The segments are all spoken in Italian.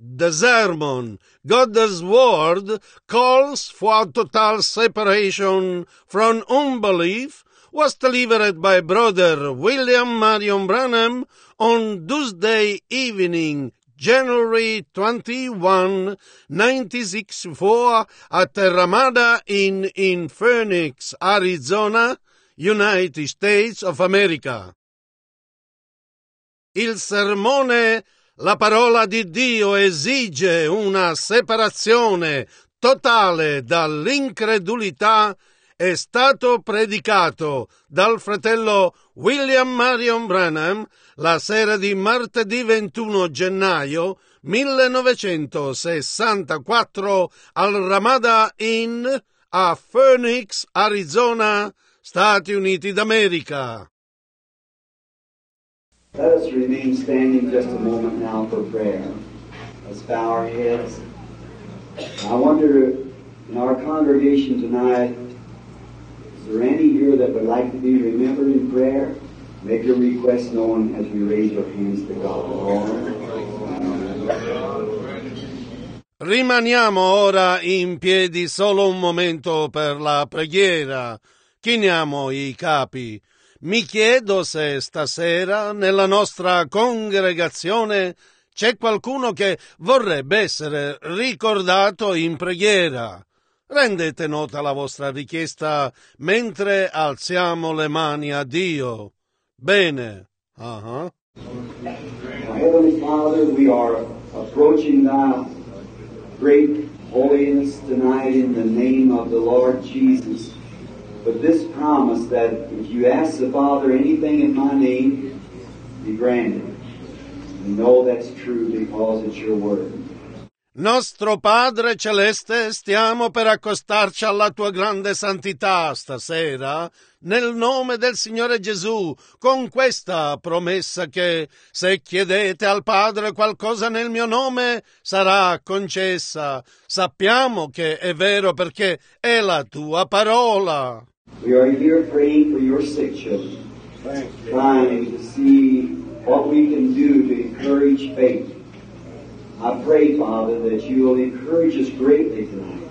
The sermon, God's word, calls for total separation from unbelief, was delivered by Brother William Marion Branham on Tuesday evening, January 21, 1964, at the Ramada Inn in Phoenix, Arizona, United States of America. Il sermone La parola di Dio esige una separazione totale dall'incredulità è stato predicato dal fratello William Marion Branham la sera di martedì 21 gennaio 1964 al Ramada Inn a Phoenix, Arizona, Stati Uniti d'America. Let us remain standing just a moment now for prayer. Let's bow our heads. I wonder, in our congregation tonight, is there any here that would like to be remembered in prayer? Make your request known as we raise our hands to God. Rimaniamo ora in piedi solo un momento per la preghiera. Chiniamo i capi. Mi chiedo se stasera nella nostra congregazione c'è qualcuno che vorrebbe essere ricordato in preghiera. Rendete nota la vostra richiesta mentre alziamo le mani a Dio. Bene. Our Heavenly Father, we are approaching Thy great holiness tonight in the name of the Lord Jesus. But this promise that if you ask the Father anything in my name, be granted. We know that's true because it's your word. Nostro Padre Celeste, stiamo per accostarci alla tua grande santità stasera, nel nome del Signore Gesù, con questa promessa che se chiedete al Padre qualcosa nel mio nome sarà concessa. Sappiamo che è vero perché è la tua parola. We are here praying for your sick children, trying to see what we can do to encourage faith. I pray, Father, that you will encourage us greatly tonight.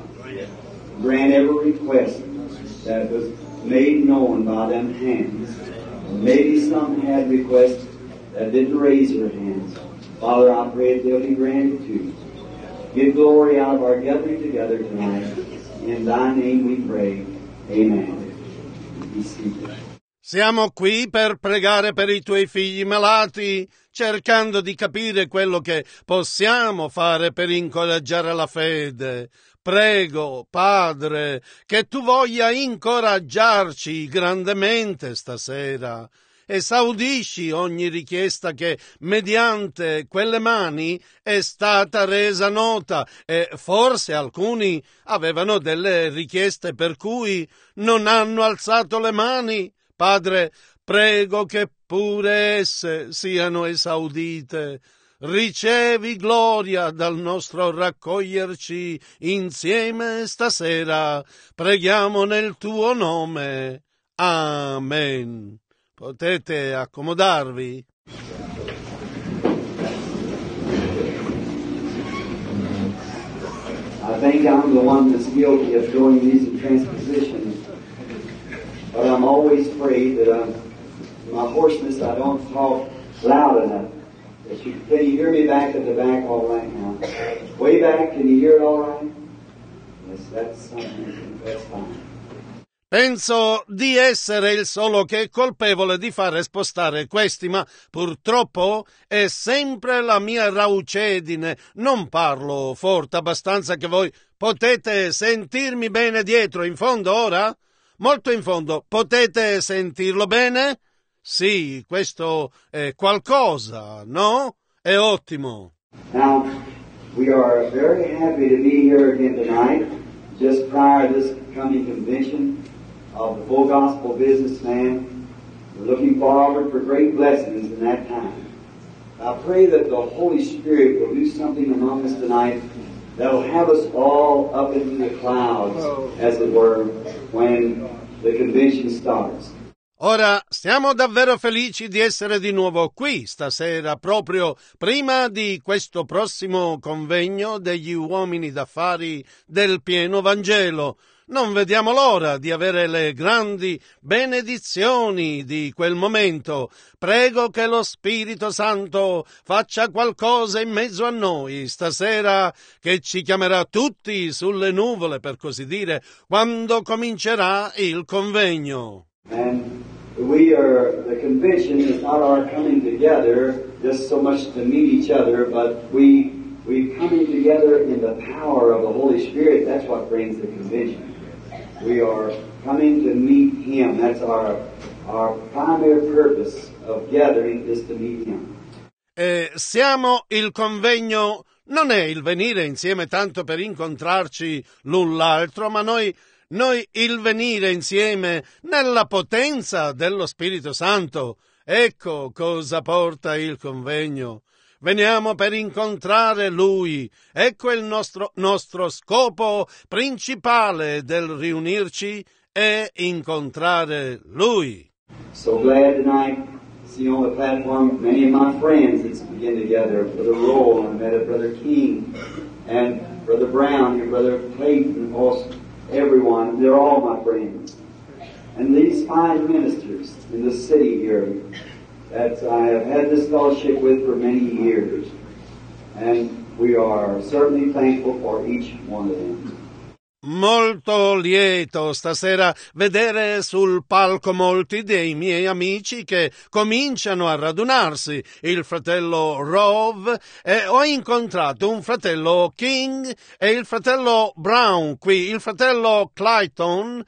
Grant every request that was made known by them hands. Maybe some had requests that didn't raise their hands. Father, I pray that they'll be granted too. Give glory out of our gathering together tonight. In thy name we pray. Amen. Be seated. Siamo qui per pregare per i tuoi figli malati, cercando di capire quello che possiamo fare per incoraggiare la fede. Prego, Padre, che tu voglia incoraggiarci grandemente stasera. Esaudisci ogni richiesta che mediante quelle mani è stata resa nota e forse alcuni avevano delle richieste per cui non hanno alzato le mani. Padre, prego che pure esse siano esaudite. Ricevi gloria dal nostro raccoglierci insieme stasera. Preghiamo nel tuo nome. Amen. Potete accomodarvi? I think I'm the one that's guilty of doing these transpositions. But I'm always afraid that my hoarseness, I don't talk loud enough. Can you hear me back at the back all right now? Way back, can you hear it all right? Yes, that's something. That's fine. Penso di essere il solo che è colpevole di fare spostare questi, ma purtroppo è sempre la mia raucedine. Non parlo forte abbastanza che voi potete sentirmi bene dietro, in fondo ora? Molto in fondo, potete sentirlo bene? Sì, questo è qualcosa, no? È ottimo. Now, we are very happy to be here again tonight, just prior to this coming convention of the full gospel businessman. We're looking forward for great blessings in that time. I pray that the Holy Spirit will do something among us tonight that will have us all up into the clouds, as it were, when the convention starts. Ora, siamo davvero felici di essere di nuovo qui stasera, proprio prima di questo prossimo convegno degli uomini d'affari del pieno Vangelo. Non vediamo l'ora di avere le grandi benedizioni di quel momento. Prego che lo Spirito Santo faccia qualcosa in mezzo a noi stasera, che ci chiamerà tutti sulle nuvole, per così dire, quando comincerà il convegno. And the convention is not our coming together just so much to meet each other, but we coming together in the power of the Holy Spirit. That's what brings the convention. We are coming to meet Him. That's our primary purpose of gathering is to meet Him. Siamo il convegno, non è il venire insieme tanto per incontrarci l'un l'altro, ma noi il venire insieme nella potenza dello Spirito Santo. Ecco cosa porta il convegno. Veniamo per incontrare Lui. Ecco il nostro scopo principale del riunirci, è incontrare Lui. So glad tonight to see on the platform many of my friends that's been together. Brother Roll, I met Brother King, and Brother Brown, and Brother Clayton, also everyone. They're all my friends. And these fine ministers in the city here that I have had this fellowship with for many years. And we are certainly thankful for each one of them. Molto lieto stasera vedere sul palco molti dei miei amici che cominciano a radunarsi. Il fratello Rove, ho incontrato un fratello King e il fratello Brown qui, il fratello Clayton,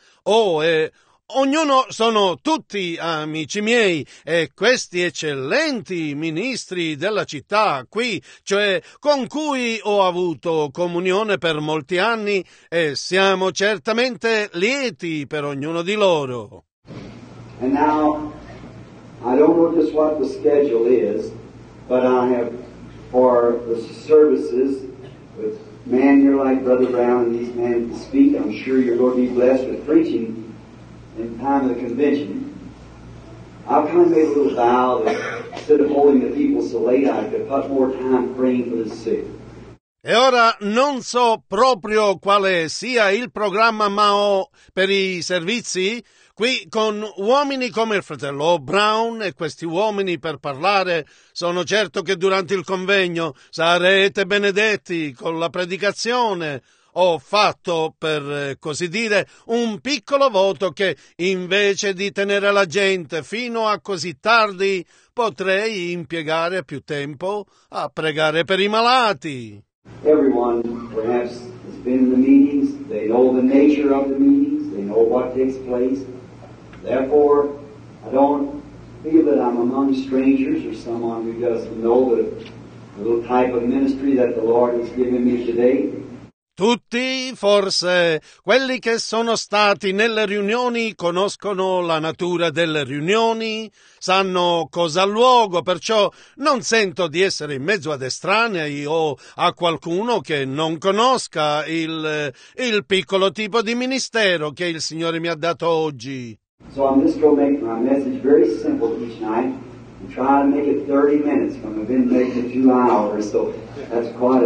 ognuno sono tutti amici miei, e questi eccellenti ministri della città qui, cioè con cui ho avuto comunione per molti anni, e siamo certamente lieti per ognuno di loro. And now, I don't know just what the schedule is, but I have, for the services, with men here like Brother Brown and these men to speak, I'm sure you're going to be blessed with preaching in time of the convention. I've kind of made a little vow that instead of holding the people so late, I could put more time praying for the sick. E ora non so proprio quale sia il programma, ma ho per i servizi qui con uomini come il fratello Brown, e questi uomini per parlare. Sono certo che durante il convegno sarete benedetti con la predicazione. Ho fatto, per così dire, un piccolo voto che invece di tenere la gente fino a così tardi, potrei impiegare più tempo a pregare per i malati. Everyone perhaps has been in the meetings. They know the nature of the meetings. They know what takes place. Therefore, I don't feel that I'm among strangers or someone who doesn't know the little type of ministry that the Lord has given me today. Tutti, forse, quelli che sono stati nelle riunioni conoscono la natura delle riunioni, sanno cosa ha luogo, perciò non sento di essere in mezzo ad estranei o a qualcuno che non conosca il piccolo tipo di ministero che il Signore mi ha dato oggi. So I'm just going to make my message very simple each night and try to make it 30 minutes when I've been making it 2 hours, so that's quite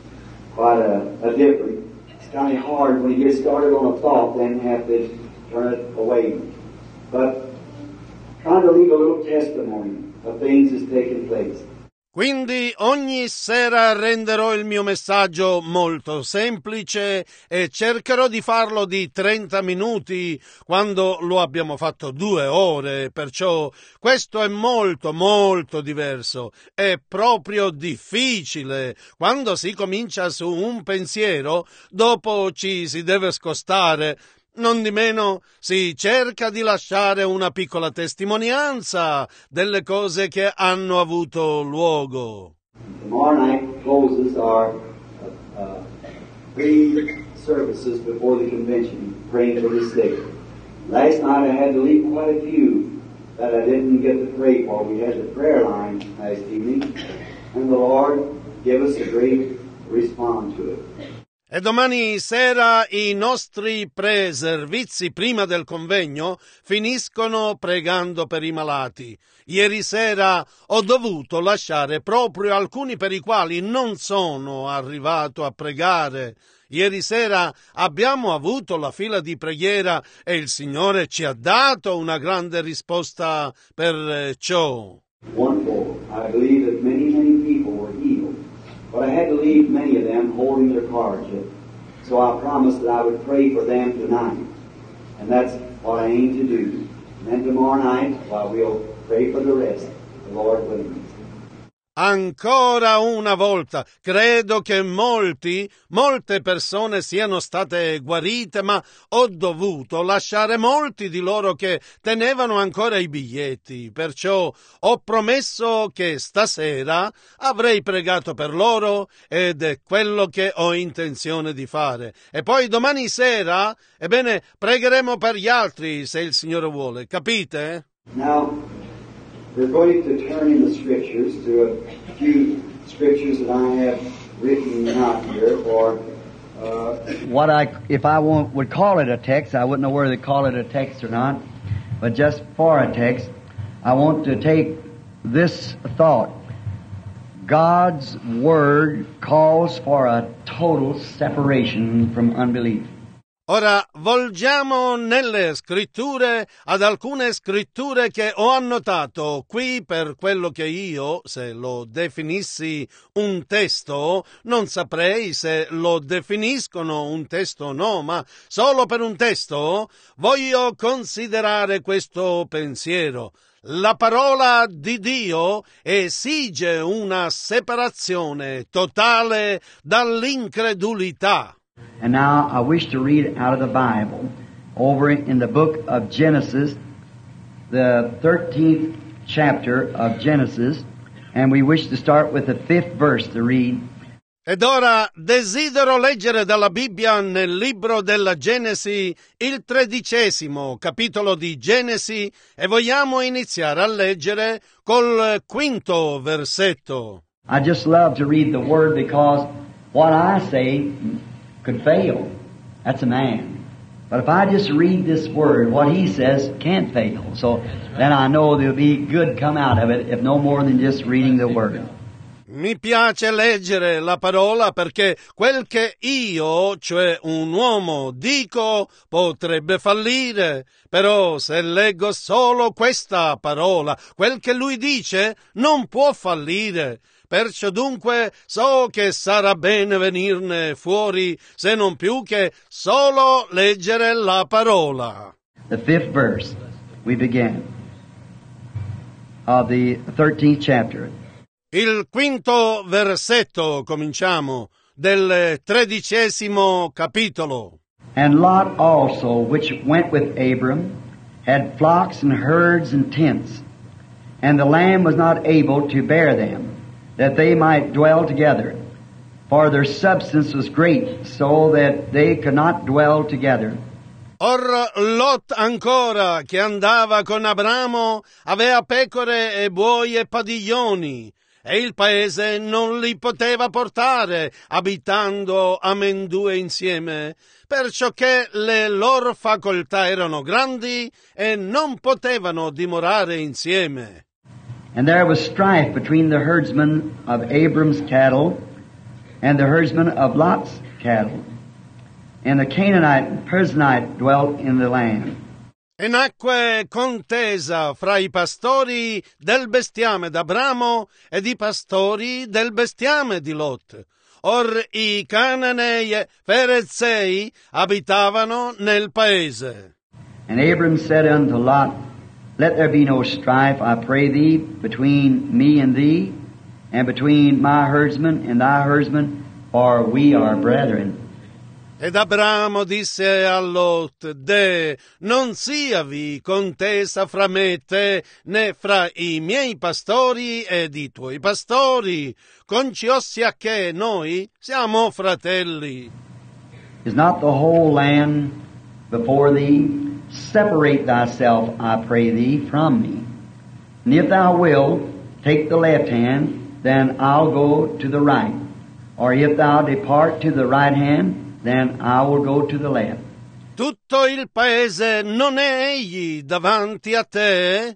a difference. It's kind of hard when you get started on a thought, then you have to turn it away. But trying to leave a little testimony of things that's taken place. Quindi ogni sera renderò il mio messaggio molto semplice e cercherò di farlo di 30 minuti quando lo abbiamo fatto 2 ore, perciò questo è molto molto diverso. È proprio difficile. Quando si comincia su un pensiero, dopo ci si deve scostare. Non di meno si cerca di lasciare una piccola testimonianza delle cose che hanno avuto luogo. Tomorrow night closes our 3 services before the convention, praying for the sick. Last night I had to leave quite a few that I didn't get to pray for. We had the prayer line last evening, and the Lord gave us a great response to it. E domani sera i nostri pre-servizi prima del convegno finiscono pregando per i malati. Ieri sera ho dovuto lasciare proprio alcuni per i quali non sono arrivato a pregare. Ieri sera abbiamo avuto la fila di preghiera e il Signore ci ha dato una grande risposta per ciò. Wonderful. I believe that many people were healed. But I had to leave many of them holding their cards yet. So I promised that I would pray for them tonight. And that's what I aim to do. And then tomorrow night, we'll pray for the rest, the Lord willing. Ancora una volta, credo che molte persone siano state guarite, ma ho dovuto lasciare molti di loro che tenevano ancora i biglietti, perciò ho promesso che stasera avrei pregato per loro ed è quello che ho intenzione di fare. E poi domani sera, ebbene, pregheremo per gli altri se il Signore vuole, capite? Now, we're going to turn in the scriptures to a few scriptures that I have written out here for if I would call it a text, I wouldn't know whether to call it a text or not, but just for a text, I want to take this thought. God's Word calls for a total separation from unbelief. Ora volgiamo nelle scritture ad alcune scritture che ho annotato qui per quello che io, se lo definissi un testo, non saprei se lo definiscono un testo o no, ma solo per un testo voglio considerare questo pensiero. La parola di Dio esige una separazione totale dall'incredulità. And now I wish to read out of the Bible, over in the book of Genesis, the 13th chapter of Genesis, and we wish to start with the 5th verse to read. Ed ora desidero leggere dalla Bibbia nel libro della Genesi il 13° capitolo di Genesi e vogliamo iniziare a leggere col 5° versetto. I just love to read the Word because what I say could fail. That's a man. But if I just read this Word, what he says can't fail. So then I know there'll be good come out of it, if no more than just reading the Word. Mi piace leggere la parola perché quel che io, cioè un uomo, dico potrebbe fallire, però se leggo solo questa parola, quel che lui dice non può fallire. Perciò dunque so che sarà bene venirne fuori, se non più che solo leggere la parola. The 5th verse, we begin, of the 13th chapter. Il 5° versetto, cominciamo, del 13° capitolo. And Lot also, which went with Abram, had flocks and herds and tents, and the land was not able to bear them, that they might dwell together. For their substance was great, so that they could not dwell together. Or Lot ancora, che andava con Abramo, aveva pecore e buoi e padiglioni, e il paese non li poteva portare, abitando amendue insieme, perciò che le loro facoltà erano grandi e non potevano dimorare insieme. And there was strife between the herdsmen of Abram's cattle and the herdsmen of Lot's cattle. And the Canaanite and Perizzite dwelt in the land. E nacque contesa fra i pastori del bestiame d'Abramo ed i pastori del bestiame di Lot. Or i Cananei e Ferezzei abitavano nel paese. And Abram said unto Lot, Let there be no strife, I pray thee, between me and thee, and between my herdsmen and thy herdsmen, for we are brethren. Ed Abramo disse a Lot, non siavi contesa fra me e te, né fra i miei pastori ed i tuoi pastori, conciosia che noi siamo fratelli. Is not the whole land before thee? Separate thyself, I pray thee, from me. And if thou wilt take the left hand, then I'll go to the right. Or if thou depart to the right hand, then I will go to the left. Tutto il paese non è egli davanti a te?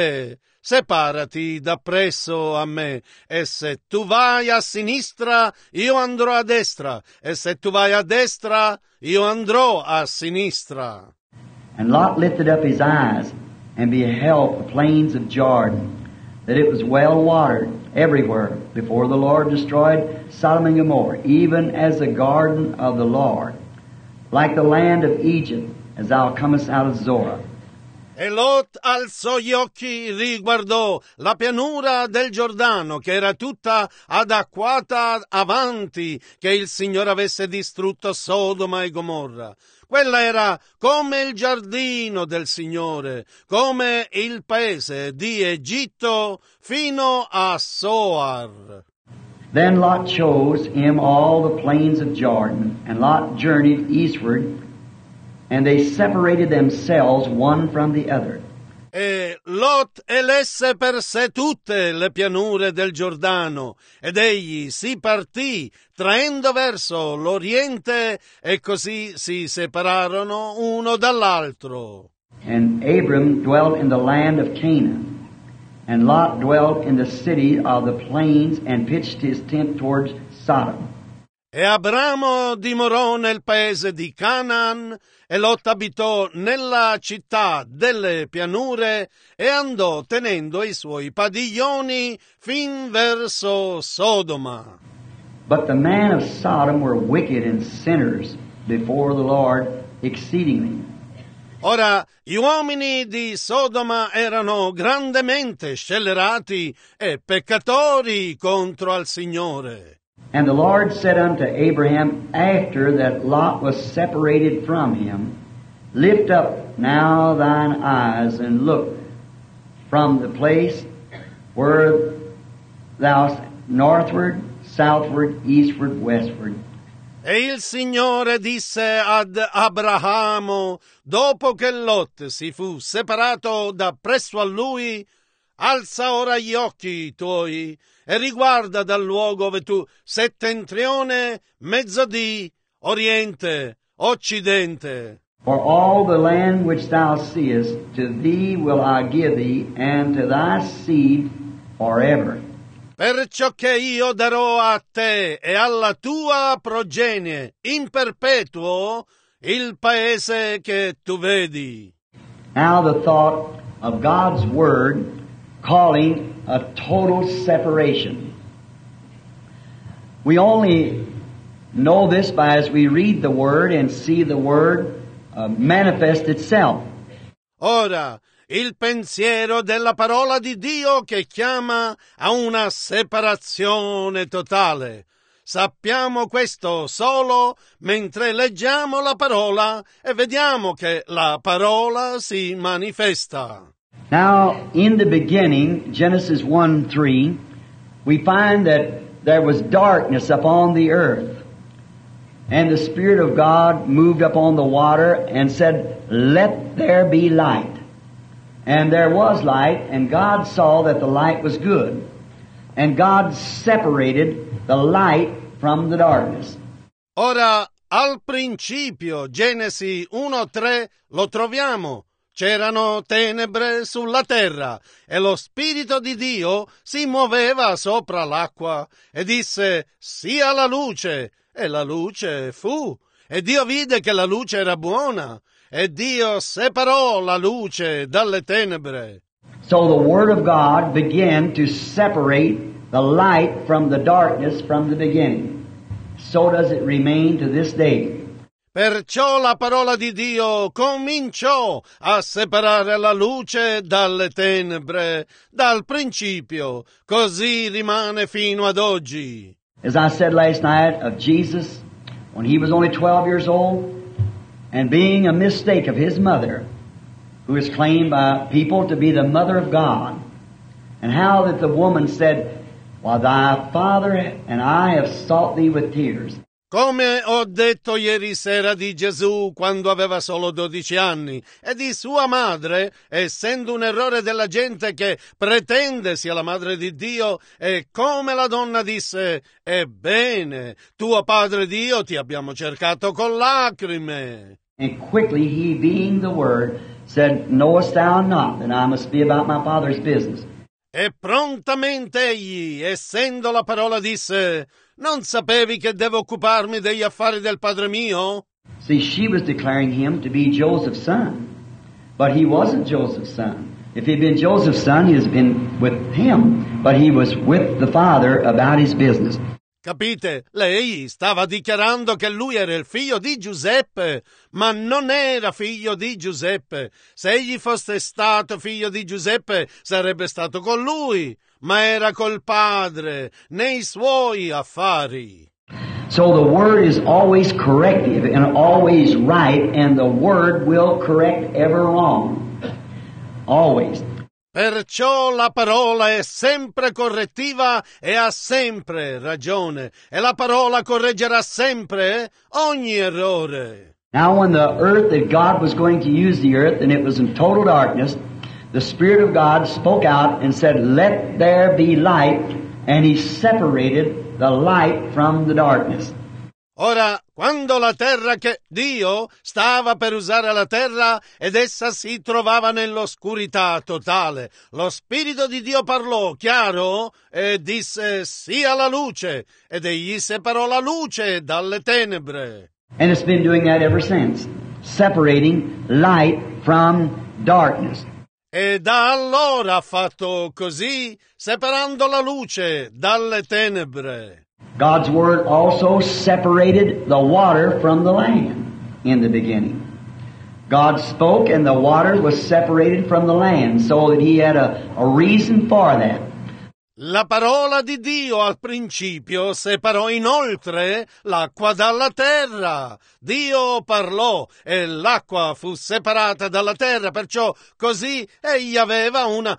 Separati da presso a me, e se tu vai a sinistra, io andrò a destra, e se tu vai a destra, io andrò a sinistra. And Lot lifted up his eyes, and beheld the plains of Jordan, that it was well watered everywhere, before the Lord destroyed Sodom and Gomorrah, even as the garden of the Lord, like the land of Egypt, as thou comest out of Zoar. E Lot alzò gli occhi, riguardò la pianura del Giordano, che era tutta adacquata avanti che il Signore avesse distrutto Sodoma e Gomorra. Quella era come il giardino del Signore, come il paese di Egitto fino a Zoar. Then Lot chose him all the plains of Jordan, and Lot journeyed eastward, and they separated themselves one from the other. E Lot elesse per sé tutte le pianure del Giordano, ed egli si partì traendo verso l'oriente, e così si separarono uno dall'altro. And Abram dwelt in the land of Canaan, and Lot dwelt in the city of the plains, and pitched his tent towards Sodom. E Abramo dimorò nel paese di Canaan, e Lot abitò nella città delle pianure, e andò tenendo i suoi padiglioni fin verso Sodoma. But the men of Sodom were wicked and sinners before the Lord exceedingly. Ora, gli uomini di Sodoma erano grandemente scellerati e peccatori contro al Signore. And the Lord said unto Abraham, after that Lot was separated from him, lift up now thine eyes and look from the place where thou northward, southward, eastward, westward. E il Signore disse ad Abramo, dopo che Lot si fu separato da presso a lui, alza ora gli occhi tuoi e riguarda dal luogo ove tu settentrione, mezzodì, oriente, occidente. For all the land which thou seest, to thee will I give thee, and to thy seed forever. Perciò che io darò a te e alla tua progenie in perpetuo il paese che tu vedi. Now the thought of God's Word calling a total separation. We only know this by as we read the Word and see the Word manifest itself. Ora, il pensiero della parola di Dio che chiama a una separazione totale. Sappiamo questo solo mentre leggiamo la parola e vediamo che la parola si manifesta. Now, in the beginning, Genesis 1:3, we find that there was darkness upon the earth. And the Spirit of God moved upon the water and said, let there be light. And there was light, and God saw that the light was good. And God separated the light from the darkness. Ora, al principio, Genesi 1:3, lo troviamo. C'erano tenebre sulla terra e lo Spirito di Dio si muoveva sopra l'acqua e disse sia la luce, e la luce fu. E Dio vide che la luce era buona e Dio separò la luce dalle tenebre. So the Word of God began to separate the light from the darkness from the beginning. So does it remain to this day. Perciò la parola di Dio cominciò a separare la luce dalle tenebre dal principio, così rimane fino ad oggi. As I said last night of Jesus, when he was only 12 years old, and being a mistake of his mother, who is claimed by people to be the mother of God, and how that the woman said, "While thy father and I have sought thee with tears." Come ho detto ieri sera di Gesù quando aveva solo 12 anni e di sua madre, essendo un errore della gente che pretende sia la madre di Dio, e come la donna disse: ebbene, tuo padre Dio ti abbiamo cercato con lacrime. And quickly he, being the Word, said, Knowest thou not that I must be about my Father's business? E prontamente egli, essendo la parola, disse: non sapevi che devo occuparmi degli affari del Padre mio? See, she was declaring him to be Joseph's son. But he wasn't Joseph's son. If he'd been Joseph's son, he'd have been with him. But he was with the father about his business. Capite? Lei stava dichiarando che lui era il figlio di Giuseppe, ma non era figlio di Giuseppe. Se egli fosse stato figlio di Giuseppe, sarebbe stato con lui, ma era col padre, nei suoi affari. So the Word is always corrective and always right, and the Word will correct ever wrong. Always. Perciò la parola è sempre correttiva e ha sempre ragione, e la parola correggerà sempre ogni errore. Now when the earth, that God was going to use the earth, and it was in total darkness, the Spirit of God spoke out and said, Let there be light, and He separated the light from the darkness. Ora, quando la terra che Dio stava per usare la terra ed essa si trovava nell'oscurità totale, lo Spirito di Dio parlò chiaro e disse sia la luce, ed egli separò la luce dalle tenebre. And it's been doing that ever since, separating light from darkness. E da allora ha fatto così, separando la luce dalle tenebre. God's Word also separated the water from the land in the beginning. God spoke and the water was separated from the land, so that He had a reason for that. La parola di Dio al principio separò inoltre l'acqua dalla terra. Dio parlò e l'acqua fu separata dalla terra, perciò così egli aveva una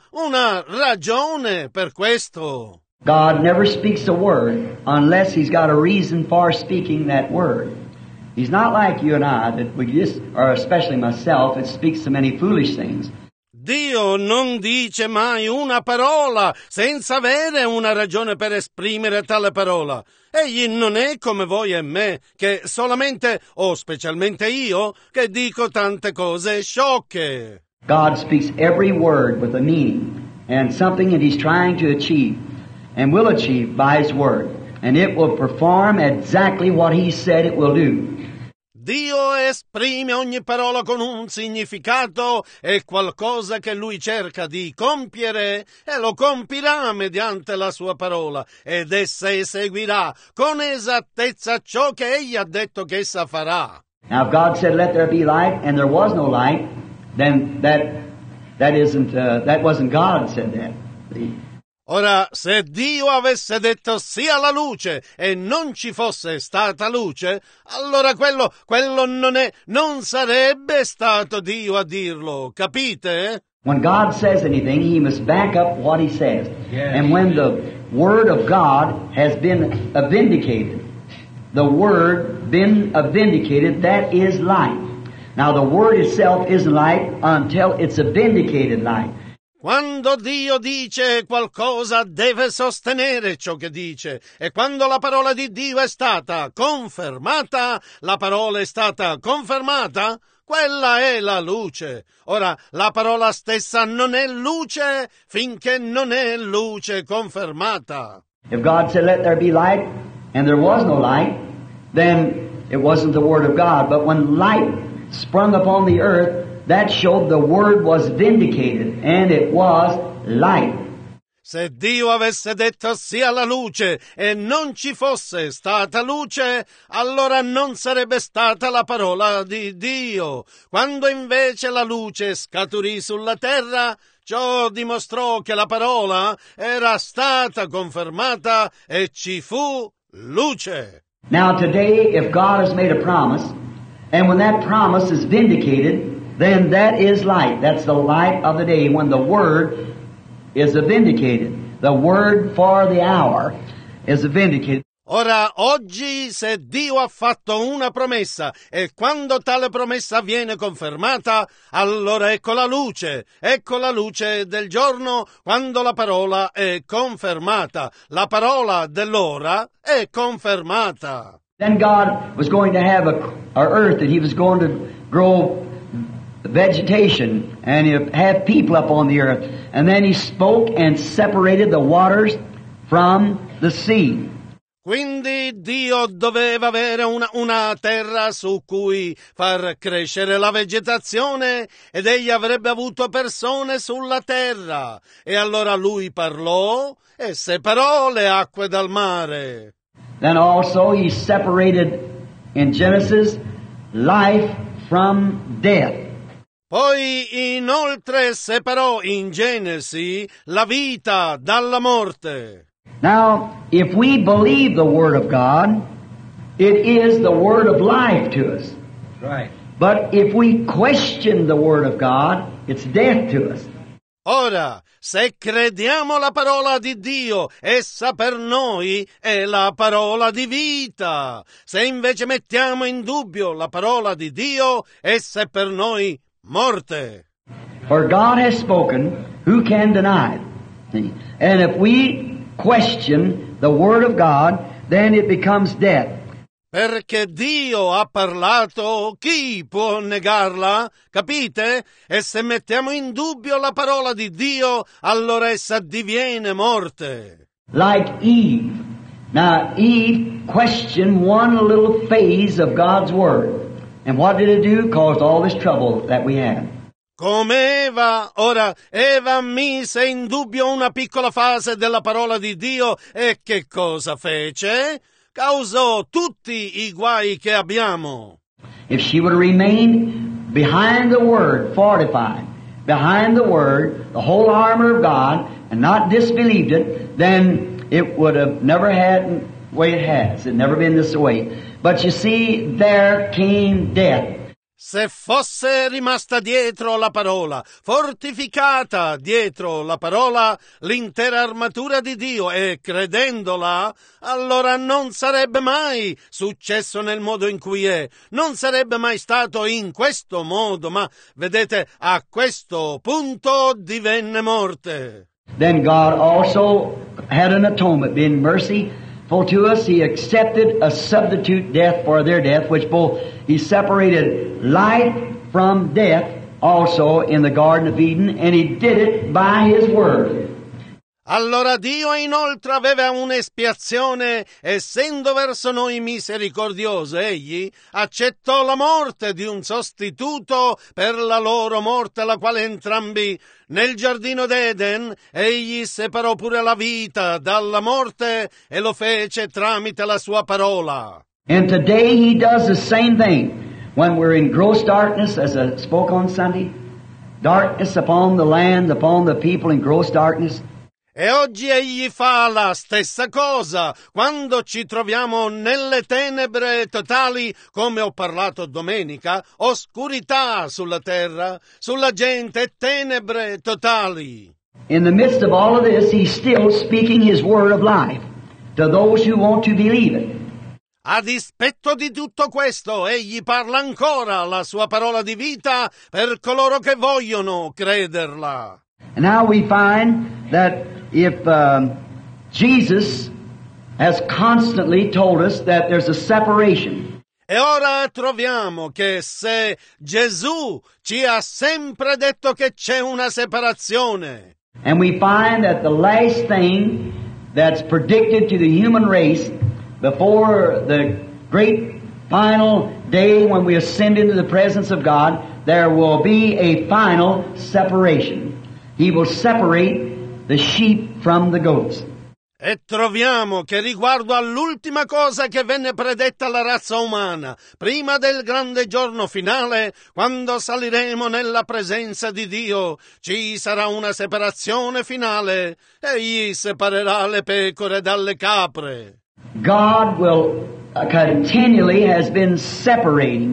ragione per questo. God never speaks a word unless He's got a reason for speaking that word. He's not like you and I, that we just, or especially myself, that speaks so many foolish things. Dio non dice mai una parola senza avere una ragione per esprimere tale parola. Egli non è come voi e me, che solamente, o specialmente io, che dico tante cose sciocche. God speaks every word with a meaning and something that He's trying to achieve and will achieve by His Word. And it will perform exactly what He said it will do. Dio esprime ogni parola con un significato e qualcosa che Lui cerca di compiere, e lo compirà mediante la sua parola, ed essa eseguirà con esattezza ciò che Egli ha detto che essa farà. Now if God said let there be light and there was no light, then that wasn't God said that. Ora, se Dio avesse detto sia la luce e non ci fosse stata luce, allora quello non sarebbe stato Dio a dirlo, capite? When God says anything, He must back up what He says. Yes. And when the Word of God has been vindicated, that is light. Now the Word itself isn't light until it's a vindicated light. Quando Dio dice qualcosa deve sostenere ciò che dice, e quando la parola di Dio è stata confermata, la parola è stata confermata, quella è la luce. Ora, la parola stessa non è luce finché non è luce confermata. If God said let there be light and there was no light, then it wasn't the Word of God. But when light sprung upon the earth, that showed the Word was vindicated, and it was light. Se Dio avesse detto sia la luce e non ci fosse stata luce, allora non sarebbe stata la parola di Dio. Quando invece la luce scaturì sulla terra, ciò dimostrò che la parola era stata confermata e ci fu luce. Now today, if God has made a promise, and when that promise is vindicated, then that is light. That's the light of the day when the Word is vindicated. The Word for the hour is vindicated. Ora, oggi, se Dio ha fatto una promessa e quando tale promessa viene confermata, allora ecco la luce del giorno quando la parola è confermata. La parola dell'ora è confermata. Then God was going to have a earth that He was going to grow vegetation and He'd have people up on the earth. And then He spoke and separated the waters from the sea. Quindi Dio doveva avere una terra su cui far crescere la vegetazione ed egli avrebbe avuto persone sulla terra. E allora lui parlò e separò le acque dal mare. Then also He separated in Genesis life from death. Poi inoltre separò in Genesi la vita dalla morte. Now, if we believe the Word of God, it is the Word of life to us. Right. But if we question the Word of God, it's death to us. Ora, se crediamo la parola di Dio, essa per noi è la parola di vita. Se invece mettiamo in dubbio la parola di Dio, essa è per noi morte. For God has spoken, who can deny it? See? And if we question the Word of God, then it becomes death. Perché Dio ha parlato, chi può negarla? Capite? E se mettiamo in dubbio la parola di Dio, allora essa diviene morte. Like Eve. Now, Eve questioned one little phase of God's Word. And what did it do? Caused all this trouble that we have. Come Eva, ora Eva mise in dubbio una piccola fase della parola di Dio e che cosa fece? Causò tutti i guai che abbiamo. If she would have remained behind the Word, fortified, behind the Word, the whole armor of God, and not disbelieved it, then it would have never had the way it has. It never been this way. But you see, there came death. Se fosse rimasta dietro la parola, fortificata dietro la parola, l'intera armatura di Dio e credendola, allora non sarebbe mai successo nel modo in cui è, non sarebbe mai stato in questo modo, ma vedete, a questo punto divenne morte. Then God also had an atonement, being merciful to us. He accepted a substitute death for their death, which both He separated life from death also in the Garden of Eden, and He did it by His Word. Allora Dio inoltre aveva un'espiazione, essendo verso noi misericordioso, egli accettò la morte di un sostituto per la loro morte, la quale entrambi nel giardino d'Eden egli separò pure la vita dalla morte e lo fece tramite la sua parola. And today He does the same thing. When we're in gross darkness, as I spoke on Sunday, darkness upon the land, upon the people in gross darkness. E oggi egli fa la stessa cosa quando ci troviamo nelle tenebre totali, come ho parlato domenica, oscurità sulla terra, sulla gente, tenebre totali. In the midst of all of this, He's still speaking His word of life to those who want to believe it. A dispetto di tutto questo, egli parla ancora la sua parola di vita per coloro che vogliono crederla. And now we find that if Jesus has constantly told us that there's a separation. E ora troviamo che se Gesù ci ha sempre detto che c'è una separazione. And we find that the last thing that's predicted to the human race before the great final day when we ascend into the presence of God, there will be a final separation. He will separate the sheep from the goats. E troviamo che riguardo all'ultima cosa che venne predetta alla razza umana, prima del grande giorno finale, quando saliremo nella presenza di Dio, ci sarà una separazione finale. Egli separerà le pecore dalle capre. God will continually has been separating.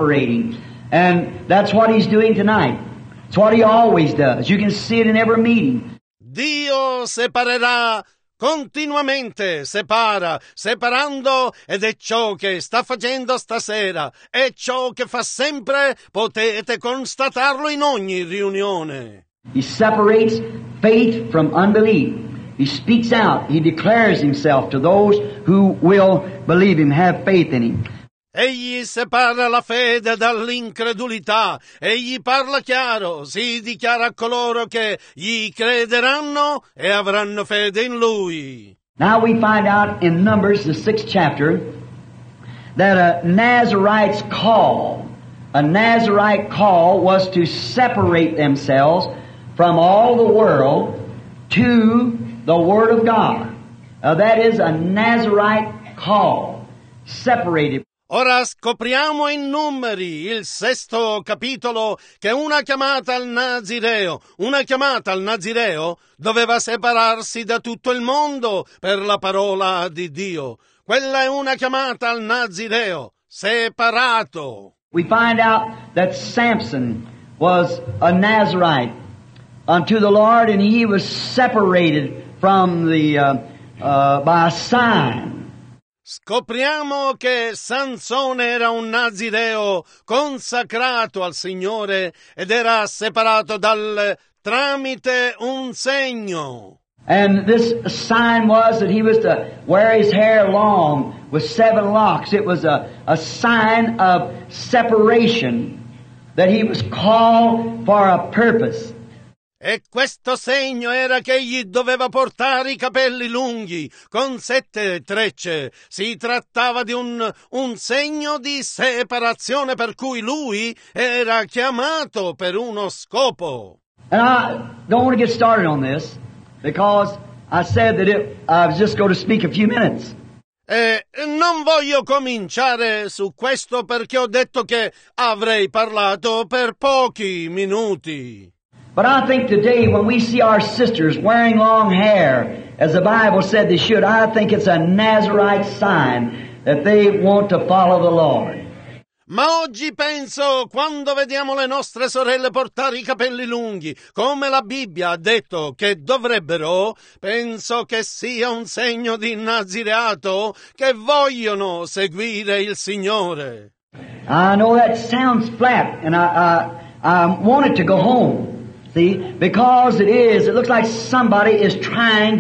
And that's what He's doing tonight. It's what He always does. You can see it in every meeting. Dio separerà Continuamente separando, ed è ciò che sta facendo stasera, è ciò che fa sempre, potete constatarlo in ogni riunione. He separates faith from unbelief. He speaks out. He declares himself to those who will believe him, have faith in him. Egli separa la fede dall'incredulità, egli parla chiaro, si dichiara a coloro che gli crederanno e avranno fede in lui. Now we find out in Numbers, the 6th chapter, that a Nazarite call was to separate themselves from all the world to the Word of God. That is a Nazarite call, separated. Ora scopriamo in Numeri, il 6° capitolo, che una chiamata al Nazireo doveva separarsi da tutto il mondo per la parola di Dio. Quella è una chiamata al Nazireo, separato. We find out that Samson was a Nazarite unto the Lord, and he was separated from by a sign. Scopriamo che Sansone era un Nazireo consacrato al Signore ed era separato tramite un segno. And this sign was that he was to wear his hair long with 7 locks. It was a sign of separation, that he was called for a purpose. E questo segno era che egli doveva portare i capelli lunghi con 7 trecce. Si trattava di un segno di separazione per cui lui era chiamato per uno scopo. And I don't want to get started on this because I said that I was just going to speak a few minutes. E non voglio cominciare su questo perché ho detto che avrei parlato per pochi minuti. But I think today when we see our sisters wearing long hair, as the Bible said they should, I think it's a Nazarite sign that they want to follow the Lord. Ma oggi penso, quando vediamo le nostre sorelle portare i capelli lunghi, come la Bibbia ha detto che dovrebbero, penso che sia un segno di nazireato che vogliono seguire il Signore. I know that sounds flat, and I want it to go home. See, because it looks like somebody is trying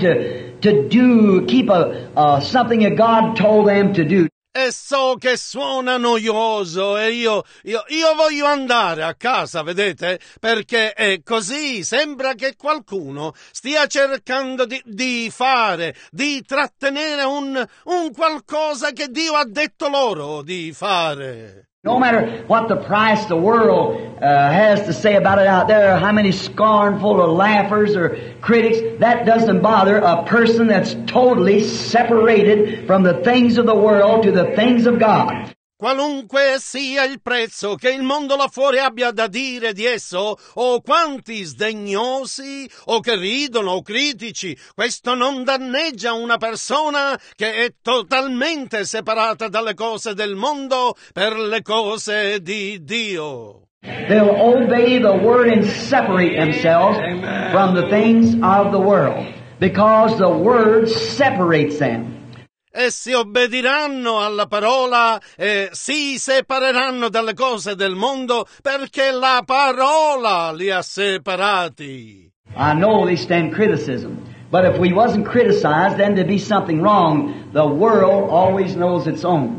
to keep something that God told them to do. E so che suona noioso e io voglio andare a casa, vedete? Perché è così, sembra che qualcuno stia cercando di trattenere un qualcosa che Dio ha detto loro di fare. No matter what the price the world has to say about it out there, how many scornful or laughers or critics, that doesn't bother a person that's totally separated from the things of the world to the things of God. Qualunque sia il prezzo che il mondo là fuori abbia da dire di esso, o quanti sdegnosi, o che ridono, o critici, questo non danneggia una persona che è totalmente separata dalle cose del mondo per le cose di Dio. They'll obey the Word and separate themselves from the things of the world, because the Word separates them. Essi obbediranno alla parola e si separeranno dalle cose del mondo perché la parola li ha separati. I know they stand criticism, but if we wasn't criticized, then there'd be something wrong. The world always knows its own.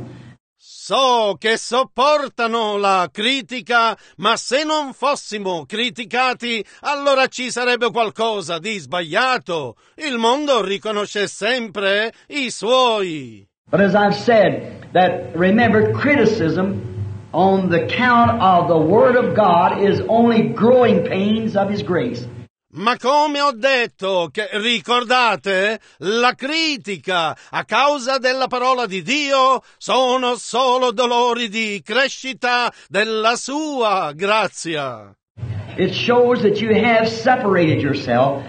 So che sopportano la critica, ma se non fossimo criticati, allora ci sarebbe qualcosa di sbagliato. Il mondo riconosce sempre i suoi. But as I've said, that remember, criticism on the count of the Word of God is only growing pains of His grace. Ma come ho detto, che ricordate, la critica a causa della parola di Dio sono solo dolori di crescita della sua grazia. It shows that you have separated yourself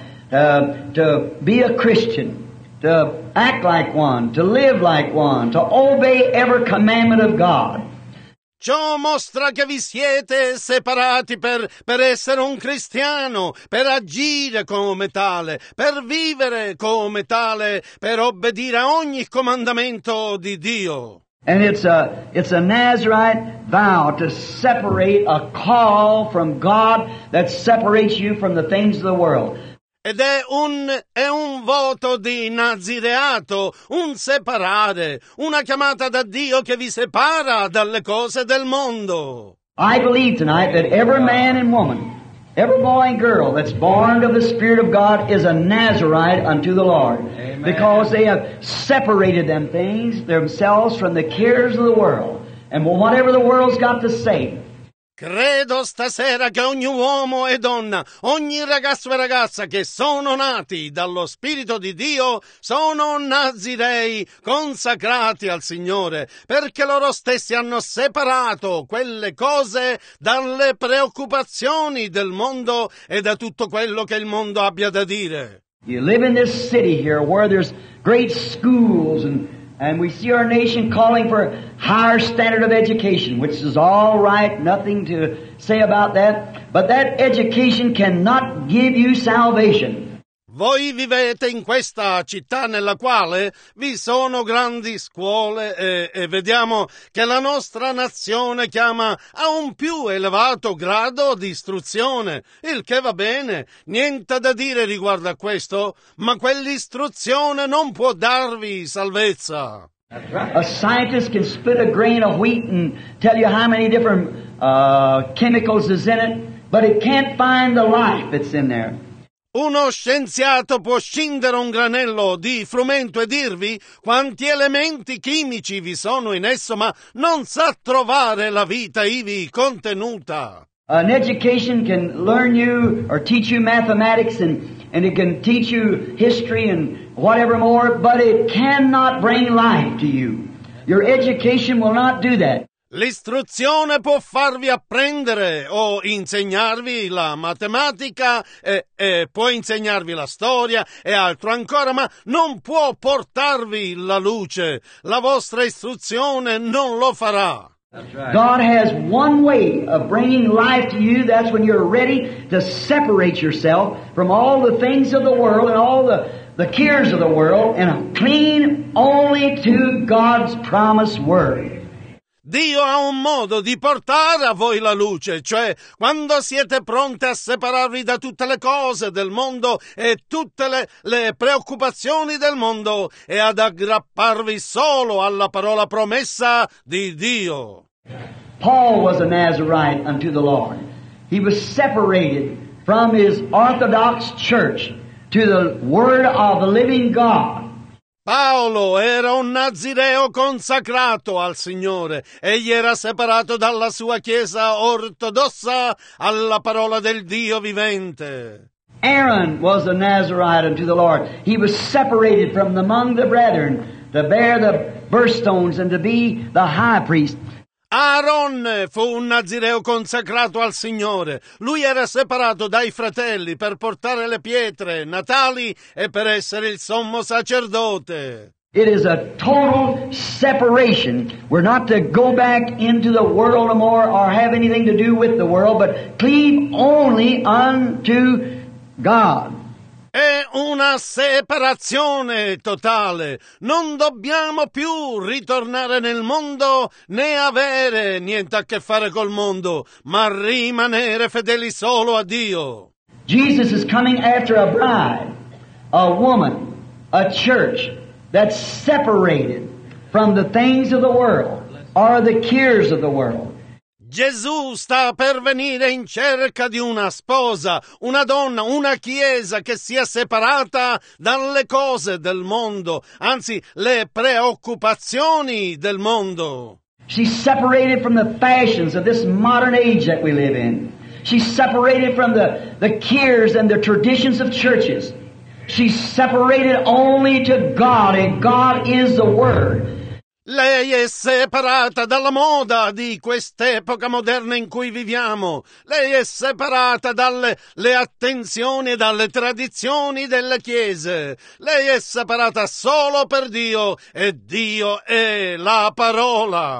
to be a Christian, to act like one, to live like one, to obey every commandment of God. Ciò mostra che vi siete separati per essere un cristiano, per agire come tale, per vivere come tale, per obbedire a ogni comandamento di Dio. And it's a Nazarite vow to separate, a call from God that separates you from the things of the world. Ed è un voto di nazireato, un separare, una chiamata da Dio che vi separa dalle cose del mondo. I believe tonight that every man and woman, every boy and girl that's born of the Spirit of God is a Nazarite unto the Lord. Amen. Because they have separated them things, themselves, from the cares of the world. And whatever the world's got to say. Credo stasera che ogni uomo e donna, ogni ragazzo e ragazza che sono nati dallo Spirito di Dio sono nazirei consacrati al Signore, perché loro stessi hanno separato quelle cose dalle preoccupazioni del mondo e da tutto quello che il mondo abbia da dire. You live in this city here where there's great schools and we see our nation calling for a higher standard of education, which is all right, nothing to say about that. But that education cannot give you salvation. Voi vivete in questa città nella quale vi sono grandi scuole e vediamo che la nostra nazione chiama a un più elevato grado di istruzione, il che va bene, niente da dire riguardo a questo, ma quell'istruzione non può darvi salvezza. A scientist can split a grain of wheat and tell you how many different chemicals is in it, but it can't find the life that's in there. Uno scienziato può scindere un granello di frumento e dirvi quanti elementi chimici vi sono in esso, ma non sa trovare la vita ivi contenuta. An education can learn you or teach you mathematics and it can teach you history and whatever more, but it cannot bring life to you. Your education will not do that. L'istruzione può farvi apprendere o insegnarvi la matematica e può insegnarvi la storia e altro ancora, ma non può portarvi la luce. La vostra istruzione non lo farà. God has one way of bringing life to you. That's when you're ready to separate yourself from all the things of the world and all the cares of the world and cling only to God's promised word. Dio ha un modo di portare a voi la luce, cioè quando siete pronti a separarvi da tutte le cose del mondo e tutte le preoccupazioni del mondo e ad aggrapparvi solo alla parola promessa di Dio. Paul was a Nazarite unto the Lord. He was separated from his Orthodox church to the Word of the living God. Paolo era un nazireo consacrato al Signore. Egli era separato dalla sua chiesa ortodossa alla parola del Dio vivente. Aaron was a Nazarite unto the Lord. He was separated from among the brethren to bear the birthstones and to be the high priest. Aaron fu un nazireo consacrato al Signore. Lui era separato dai fratelli per portare le pietre natali e per essere il sommo sacerdote. It is a total separation. We're not to go back into the world no more or have anything to do with the world, but cleave only unto God. È una separazione totale. Non dobbiamo più ritornare nel mondo né avere niente a che fare col mondo, ma rimanere fedeli solo a Dio. Jesus is coming after a bride, a woman, a church that's separated from the things of the world or the cares of the world. Gesù sta per venire in cerca di una sposa, una donna, una chiesa che sia separata dalle cose del mondo, anzi le preoccupazioni del mondo. She's separated from the fashions of this modern age that we live in. She's separated from the cares and the traditions of churches. She's separated only to God, and God is the Word. Lei è separata dalla moda di quest'epoca moderna in cui viviamo. Lei è separata dalle attenzioni e dalle tradizioni delle chiese. Lei è separata solo per Dio e Dio è la parola.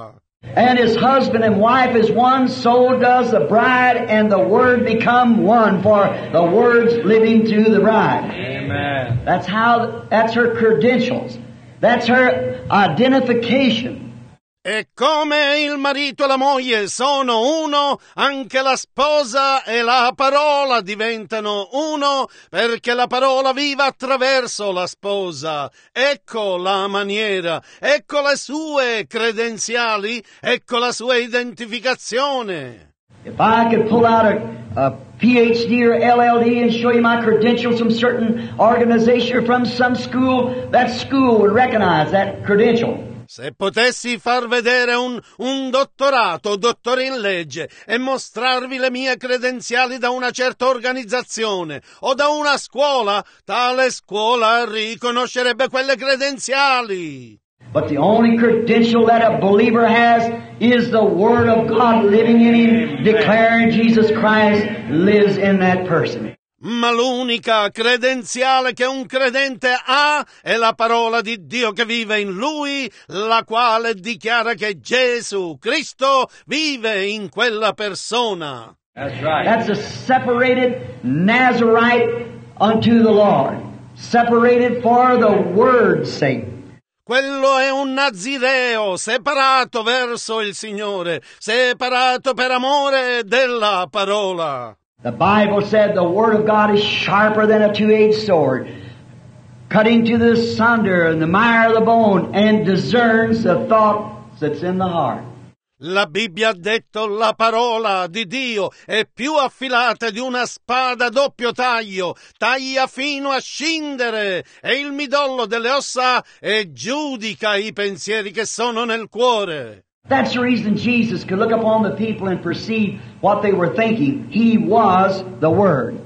And as husband and wife is one, so does the bride and the Word become one, for the Word's living through the bride. Amen. That's her credentials. That's her identification. E come il marito e la moglie sono uno, anche la sposa e la parola diventano uno, perché la parola viva attraverso la sposa. Ecco la maniera, ecco le sue credenziali, ecco la sua identificazione. If I could pull out a PhD or LLD and show you my credentials from certain organization or from some school, that school would recognize that credential. Se potessi far vedere un dottorato, dottore in legge, e mostrarvi le mie credenziali da una certa organizzazione o da una scuola, tale scuola riconoscerebbe quelle credenziali. But the only credential that a believer has is the Word of God living in him, declaring Jesus Christ lives in that person. Ma l'unica credenziale che un credente ha è la parola di Dio che vive in lui, la quale dichiara che Gesù Cristo vive in quella persona. That's right. That's a separated Nazarite unto the Lord, separated for the Word's sake. Quello è un nazireo separato verso il Signore, separato per amore della parola. The Bible said the Word of God is sharper than a two-edged sword, cutting to the sunder and the mire of the bone, and discerns the thoughts that's in the heart. La Bibbia ha detto la parola di Dio è più affilata di una spada a doppio taglio, taglia fino a scindere, è il midollo delle ossa e giudica i pensieri che sono nel cuore. That's the reason Jesus could look upon the people and perceive what they were thinking. He was the Word.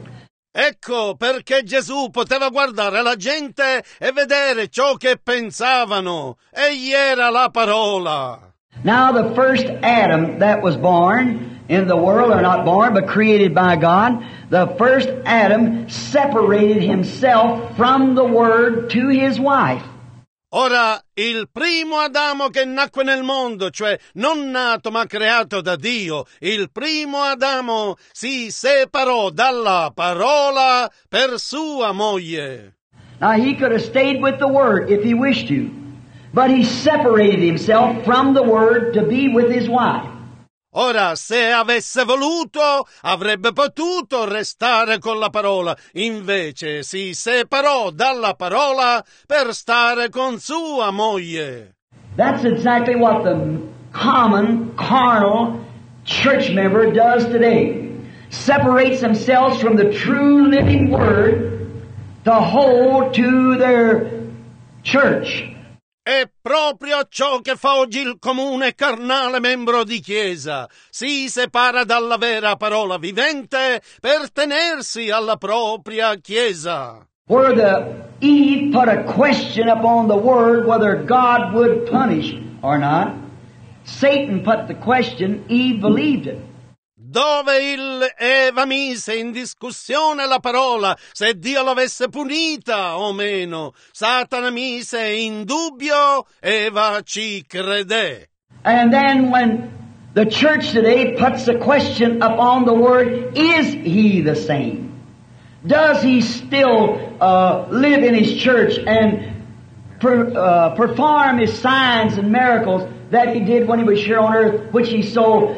Ecco perché Gesù poteva guardare la gente e vedere ciò che pensavano. Egli era la parola. Now the first Adam that was born in the world, or not born, but created by God, the first Adam separated himself from the Word to his wife. Ora, il primo Adamo che nacque nel mondo, cioè non nato ma creato da Dio, il primo Adamo si separò dalla parola per sua moglie. Now he could have stayed with the Word if he wished to, but he separated himself from the Word to be with his wife. Ora, se avesse voluto, avrebbe potuto restare con la parola, invece si separò dalla parola per stare con sua moglie. That's exactly what the common, carnal church member does today. Separates themselves from the true living Word to hold to their church. È proprio ciò che fa oggi il comune carnale membro di Chiesa. Si separa dalla vera parola vivente per tenersi alla propria Chiesa. Where the Eve put a question upon the Word whether God would punish or not, Satan put the question, Eve believed it. Dove il Eva mise in discussione la parola, se Dio l'avesse punita o meno, Satana mise in dubbio, Eva ci credé. And then when the church today puts the question upon the Word, is He the same? Does He still live in His church and perform His signs and miracles that He did when He was here on earth, which He so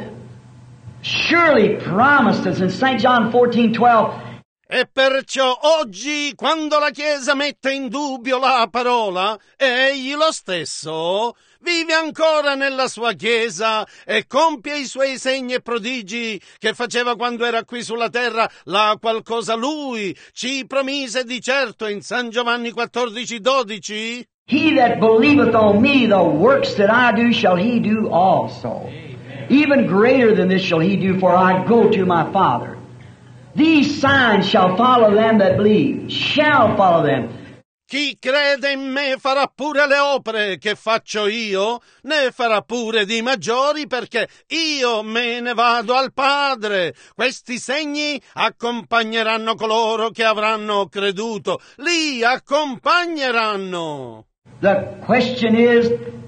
surely promised us in St. John 14:12. E perciò oggi, quando la Chiesa mette in dubbio la parola, egli lo stesso vive ancora nella sua Chiesa e compie i suoi segni e prodigi che faceva quando era qui sulla terra, la qualcosa lui ci promise di certo in San Giovanni 14:12. He that believeth on me, the works that I do shall he do also. Even greater than this shall he do, for I go to my Father. These signs shall follow them that believe, shall follow them. Chi crede in me farà pure le opere che faccio io, ne farà pure di maggiori, perché io me ne vado al Padre. Questi segni accompagneranno coloro che avranno creduto, li accompagneranno. The question is,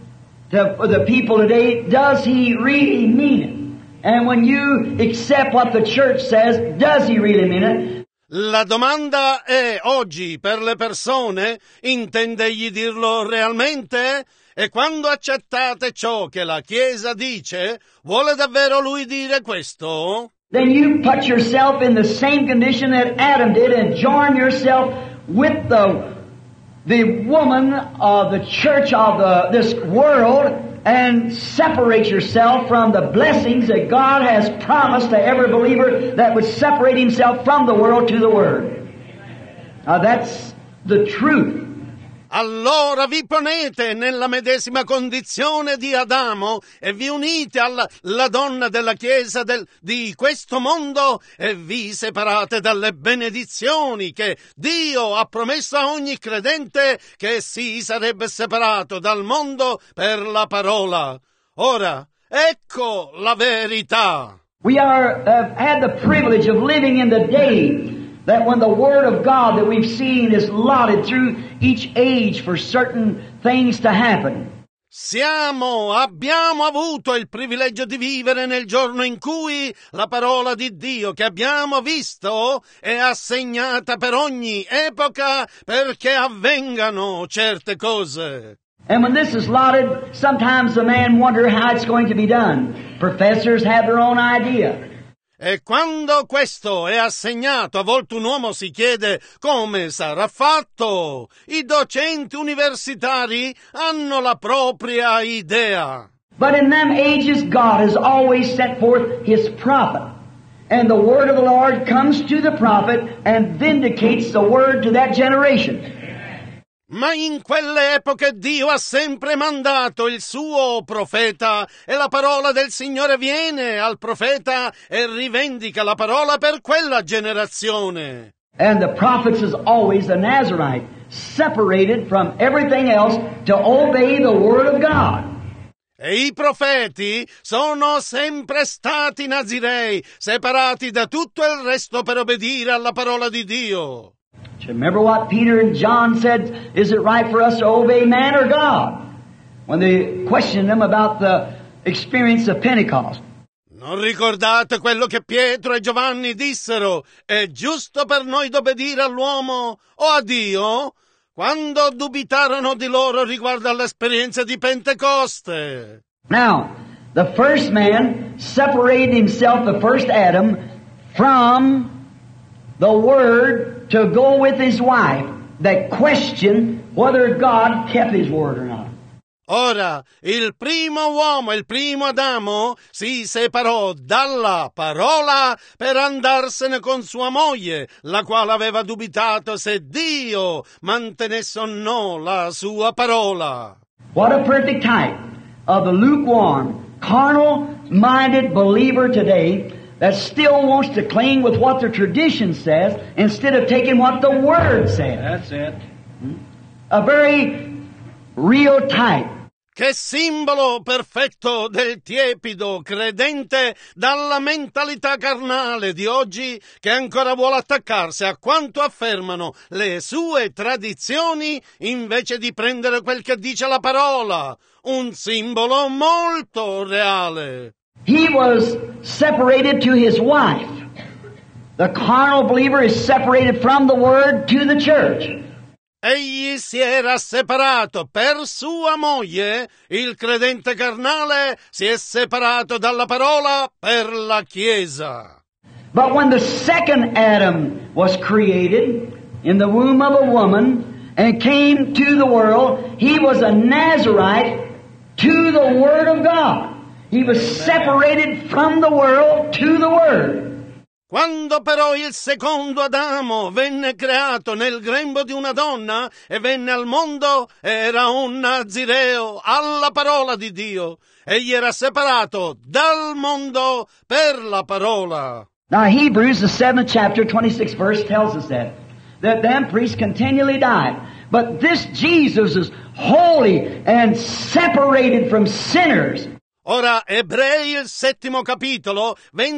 to the people today, does he really mean it? And when you accept what the church says, does he really mean it? La domanda è oggi per le persone, intende egli dirlo realmente? E quando accettate ciò che la Chiesa dice, vuole davvero lui dire questo? Then you put yourself in the same condition that Adam did and join yourself with the woman of the church of this world and separate yourself from the blessings that God has promised to every believer that would separate himself from the world to the Word. Now that's the truth. Allora vi ponete nella medesima condizione di Adamo e vi unite alla donna della Chiesa di questo mondo e vi separate dalle benedizioni che Dio ha promesso a ogni credente che si sarebbe separato dal mondo per la parola. Ora, ecco la verità. We have had the privilege of living in the day that when the Word of God that we've seen is lauded through each age for certain things to happen. Abbiamo avuto il privilegio di vivere nel giorno in cui la parola di Dio che abbiamo visto è assegnata per ogni epoca perché avvengano certe cose. And when this is lauded, sometimes the man wonders how it's going to be done. Professors have their own idea. E quando questo è assegnato, a volte un uomo si chiede come sarà fatto. I docenti universitari hanno la propria idea. But in them ages, God has always sent forth His prophet. And the word of the Lord comes to the prophet and vindicates the word to that generation. Ma in quelle epoche Dio ha sempre mandato il suo profeta e la parola del Signore viene al profeta e rivendica la parola per quella generazione. And the prophets is always the Nazarite, separated from everything else to obey the word of God. E i profeti sono sempre stati nazirei, separati da tutto il resto per obbedire alla parola di Dio. Remember what Peter and John said, is it right for us to obey man or God? When they questioned them about the experience of Pentecost. Non ricordate quello che Pietro e Giovanni dissero? È giusto per noi d'obbedire all'uomo o a Dio? Quando dubitarono di loro riguardo all'esperienza di Pentecoste. Now, the first man separated himself, the first Adam, from the Word to go with his wife that questioned whether God kept His word or not. Ora, il primo uomo, il primo Adamo, si separò dalla parola per andarsene con sua moglie, la quale aveva dubitato se Dio mantenesse o no la sua parola. What a perfect type of the lukewarm, carnal-minded believer today that still wants to cling with what the tradition says instead of taking what the Word says. That's it. A very real type. Che simbolo perfetto del tiepido credente dalla mentalità carnale di oggi che ancora vuole attaccarsi a quanto affermano le sue tradizioni invece di prendere quel che dice la parola. Un simbolo molto reale. He was separated to his wife. The carnal believer is separated from the Word to the church. Egli si era separato per sua moglie, il credente carnale si è separato dalla parola per la Chiesa. But when the second Adam was created in the womb of a woman and came to the world, he was a Nazarite to the Word of God. He was separated from the world to the Word. Quando però il secondo Adamo venne creato nel grembo di una donna e venne al mondo, era un nazireo alla parola di Dio. Egli era separato dal mondo per la parola. Now Hebrews, the 7th chapter, 26th verse tells us that them priests continually died. But this Jesus is holy and separated from sinners. Ora, Ebrei, il 7° capitolo,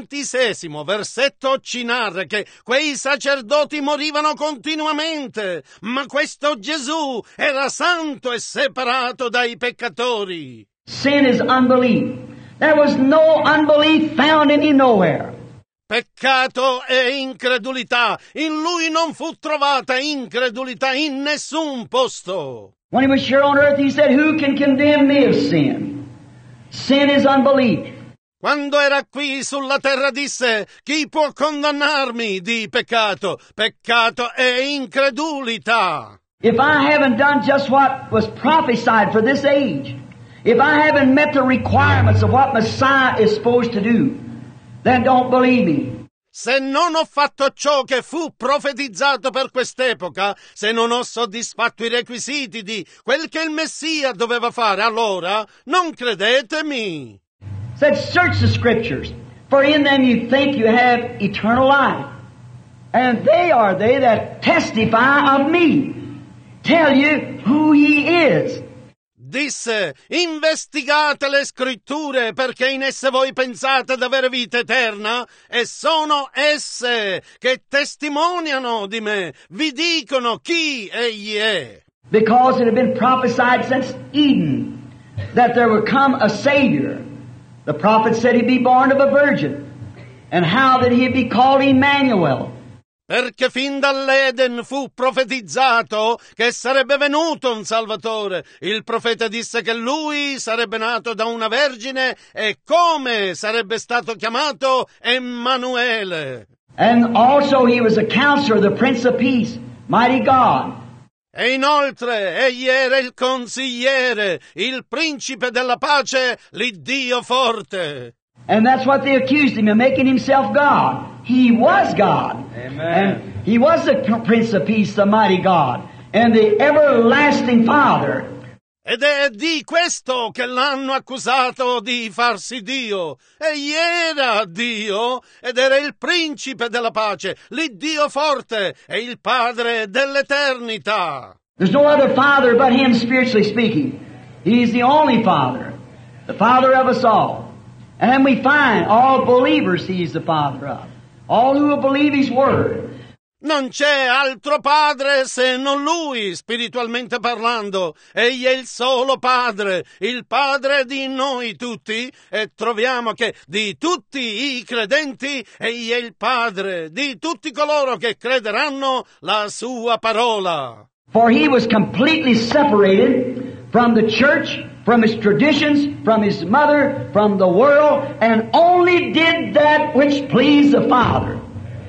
26° versetto ci narra che quei sacerdoti morivano continuamente, ma questo Gesù era santo e separato dai peccatori. Sin is unbelief. There was no unbelief found in him nowhere. Peccato e incredulità. In lui non fu trovata incredulità in nessun posto. When he was here on earth, he said, "Who can condemn me of sin?" Sin is unbelief. Quando era qui sulla terra disse, chi può condannarmi di peccato? Peccato e incredulità. If I haven't done just what was prophesied for this age, if I haven't met the requirements of what Messiah is supposed to do, then don't believe me. Se non ho fatto ciò che fu profetizzato per quest'epoca, se non ho soddisfatto i requisiti di quel che il Messia doveva fare, allora non credetemi. Said, search the scriptures, for in them you think you have eternal life. And they are they that testify of me, tell you who he is. Disse, investigate le scritture perché in esse voi pensate d'avere vita eterna e sono esse che testimoniano di me, vi dicono chi egli è. Because it had been prophesied since Eden that there would come a Savior. The prophet said he'd be born of a virgin. And how that he'd be called Emmanuel. Perché fin dall'Eden fu profetizzato che sarebbe venuto un Salvatore. Il profeta disse che lui sarebbe nato da una vergine e come sarebbe stato chiamato Emanuele. And also he was a counselor, the Prince of Peace, mighty God. E inoltre egli era il consigliere, il principe della pace, l'Iddio forte. And that's what they accused him of, making himself God. He was God. Amen. And he was the Prince of Peace, the mighty God, and the everlasting Father. Ed è di questo che l'hanno accusato di farsi Dio. Egli era Dio ed era il principe della pace, l'Iddio forte e il Padre dell'eternità. There's no other Father but Him, spiritually speaking. He's the only Father, the Father of us all. And we find all believers He's the Father of. All who will believe His Word. Non c'è altro padre se non lui, spiritualmente parlando. Egli è il solo padre, il padre di noi tutti, e troviamo che di tutti i credenti egli è il padre di tutti coloro che crederanno la sua parola. For He was completely separated from the church, from His traditions, from His mother, from the world, and only did that which pleased the Father.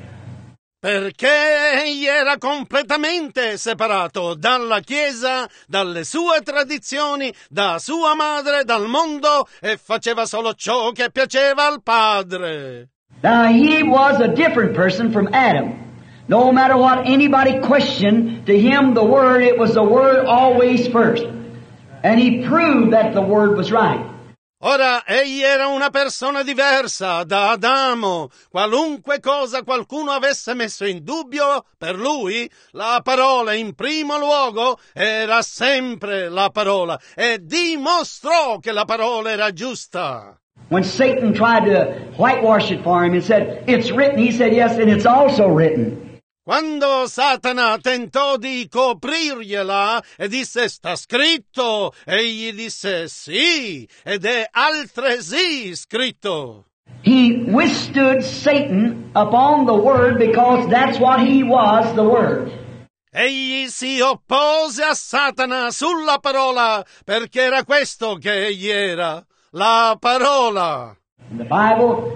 Perché egli era completamente separato dalla Chiesa, dalle sue tradizioni, da sua madre, dal mondo, e faceva solo ciò che piaceva al Padre. Now He was a different person from Adam. No matter what anybody questioned, to Him the Word, it was the Word always first. And He proved that the Word was right. Ora, egli era una persona diversa da Adamo. Qualunque cosa qualcuno avesse messo in dubbio, per lui, la parola in primo luogo era sempre la parola, e dimostrò che la parola era giusta. When Satan tried to whitewash it for him and said, "It's written," he said, "Yes, and it's also written." Quando Satana tentò di coprirgliela e disse sta scritto, egli disse sì, ed è altresì scritto. He withstood Satan upon the Word because that's what he was, the Word. Egli si oppose a Satana sulla parola perché era questo che egli era, la parola. In the Bible,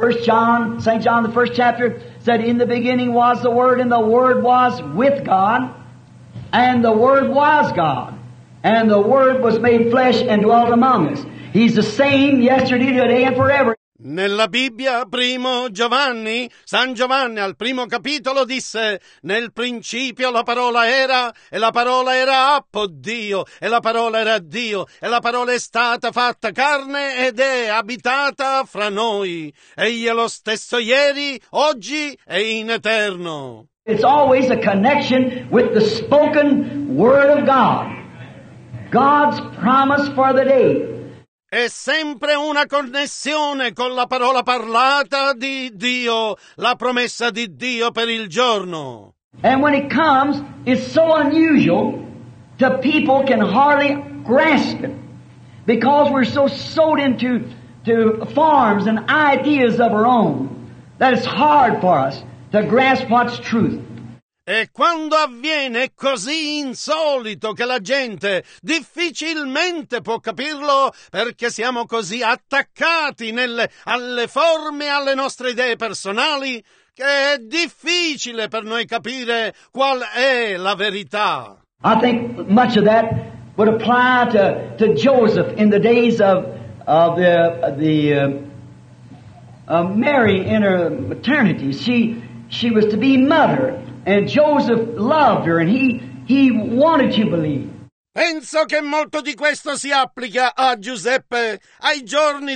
St. John, the first chapter, said, "In the beginning was the Word, and the Word was with God, and the Word was God, and the Word was made flesh and dwelt among us." He's the same yesterday, today, and forever. Nella Bibbia, primo Giovanni, San Giovanni al primo capitolo disse, nel principio la parola era, e la parola era appo Dio, e la parola era Dio, e la parola è stata fatta carne ed è abitata fra noi. Egli è lo stesso ieri, oggi e in eterno. It's always a connection with the spoken Word of God. God's promise for the day. È sempre una connessione con la parola parlata di Dio, la promessa di Dio per il giorno. And when it comes, it's so unusual that people can hardly grasp it. because we're so sewed into forms and ideas of our own that it's hard for us to grasp what's truth. E quando avviene così insolito che la gente difficilmente può capirlo perché siamo così attaccati alle forme e alle nostre idee personali che è difficile per noi capire qual è la verità. I think much of that would apply to Joseph in the days of Mary in her maternity. She was to be mother. And Joseph loved her, and he wanted to believe. Penso che molto di questo si applica a Giuseppe ai giorni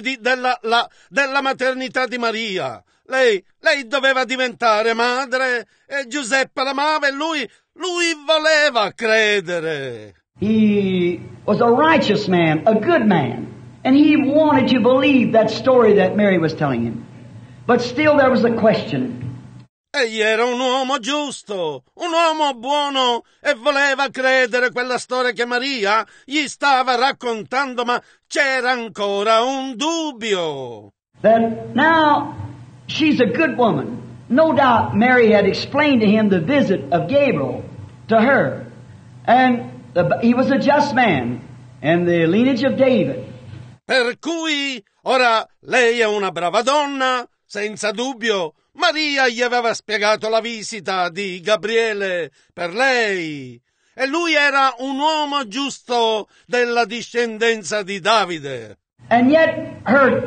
della maternità di Maria. Lei doveva diventare madre e Giuseppe l'amava e lui voleva credere. He was a righteous man, a good man, and he wanted to believe that story that Mary was telling him. But still there was a question. Egli era un uomo giusto, un uomo buono e voleva credere quella storia che Maria gli stava raccontando, ma c'era ancora un dubbio. That now she's a good woman. No doubt Mary had explained to him the visit of Gabriel to her. And he was a just man and the lineage of David. Per cui ora lei è una brava donna, senza dubbio. Maria gli aveva spiegato la visita di Gabriele per lei e lui era un uomo giusto della discendenza di Davide. And yet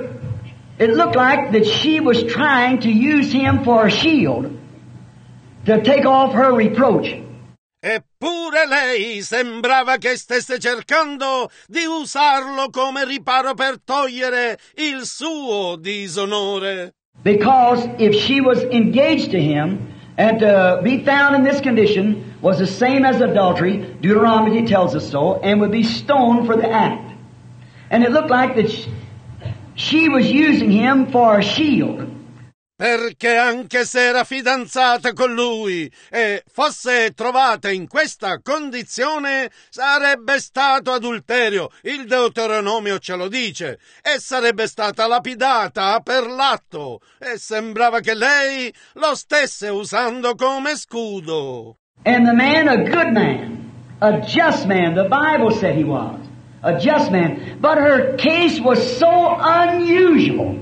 it looked like that she was trying to use him for a shield to take off her reproach. Eppure lei sembrava che stesse cercando di usarlo come riparo per togliere il suo disonore. Because if she was engaged to him, and to be found in this condition was the same as adultery, Deuteronomy tells us so, and would be stoned for the act. And it looked like that she was using him for a shield. Perché anche se era fidanzata con lui e fosse trovata in questa condizione, sarebbe stato adulterio. Il Deuteronomio ce lo dice. E sarebbe stata lapidata per l'atto. E sembrava che lei lo stesse usando come scudo. And the man, a good man, a just man, the Bible said he was. A just man. But her case was so unusual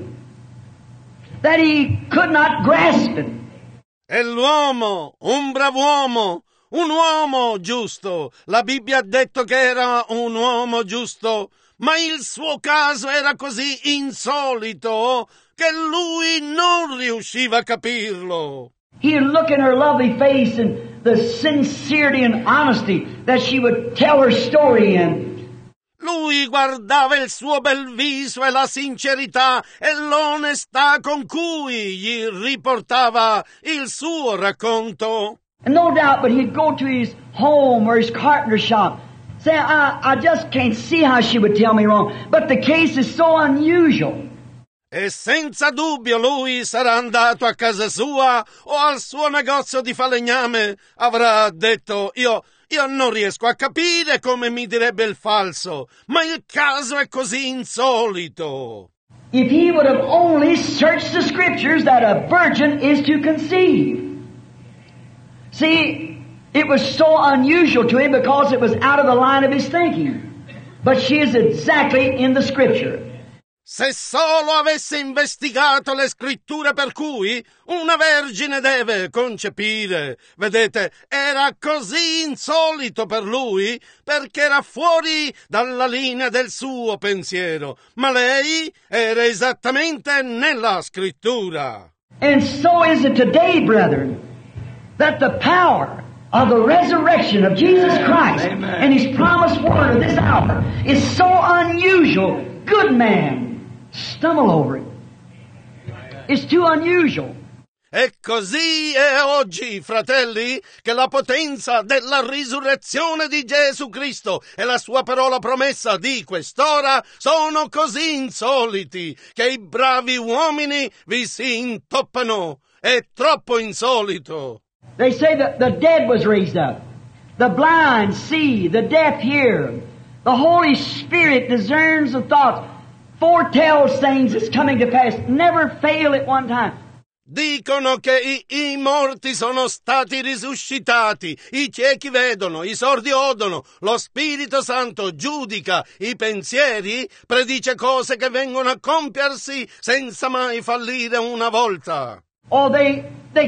that he could not grasp it. E l'uomo, un brav'uomo, un uomo giusto. La Bibbia ha detto che era un uomo giusto, ma il suo caso era così insolito che lui non riusciva a capirlo. He'd look in her lovely face and the sincerity and honesty that she would tell her story in. Lui guardava il suo bel viso e la sincerità e l'onestà con cui gli riportava il suo racconto. And no doubt, but he'd go to his home or his carpenter shop, say, I just can't see how she would tell me wrong, but the case is so unusual. E senza dubbio lui sarà andato a casa sua o al suo negozio di falegname, avrà detto, io non riesco a capire come mi direbbe il falso, ma il caso è così insolito. If he would have only searched the scriptures that a virgin is to conceive. See, it was so unusual to him because it was out of the line of his thinking. But she is exactly in the scripture. Se solo avesse investigato le scritture per cui una vergine deve concepire. Vedete, era così insolito per lui perché era fuori dalla linea del suo pensiero, ma lei era esattamente nella scrittura. And so is it today, brethren, that the power of the resurrection of Jesus Christ and His promised word of this hour is so unusual. Good man stumble over it. It's too unusual. E così è oggi, fratelli, che la potenza della risurrezione di Gesù Cristo e la sua parola promessa di quest'ora sono così insoliti che i bravi uomini vi si intoppano. È troppo insolito. They say that the dead was raised up. The blind see, the deaf hear. The Holy Spirit discerns the thoughts, foretells things that's coming to pass, never fail at one time. Dicono che i morti sono stati risuscitati, i ciechi vedono, i sordi odono, lo Spirito Santo giudica i pensieri, predice cose che vengono a compiersi senza mai fallire una volta. Oh, they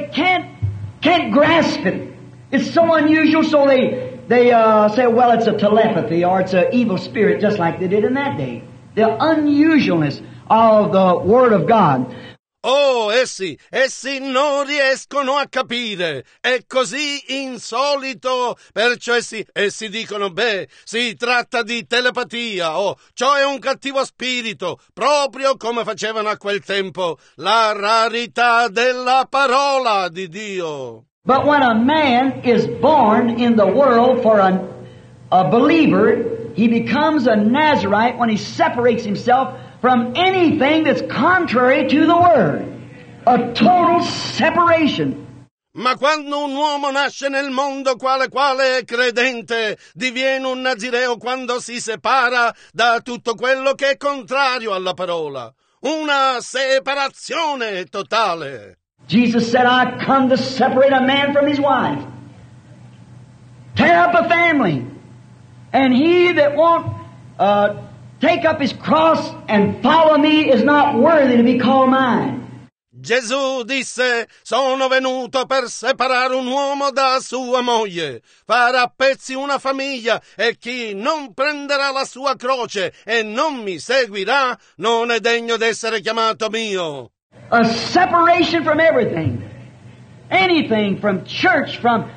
can't grasp it. It's so unusual, so they say, well, it's a telepathy or it's an evil spirit, just like they did in that day. The unusualness of the Word of God. Oh, essi non riescono a capire, è così insolito, perciò essi dicono, si tratta di telepatia, ciò è un cattivo spirito, proprio come facevano a quel tempo, la rarità della parola di Dio. But when a man is born in the world for a believer, he becomes a Nazarite when he separates himself from anything that's contrary to the Word. A total separation. Ma quando un uomo nasce nel mondo quale è credente, diviene un nazireo quando si separa da tutto quello che è contrario alla parola. Una separazione totale. Jesus said, I come to separate a man from his wife. Tear up a family. And he that won't take up his cross and follow me is not worthy to be called mine. Gesù disse, sono venuto per separare un uomo da sua moglie, fare a pezzi una famiglia, e chi non prenderà la sua croce e non mi seguirà non è degno d'essere chiamato mio. A separation from everything. Anything from church, from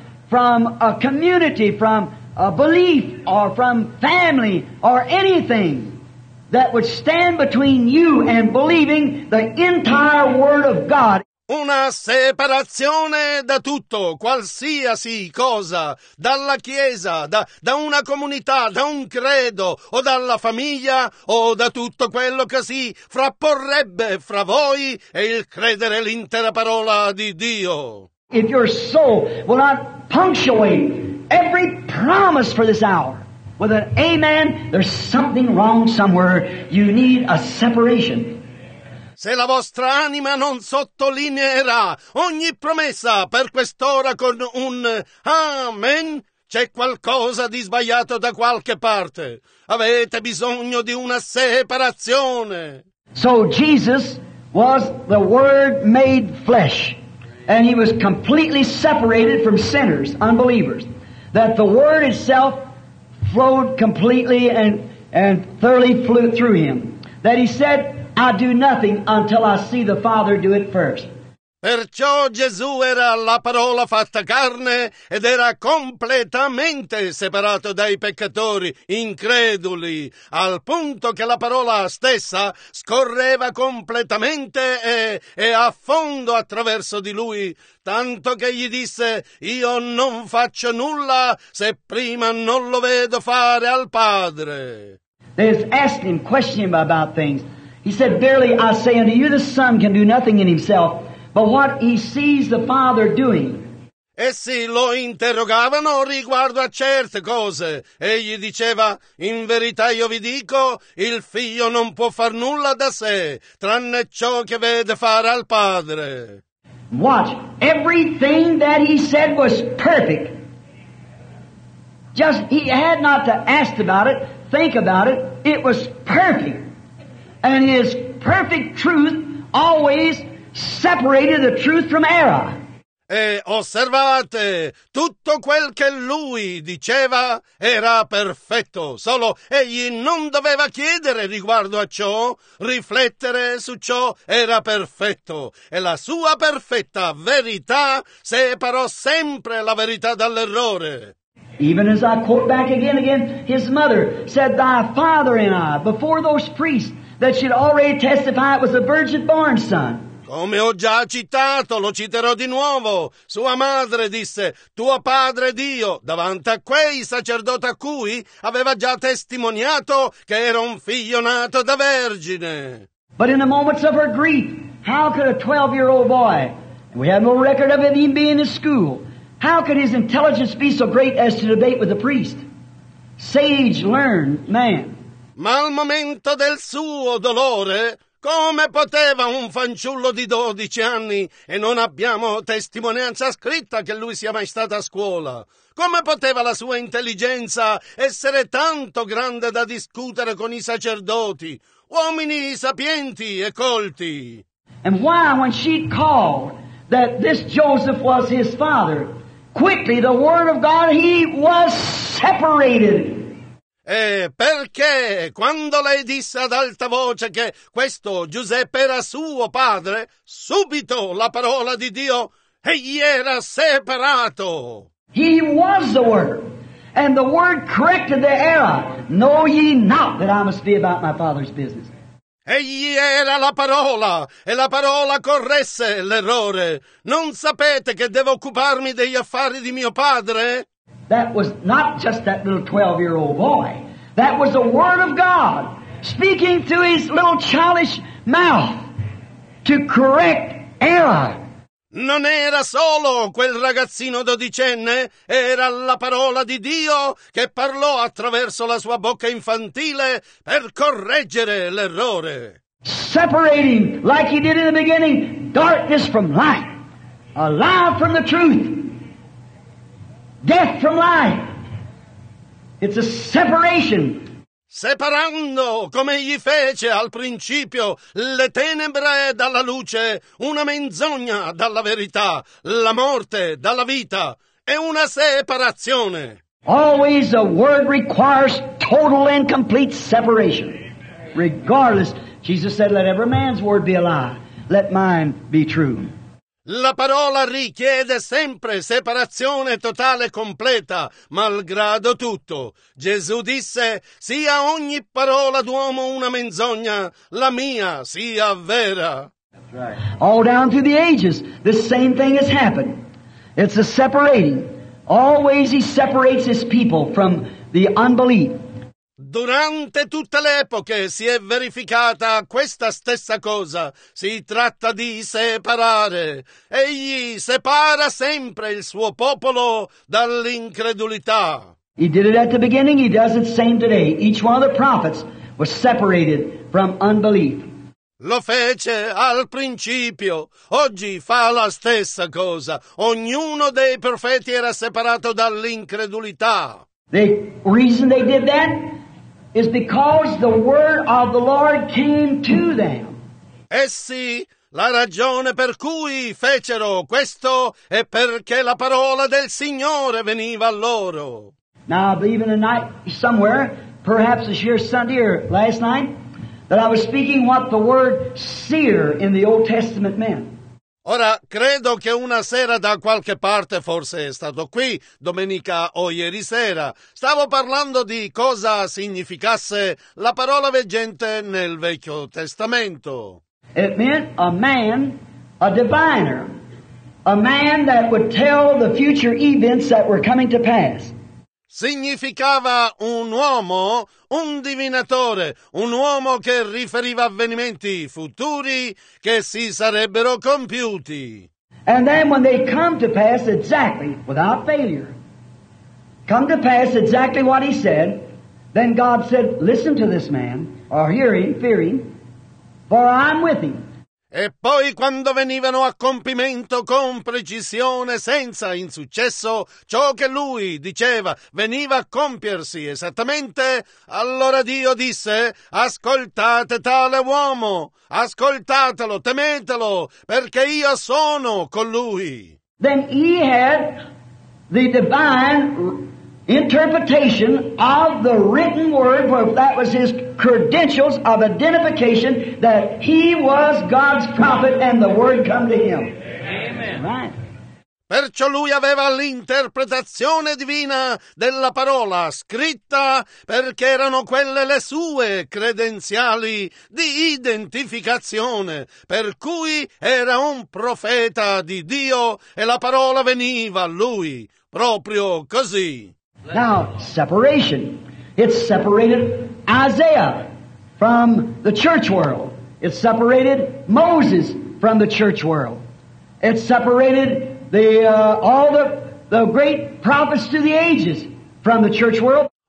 a community, from a belief, or from family, or anything that would stand between you and believing the entire Word of God. Una separazione da tutto, qualsiasi cosa, dalla Chiesa, da una comunità, da un credo, o dalla famiglia, o da tutto quello che si frapporrebbe fra voi e il credere l'intera parola di Dio. If your soul will not punctuate every promise for this hour with an amen, there's something wrong somewhere. You need a separation. Se la vostra anima non sottolineerà ogni promessa per quest'ora con un amen, c'è qualcosa di sbagliato da qualche parte. Avete bisogno di una separazione. So Jesus was the Word made flesh, and He was completely separated from sinners, unbelievers. That the Word itself flowed completely and thoroughly flew through Him. That He said, I do nothing until I see the Father do it first. Perciò Gesù era la parola fatta carne ed era completamente separato dai peccatori increduli, al punto che la parola stessa scorreva completamente e a fondo attraverso di lui, tanto che gli disse, io non faccio nulla se prima non lo vedo fare al Padre. They asked him, questioning him about things. He said, verily I say unto you, the Son can do nothing in himself, but what he sees the Father doing. Essi lo interrogavano riguardo a certe cose. Egli diceva, in verità io vi dico, il figlio non può far nulla da sé, tranne ciò che vede fare al Padre. Watch, everything that he said was perfect. Just, he had not to ask about it, think about it, it was perfect. And his perfect truth always separated the truth from error. E osservate, tutto quel che lui diceva era perfetto, solo egli non doveva chiedere riguardo a ciò, riflettere su ciò, era perfetto, e la sua perfetta verità separò sempre la verità dall'errore. Even as I quote back again, his mother said, thy father and I, before those priests that should already testify it was a virgin-born son. Come ho già citato, lo citerò di nuovo. Sua madre disse, tuo padre Dio, davanti a quei sacerdoti a cui aveva già testimoniato che era un figlio nato da vergine. But in the moments of her grief, how could a 12-year-old boy, and we have no record of him being in school, how could his intelligence be so great as to debate with the priest? sage, learned man. Ma al momento del suo dolore, come poteva un fanciullo di 12 anni, e non abbiamo testimonianza scritta che lui sia mai stato a scuola, come poteva la sua intelligenza essere tanto grande da discutere con i sacerdoti, uomini sapienti e colti? And why, when she called that this Joseph was his father, quickly the Word of God, he was separated. E perché quando lei disse ad alta voce che questo Giuseppe era suo padre, subito la parola di Dio, egli era separato. He was the Word, and the Word corrected the error. Know ye not that I must be about my Father's business? Egli era la parola, e la parola corresse l'errore. Non sapete che devo occuparmi degli affari di mio padre? That was not just that little 12-year-old boy. That was the Word of God speaking through his little childish mouth to correct error. Non era solo quel ragazzino dodicenne, era la parola di Dio che parlò attraverso la sua bocca infantile per correggere l'errore. Separating, like he did in the beginning, darkness from light, a lie from the truth, death from life. It's a separation. Separando, come egli fece al principio, le tenebre dalla luce, una menzogna dalla verità, la morte dalla vita, è una separazione. Always the Word requires total and complete separation. Regardless, Jesus said, let every man's word be a lie, let mine be true. La parola richiede sempre separazione totale e completa, malgrado tutto. Gesù disse, sia ogni parola d'uomo una menzogna, la mia sia vera. That's right. All down through the ages, this same thing has happened. It's a separating. Always he separates his people from the unbelief. Durante tutte le epoche si è verificata questa stessa cosa. Si tratta di separare. Egli separa sempre il suo popolo dall'incredulità. He did it at the beginning, he does it same today. Each one of the prophets was separated from unbelief. Lo fece al principio, oggi fa la stessa cosa. Ognuno dei profeti era separato dall'incredulità. The reason they did that is because the word of the Lord came to them. Essi, la ragione per cui fecero questo è perché la parola del Signore veniva a loro. Now I believe in the night somewhere, perhaps this year Sunday or last night, that I was speaking what the word seer in the Old Testament meant. Ora, credo che una sera da qualche parte, forse è stato qui, domenica o ieri sera, stavo parlando di cosa significasse la parola veggente nel Vecchio Testamento. It meant a man, a diviner, a man that would tell the future events that were coming to pass. Significava un uomo, un divinatore, un uomo che riferiva avvenimenti futuri che si sarebbero compiuti. And then when they come to pass exactly, without failure, come to pass exactly what he said, then God said, listen to this man, or hear him, fear him, for I'm with him. E poi quando venivano a compimento con precisione, senza insuccesso, ciò che lui diceva veniva a compiersi esattamente, allora Dio disse, ascoltate tale uomo, ascoltatelo, temetelo, perché io sono con lui. Then he had the divine interpretation of the written word, where that was his credentials of identification that he was God's prophet and the word come to him. Amen. Right. Perciò lui aveva l'interpretazione divina della parola scritta, perché erano quelle le sue credenziali di identificazione, per cui era un profeta di Dio e la parola veniva a lui, proprio così. Now, separation. It separated Isaiah from the church world. It separated Moses from the church world. It separated all the great prophets through the ages from the church world.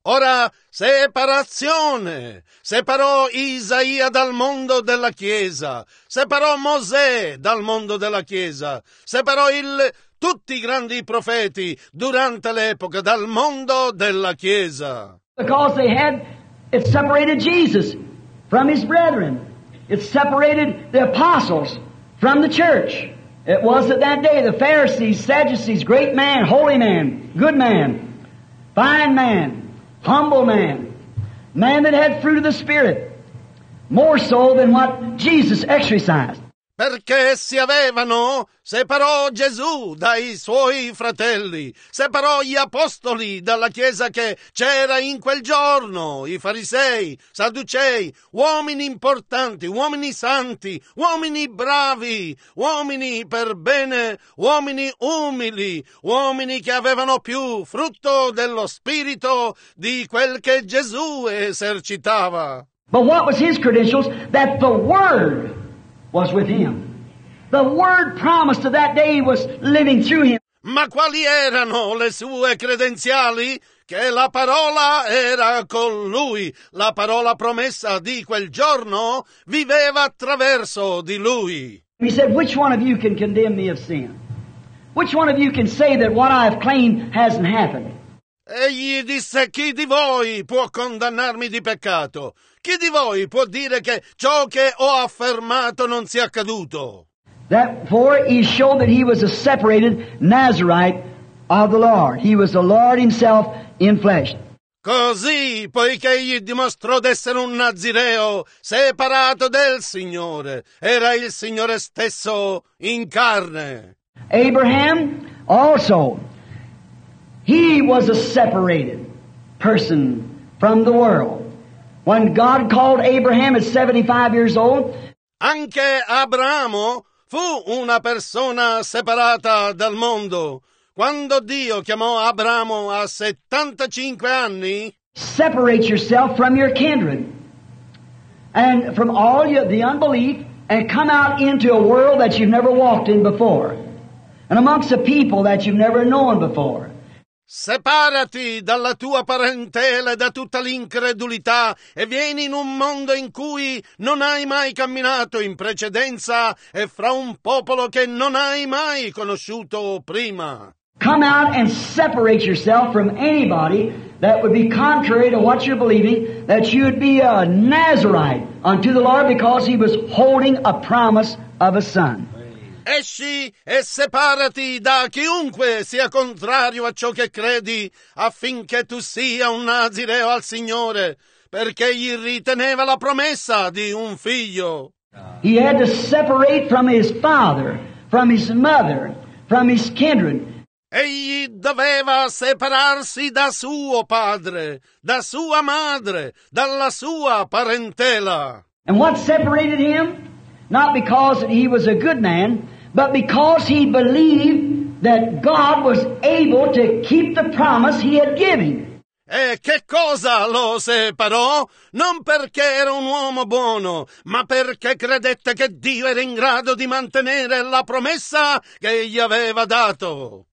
Ora, separazione. Separò Isaia dal mondo della Chiesa, separò Mosè dal mondo della Chiesa, separò tutti i grandi profeti durante l'epoca dal mondo della Chiesa. Because it separated Jesus from his brethren. It separated the apostles from the church. It was at that day the Pharisees, Sadducees, great man, holy man, good man, fine man, humble man, man that had fruit of the Spirit, more so than what Jesus exercised. Perché essi separò Gesù dai suoi fratelli, separò gli apostoli dalla Chiesa che c'era in quel giorno, i farisei, sadducei, uomini importanti, uomini santi, uomini bravi, uomini per bene, uomini umili, uomini che avevano più frutto dello Spirito di quel che Gesù esercitava. But what was his credentials? That the Word was with him. The Word promised of that day was living through him. Ma quali erano le sue credenziali? Che la parola era con lui, la parola promessa di quel giorno viveva attraverso di lui. He said, which one of you can condemn me of sin? Which one of you can say that what I have claimed hasn't happened? Egli disse, chi di voi può condannarmi di peccato? Chi di voi può dire che ciò che ho affermato non sia accaduto? Therefore he showed that he was a separated Nazarite of the Lord. He was the Lord himself in flesh. Così, poiché egli dimostrò d'essere un Nazireo separato del Signore, era il Signore stesso in carne. Abraham also, he was a separated person from the world. When God called Abraham at 75 years old, anche Abramo fu una persona separata dal mondo. Quando Dio chiamò Abramo a 75 anni, separate yourself from your kindred and from all the unbelief and come out into a world that you've never walked in before and amongst a people that you've never known before. Separati dalla tua parentela e da tutta l'incredulità e vieni in un mondo in cui non hai mai camminato in precedenza e fra un popolo che non hai mai conosciuto prima. Come out and separate yourself from anybody that would be contrary to what you're believing, that you would be a Nazarite unto the Lord because he was holding a promise of a son. Esci e separati da chiunque sia contrario a ciò che credi, affinché tu sia un Nazireo al Signore, perché egli riteneva la promessa di un figlio. He had to separate from his father, from his mother, from his kindred. Egli doveva separarsi da suo padre, da sua madre, dalla sua parentela. And what separated him? Not because he was a good man, but because he believed that God was able to keep the promise he had given. E che cosa lo separò? Non perché era un uomo buono, ma perché credette che Dio era in grado di mantenere la promessa che gli aveva dato.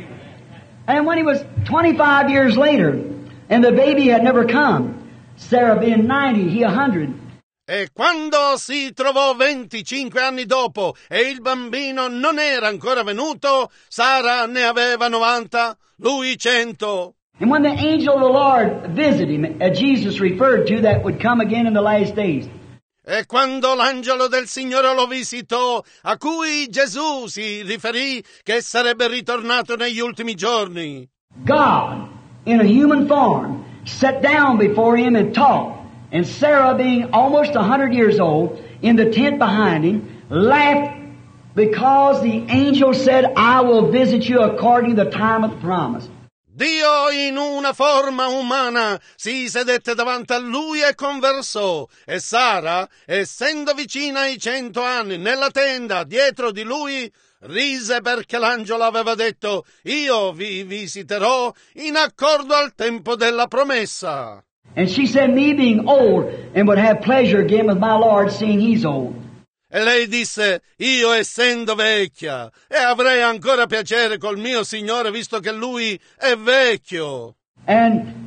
And when he was 25 years later, and the baby had never come, Sarah being 90, he 100. E quando si trovò 25 anni dopo e il bambino non era ancora venuto, Sara ne aveva 90, lui 100. And when the angel of the Lord visited him, as Jesus referred to, that would come again in the last days. E quando l'angelo del Signore lo visitò, a cui Gesù si riferì che sarebbe ritornato negli ultimi giorni, God, in a human form, sat down before him and talked. And Sarah, being almost 100 years old, in the tent behind him, laughed because the angel said, I will visit you according to the time of the promise. Dio in una forma umana si sedette davanti a lui e conversò, e Sara, essendo vicina ai 100 anni, nella tenda dietro di lui, rise perché l'angelo aveva detto, io vi visiterò in accordo al tempo della promessa. And she said, me being old and would have pleasure again with my Lord seeing he's old. E lei disse, io essendo vecchia, e avrei ancora piacere col mio Signore visto che lui è vecchio. And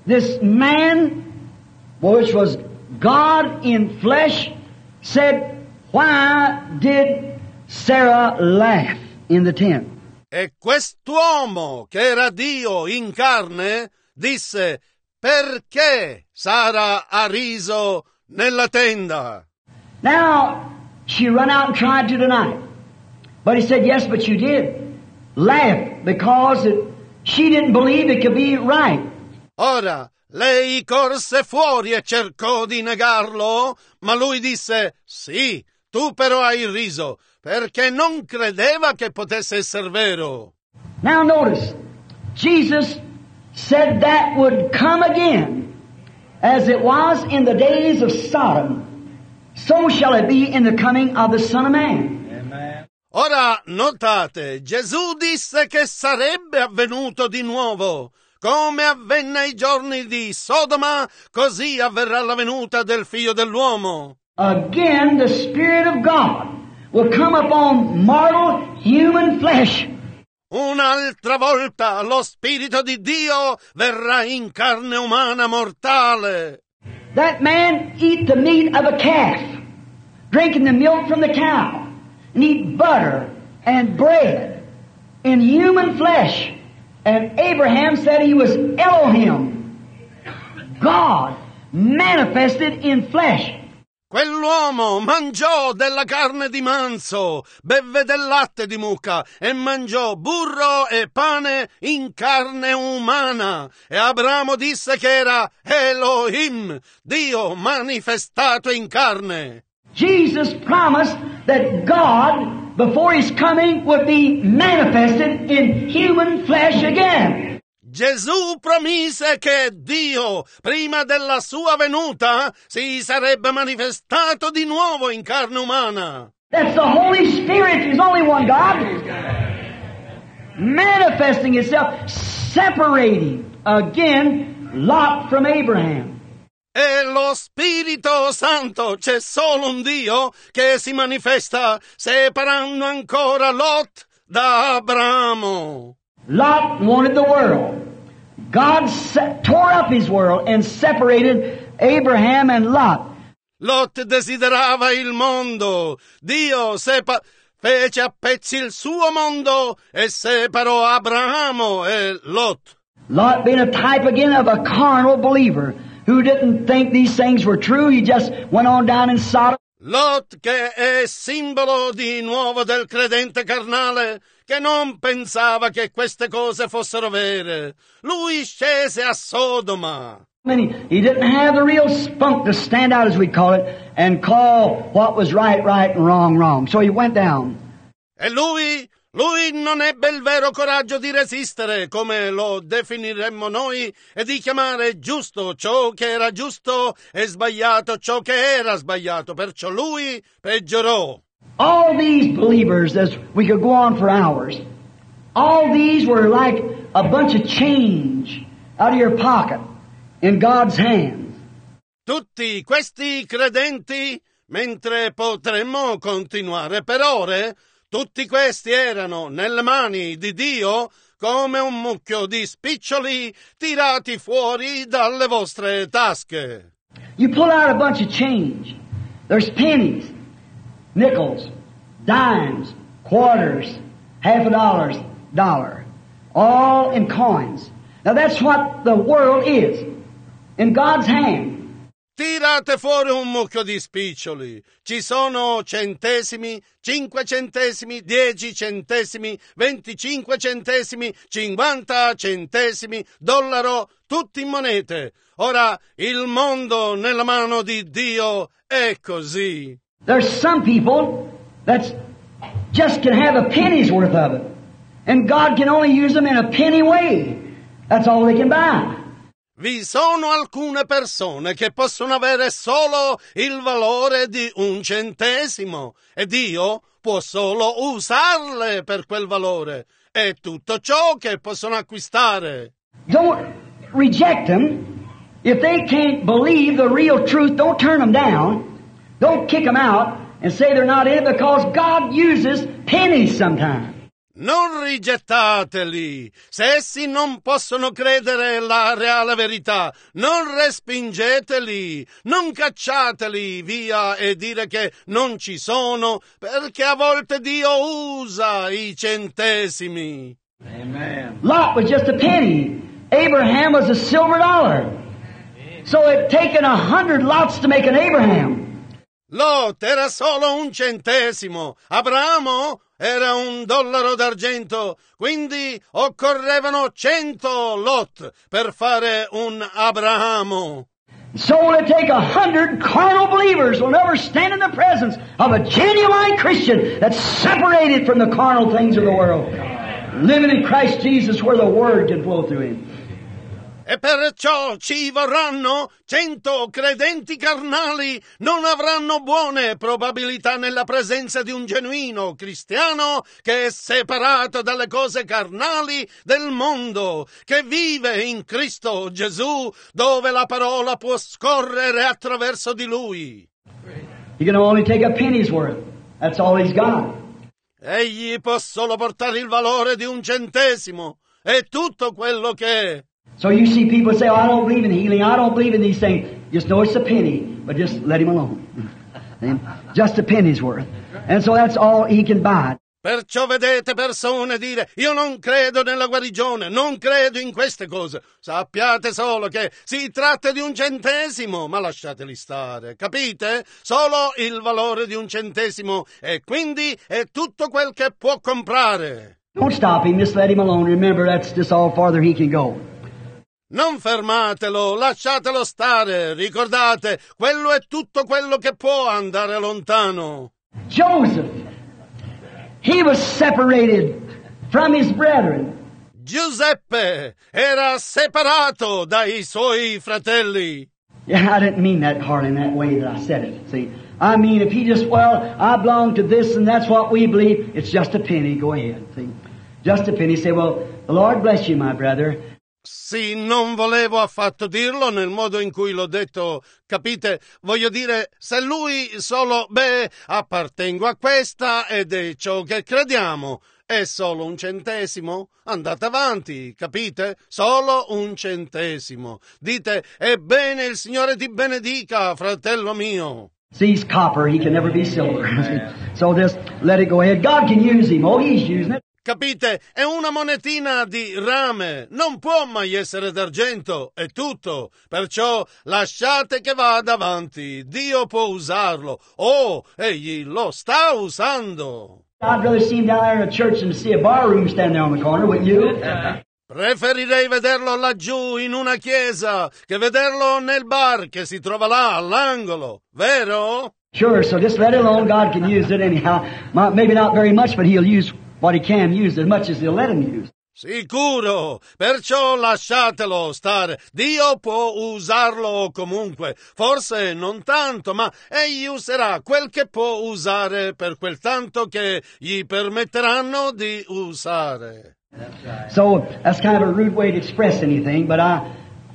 this man, which was God in flesh, said, "Why did Sarah laugh in the tent?" E quest'uomo, che era Dio in carne, disse: perché Sara ha riso nella tenda? Now, she run out and tried to deny it. But he said, "Yes, but you did laugh because she didn't believe it could be right." Ora, lei corse fuori e cercò di negarlo, ma lui disse: sì, tu però hai riso, perché non credeva che potesse essere vero. Now notice, Jesus said that would come again, as it was in the days of Sodom, so shall it be in the coming of the Son of Man. Amen. Ora, notate, Gesù disse che sarebbe avvenuto di nuovo. Come avvenne ai giorni di Sodoma, così avverrà la venuta del Figlio dell'uomo. Again, the Spirit of God will come upon mortal human flesh. Un'altra volta lo Spirito di Dio verrà in carne umana mortale. That man eat the meat of a calf, drinking the milk from the cow, and eat butter and bread in human flesh. And Abraham said he was Elohim, God manifested in flesh. Quell'uomo mangiò della carne di manzo, bevve del latte di mucca e mangiò burro e pane in carne umana. E Abramo disse che era Elohim, Dio manifestato in carne. Jesus promised that God, before His coming, would be manifested in human flesh again. Gesù promise che Dio, prima della sua venuta, si sarebbe manifestato di nuovo in carne umana. That's the Holy Spirit. There's only one God. Manifesting Himself, separating again Lot from Abraham. E lo Spirito Santo, c'è solo un Dio che si manifesta separando ancora Lot da Abramo. Lot wanted the world. God tore up his world and separated Abraham and Lot. Lot desiderava il mondo. Dio fece a pezzi il suo mondo e separò Abramo e Lot. Lot being a type again of a carnal believer who didn't think these things were true. He just went on down in Sodom. Lot, che è simbolo di nuovo del credente carnale, che non pensava che queste cose fossero vere. Lui scese a Sodoma. He didn't have the real spunk to stand out, as we call it, and call what was right, right, and wrong, wrong. So he went down. E lui non ebbe il vero coraggio di resistere, come lo definiremmo noi, e di chiamare giusto ciò che era giusto e sbagliato ciò che era sbagliato. Perciò lui peggiorò. All these believers, as we could go on for hours, all these were like a bunch of change out of your pocket in God's hands. Tutti questi credenti, mentre potremmo continuare per ore, tutti questi erano nelle mani di Dio come un mucchio di spiccioli tirati fuori dalle vostre tasche. You pull out a bunch of change. There's pennies, nickels, dimes, quarters, $50, dollar, all in coins. Now that's what the world is, in God's hand. Tirate fuori un mucchio di spiccioli. Ci sono centesimi, 5 centesimi, 10 centesimi, 25 centesimi, 50 centesimi, dollaro, tutti in monete. Ora il mondo nella mano di Dio è così. There's some people that just can have a penny's worth of it. And God can only use them in a penny way. That's all they can buy. Vi sono alcune persone che possono avere solo il valore di 1 centesimo e Dio può solo usarle per quel valore. È tutto ciò che possono acquistare. Don't reject them. If they can't believe the real truth, don't turn them down. Don't kick them out and say they're not in it, because God uses pennies sometimes. Non rigettateli. Se essi non possono credere la reale verità, non respingeteli, non cacciateli via e dire che non ci sono, perché a volte Dio usa i centesimi. Amen. Lot was just a penny. Abraham was a silver dollar. So it taken 100 lots to make an Abraham. Lot era solo un centesimo. Abramo era $1 d'argento. Quindi occorrevano 100 Lot per fare un Abramo. So will it take 100 carnal believers will never stand in the presence of a genuine Christian that's separated from the carnal things of the world, living in Christ Jesus where the Word can flow through Him. E perciò ci vorranno 100 credenti carnali, non avranno buone probabilità nella presenza di un genuino cristiano che è separato dalle cose carnali del mondo, che vive in Cristo Gesù, dove la parola può scorrere attraverso di Lui. He can only take a penny's worth. That's all he's got. Egli può solo portare il valore di un centesimo, è tutto quello che è. So you see people say, oh, I don't believe in healing, I don't believe in these things. Just know it's a penny, but just let him alone. Just a penny's worth. And so that's all he can buy. Perciò vedete persone dire, io non credo nella guarigione, non credo in queste cose. Sappiate solo che si tratta di un centesimo, ma lasciateli stare, capite? Solo il valore di un centesimo e quindi è tutto quel che può comprare. Don't stop him, just let him alone. Remember, that's just all farther he can go. Non fermatelo, lasciatelo stare, ricordate, quello è tutto quello che può andare lontano. Joseph, he was separated from his brethren. Giuseppe era separato dai suoi fratelli. Yeah, I didn't mean that hard in that way that I said it, see. I mean, if he just, well, I belong to this and that's what we believe, it's just a penny, go ahead, see. Just a penny, say, well, the Lord bless you, my brother. Sì, non volevo affatto dirlo nel modo in cui l'ho detto, capite? Voglio dire, se lui solo, appartengo a questa ed è ciò che crediamo, è solo un centesimo? Andate avanti, capite? Solo un centesimo. Dite, ebbene il Signore ti benedica, fratello mio. See, he's copper, he can never be silver. So just let it go ahead. God can use him. Oh, he's using it. Capite? È una monetina di rame, non può mai essere d'argento, è tutto. Perciò lasciate che vada avanti, Dio può usarlo. Oh, egli lo sta usando. I'd rather see him down there in a church than to see a barroom stand there on the corner, wouldn't you? Preferirei vederlo laggiù in una chiesa che vederlo nel bar che si trova là all'angolo, vero? Sure, so just let it alone. God can use it anyhow. Maybe not very much, but he'll use what he can use as much as he'll let him use. Sicuro, perciò lasciatelo stare. Dio può usarlo comunque, forse non tanto, ma egli userà quel che può usare per quel tanto che gli permetteranno di usare. So that's kind of a rude way to express anything, but I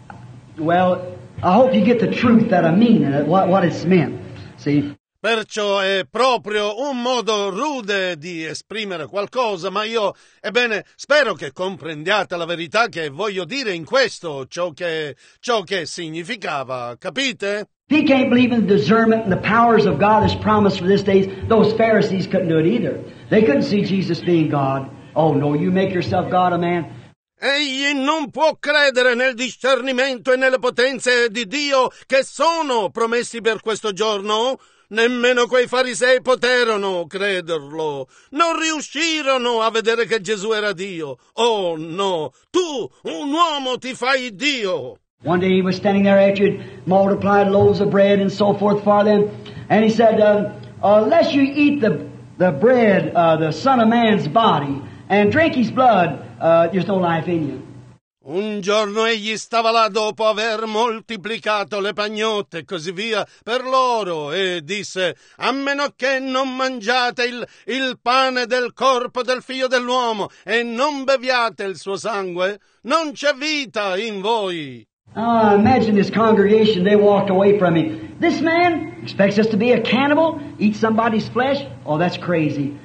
hope you get the truth that I mean and what it's meant. See? Perciò è proprio un modo rude di esprimere qualcosa, ma io, spero che comprendiate la verità che voglio dire in questo, ciò che significava, capite? If he can't believe in the discernment and the powers of God as promised for this day, those Pharisees couldn't do it either. They couldn't see Jesus being God. Oh no, you make yourself God, a man. Egli non può credere nel discernimento e nelle potenze di Dio che sono promessi per questo giorno. Nemmeno quei farisei poterono crederlo. Non riuscirono a vedere che Gesù era Dio. Oh no, tu, un uomo, ti fai Dio. One day he was standing there after he had multiplied loaves of bread and so forth for them, and he said, unless you eat the bread, the Son of Man's body, and drink his blood, there's no life in you. Un giorno egli stava là dopo aver moltiplicato le pagnotte e così via per loro e disse, a meno che non mangiate il pane del corpo del figlio dell'uomo e non beviate il suo sangue, non c'è vita in voi. Oh, imagine this congregation, they walked away from him. This man expects us to be a cannibal, eat somebody's flesh? Oh, that's crazy.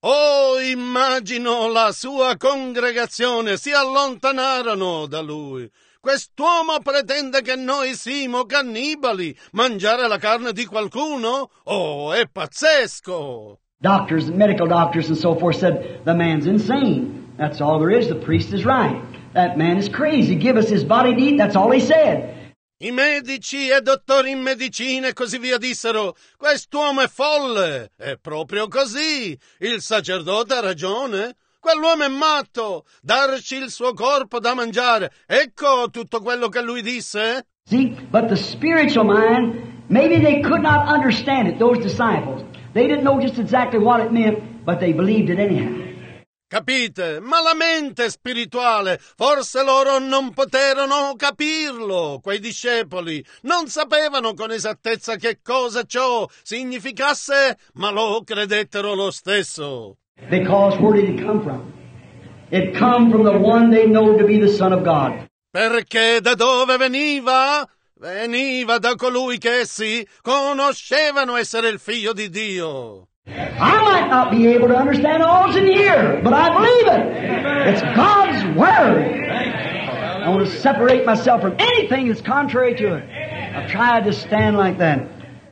Oh, immagino la sua congregazione si allontanarono da lui. Quest'uomo pretende che noi simo cannibali, mangiare la carne di qualcuno? Oh, è pazzesco! Doctors, medical doctors and so forth said, the man's insane. That's all there is. The priest is right. That man is crazy. Give us his body to eat. That's all he said. I medici e dottori in medicina e così via dissero, quest'uomo è folle. È proprio così. Il sacerdote ha ragione. Quell'uomo è matto. Darci il suo corpo da mangiare. Ecco tutto quello che lui disse. See, but the spiritual mind, maybe they could not understand it, those disciples. They didn't know just exactly what it meant, but they believed it anyhow. Capite? Ma la mente spirituale, forse loro non poterono capirlo, quei discepoli. Non sapevano con esattezza che cosa ciò significasse, ma lo credettero lo stesso. Because where did it come from? It come from the one they know to be the Son of God. Perché da dove veniva? Veniva da colui che essi conoscevano essere il Figlio di Dio. I might not be able to understand all that's in here, but I believe it. It's God's Word. I want to separate myself from anything that's contrary to it. I've tried to stand like that.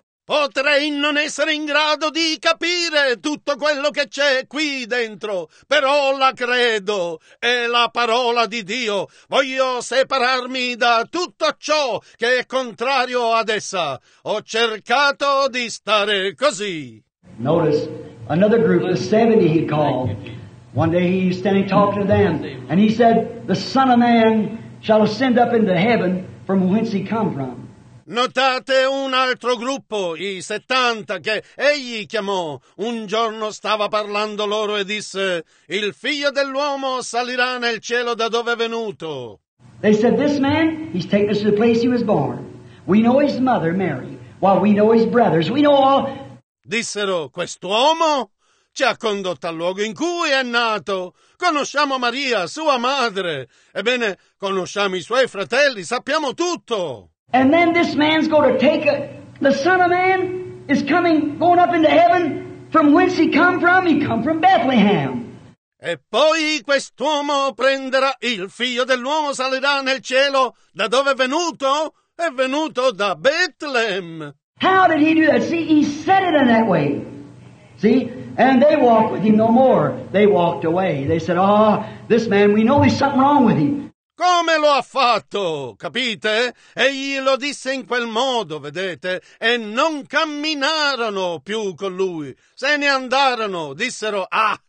Potrei non essere in grado di capire tutto quello che c'è qui dentro, però la credo, è la parola di Dio. Voglio separarmi da tutto ciò che è contrario ad essa. Ho cercato di stare così. Notice, another group, the 70 he called. One day he was standing talking to them, and he said, the Son of Man shall ascend up into heaven from whence he come from. Notate un altro gruppo, i 70, che egli chiamò. Un giorno stava parlando loro e disse, il Figlio dell'uomo salirà nel cielo da dove è venuto. They said, this man, he's taken us to the place he was born. We know his mother, Mary, while we know his brothers. We know all... Dissero, quest'uomo ci ha condotto al luogo in cui è nato. Conosciamo Maria, sua madre. Ebbene, conosciamo i suoi fratelli, sappiamo tutto. And then this man's going to take the Son of Man is going up into heaven. From whence he come from? He come from Bethlehem. E poi quest'uomo prenderà, il Figlio dell'uomo salirà nel cielo. Da dove è venuto? È venuto da Bethlehem. How did he do that? See, he said it in that way. See? And they walked with him no more. They walked away. They said, this man, we know there's something wrong with him. Come lo ha fatto, capite? Egli lo disse in quel modo, vedete? E non camminarono più con lui. Se ne andarono, dissero,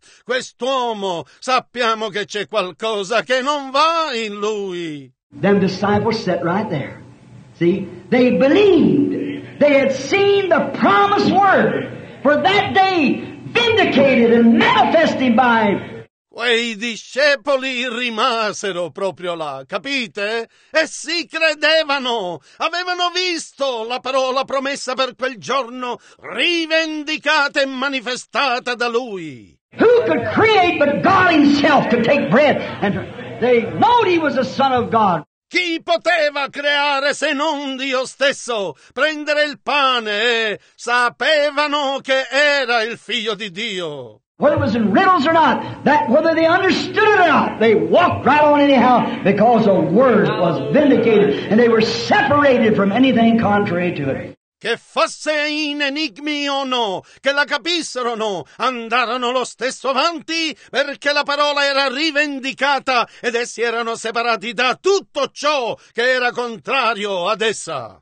quest'uomo, sappiamo che c'è qualcosa che non va in lui. Them disciples sat right there. See? They believed. They had seen the promised word. For that day, vindicated and manifested by Quei discepoli rimasero proprio là, capite? E si credevano, avevano visto la parola promessa per quel giorno rivendicata e manifestata da lui. Who could create but God himself could take bread? And they knowed he was the Son of God. Chi poteva creare se non Dio stesso? Prendere il pane e sapevano che era il Figlio di Dio. Whether it was in riddles or not, that whether they understood it or not, they walked right on anyhow because the word was vindicated and they were separated from anything contrary to it. Che fosse in enigmi o no, che la capissero o no, andarono lo stesso avanti perché la parola era rivendicata ed essi erano separati da tutto ciò che era contrario ad essa.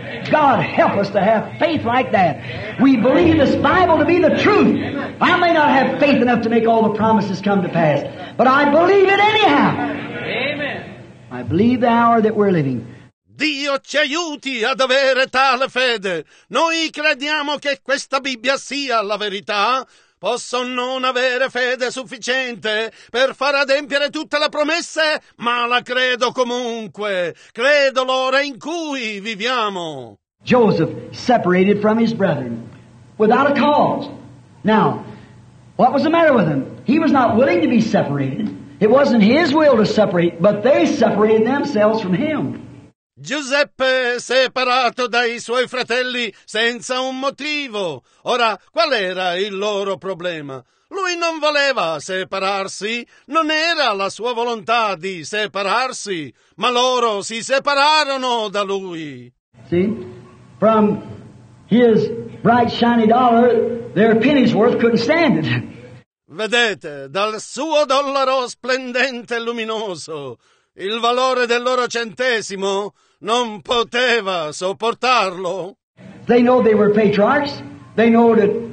God help us to have faith like that. We believe this Bible to be the truth. I may not have faith enough to make all the promises come to pass, but I believe it anyhow. Amen. I believe the hour that we're living. Dio ci aiuti ad avere tale fede. Noi crediamo che questa Bibbia sia la verità. Posso non avere fede sufficiente per far adempiere tutte le promesse, ma la credo comunque. Credo l'ora in cui viviamo. Joseph separated from his brethren without a cause. Now, what was the matter with him? He was not willing to be separated. It wasn't his will to separate, but they separated themselves from him. Giuseppe separato dai suoi fratelli senza un motivo. Ora, qual era il loro problema? Lui non voleva separarsi, non era la sua volontà di separarsi, ma loro si separarono da lui. See? From his bright shiny dollar, their penny's worth couldn't stand it. Vedete, dal suo dollaro splendente e luminoso, il valore del loro centesimo non poteva sopportarlo. They know they were patriarchs. They know that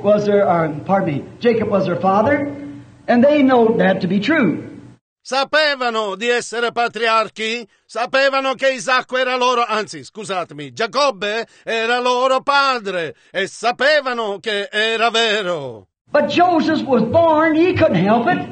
Jacob was their father, and they know that to be true. Sapevano di essere patriarchi, sapevano che Isacco era loro, Giacobbe era loro padre, e sapevano che era vero. But Joseph was born, he couldn't help it.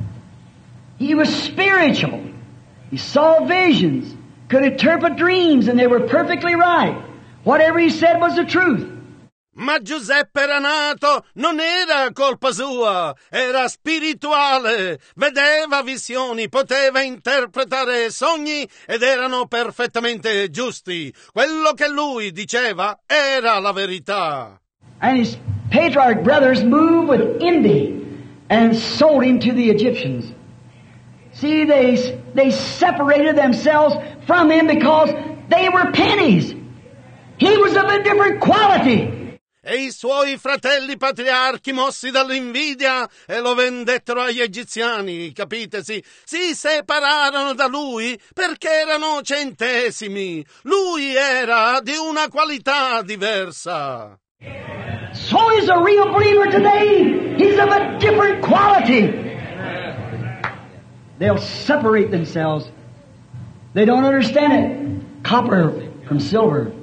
He was spiritual. He saw visions, could interpret dreams, and they were perfectly right. Whatever he said was the truth. Ma Giuseppe era nato, non era colpa sua, era spirituale, vedeva visioni, poteva interpretare sogni ed erano perfettamente giusti. Quello che lui diceva era la verità. And his patriarch brothers moved with envy and sold him to the Egyptians. See, they separated themselves from him because they were pennies. He was of a different quality. E i suoi fratelli patriarchi, mossi dall'invidia, e lo vendettero agli egiziani, capite? Si separarono da lui perché erano centesimi. Lui era di una qualità diversa. So is a real believer today. He's of a different quality. They'll separate themselves. They don't understand it. Copper from silver.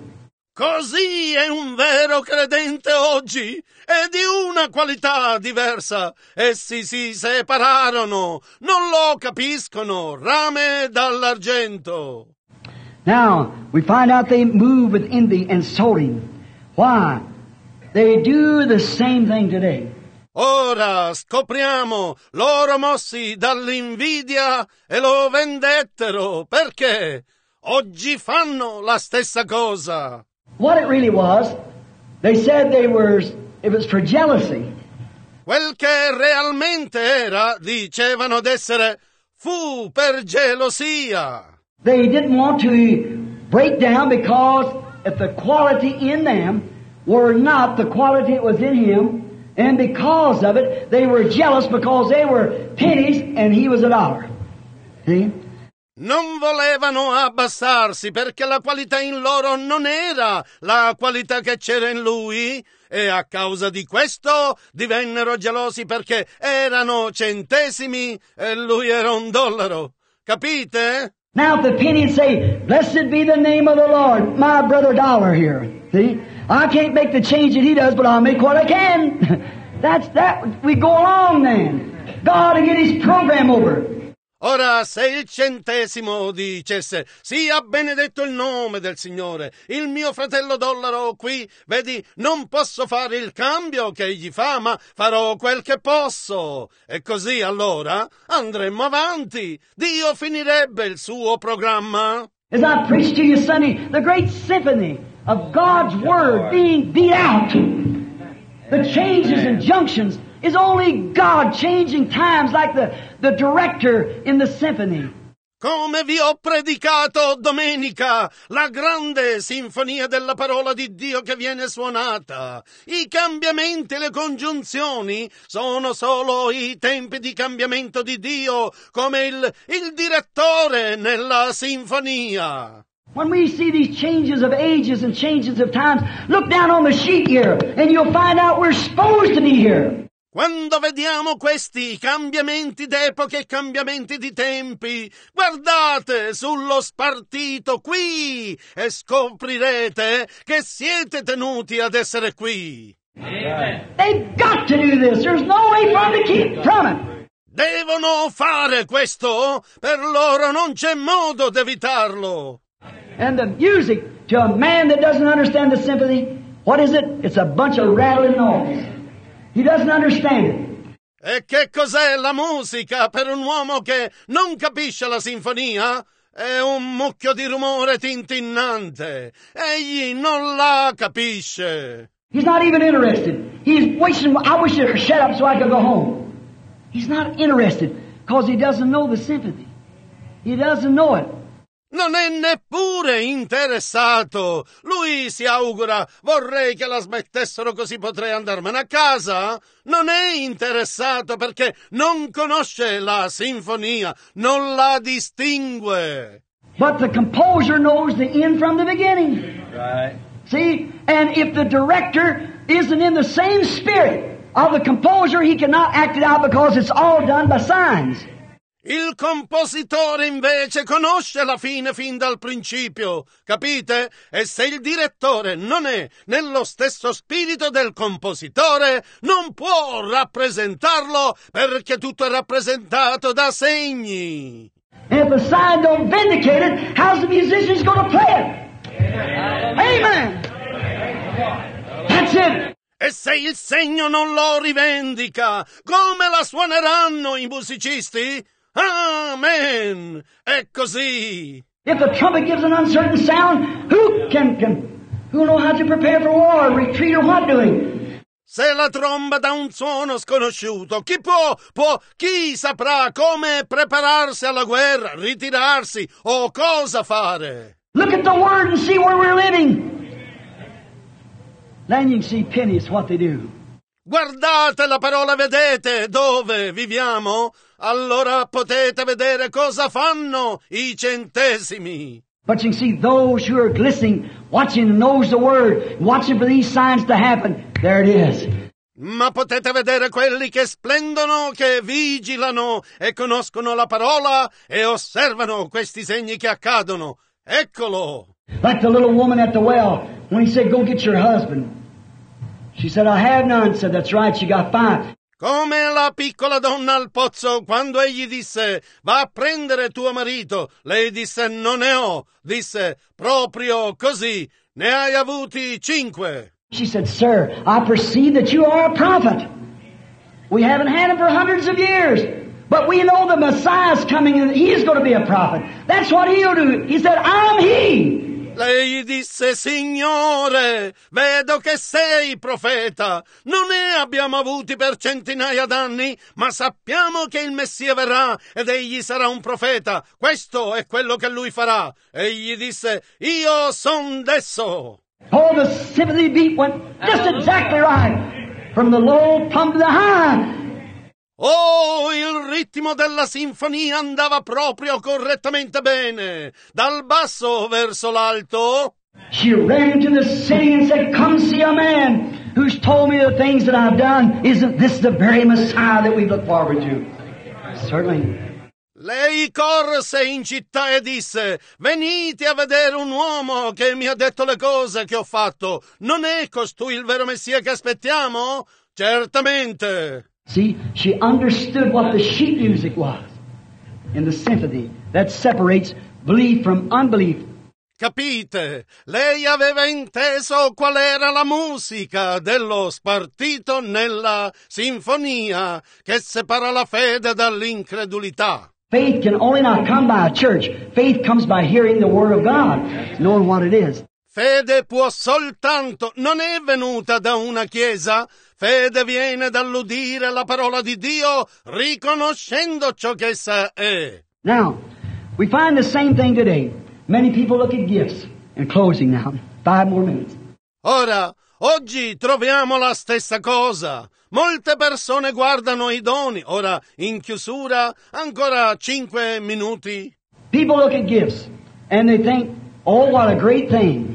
Così è un vero credente oggi, è di una qualità diversa. Essi si separarono, non lo capiscono, rame dall'argento. Now, we find out they move with envy and sold him. Why? They do the same thing today. Ora scopriamo, loro mossi dall'invidia e lo vendettero. Perché? Oggi fanno la stessa cosa. What it really was, they said it was for jealousy. Quel che realmente era, dicevano d'essere, fu per gelosia. They didn't want to break down because if the quality in them were not the quality it was in him, and because of it, they were jealous because they were pennies and he was a dollar. See? Non volevano abbassarsi perché la qualità in loro non era la qualità che c'era in lui, e a causa di questo divennero gelosi perché erano centesimi e lui era un dollaro. Capite? Now if the penny would say, "Blessed be the name of the Lord, my brother dollar here." See? I can't make the change that he does, but I'll make what I can. That's that. We go along then. God will get his program over. Ora, se il centesimo dicesse, sia benedetto il nome del Signore, il mio fratello dollaro qui, vedi, non posso fare il cambio che egli fa, ma farò quel che posso. E così allora andremmo avanti. Dio finirebbe il suo programma. As I preached to you Sunday, the great symphony of God's Word being beat out. The changes and junctions is only God changing times like the director in the symphony. Come vi ho predicato domenica, la grande sinfonia della parola di Dio che viene suonata. I cambiamenti e le congiunzioni sono solo i tempi di cambiamento di Dio, come il direttore nella sinfonia. When we see these changes of ages and changes of times, look down on the sheet here and you'll find out we're supposed to be here. Quando vediamo questi cambiamenti d'epoche e cambiamenti di tempi, guardate sullo spartito qui e scoprirete che siete tenuti ad essere qui. They've got to do this. There's no way for them to keep from it. Devono fare questo, per loro non c'è modo d'evitarlo. And the music, to a man that doesn't understand the symphony, what is it? It's a bunch of rattling noise. He doesn't understand it. E che cos'è la musica per un uomo che non capisce la sinfonia? è un mucchio di rumore tintinnante. Egli non la capisce. He's not even interested. He's wishing, I wish you'd shut up so I could go home. He's not interested because he doesn't know the sympathy. He doesn't know it. Non è neppure interessato. Lui si augura, vorrei che la smettessero così potrei andarmene a casa. Non è interessato perché non conosce la sinfonia, non la distingue. But the composer knows the end from the beginning. Right. See? And if the director isn't in the same spirit of the composer, he cannot act it out because it's all done by signs. Il compositore invece conosce la fine fin dal principio, capite? E se il direttore non è nello stesso spirito del compositore, non può rappresentarlo perché tutto è rappresentato da segni. And if the sign don't vindicate it, how's the musicians going to play it? Amen. That's it. E se il segno non lo rivendica, come la suoneranno i musicisti? Amen! È così! If the trumpet gives an uncertain sound, who know how to prepare for war, retreat, or what doing? Se la tromba dà un suono sconosciuto, chi saprà come prepararsi alla guerra, ritirarsi o cosa fare? Look at the Word and see where we're living. Then you can see pennies, what they do. Guardate la parola, vedete dove viviamo? Allora potete vedere cosa fanno i centesimi. But you can see those who are listening, watching, knows the Word, watching for these signs to happen. There it is. Ma potete vedere quelli che splendono, che vigilano e conoscono la parola e osservano questi segni che accadono. Eccolo! Like the little woman at the well, when he said, go get your husband. She said, I have none. Said, that's right, she got 5. Come la piccola donna al pozzo, quando egli disse, va a prendere tuo marito, lei disse, non ne ho. Disse, proprio così, ne hai avuti 5. She said, sir, I perceive that you are a prophet. We haven't had him for hundreds of years, but we know the Messiah's coming and he's going to be a prophet. That's what he'll do. He said, I'm he. Lei disse, Signore, vedo che sei profeta. Non ne abbiamo avuti per centinaia d'anni, ma sappiamo che il Messia verrà ed egli sarà un profeta. Questo è quello che lui farà. Egli disse, io son d'esso. Oh, the sympathy beat went just exactly right. From the low plumb to the high. Oh, il ritmo della sinfonia andava proprio correttamente bene, dal basso verso l'alto. She ran into the city and said, come see a man who's told me the things that I've done. Isn't this the very Messiah that we look forward to? Certainly. Lei corse in città e disse, venite a vedere un uomo che mi ha detto le cose che ho fatto. Non è costui il vero Messia che aspettiamo? Certamente. See, she understood what the sheet music was in the symphony that separates belief from unbelief. Capite? Lei aveva inteso qual era la musica dello spartito nella sinfonia che separa la fede dall'incredulità. Faith can only not come by a church. Faith comes by hearing the Word of God, knowing what it is. Fede può soltanto, non è venuta da una chiesa, fede viene dall'udire la parola di Dio, riconoscendo ciò che essa è. Now, we find the same thing today. Many people look at gifts. In closing now, 5 more minutes. Ora, oggi troviamo la stessa cosa. Molte persone guardano i doni. Ora, in chiusura, ancora 5 minuti. People look at gifts and they think, oh, what a great thing.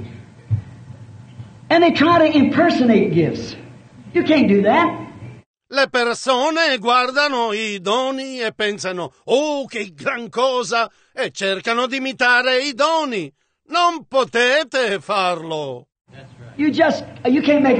And they try to impersonate gifts. You can't do that. Le persone guardano i doni e pensano, oh, che gran cosa, e cercano di imitare i doni. Non potete farlo. You can't make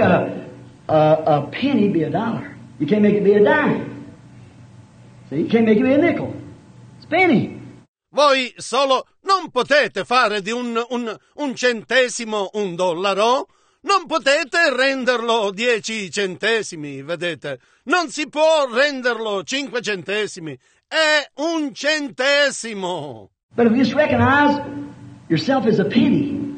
a penny be a dollar. You can't make it be a dime. So you can't make it be a nickel. It's a penny. Voi solo non potete fare di un centesimo un dollaro. Non potete renderlo 10 centesimi, vedete? Non si può renderlo 5 centesimi. È un centesimo. But if you just recognize yourself as a penny,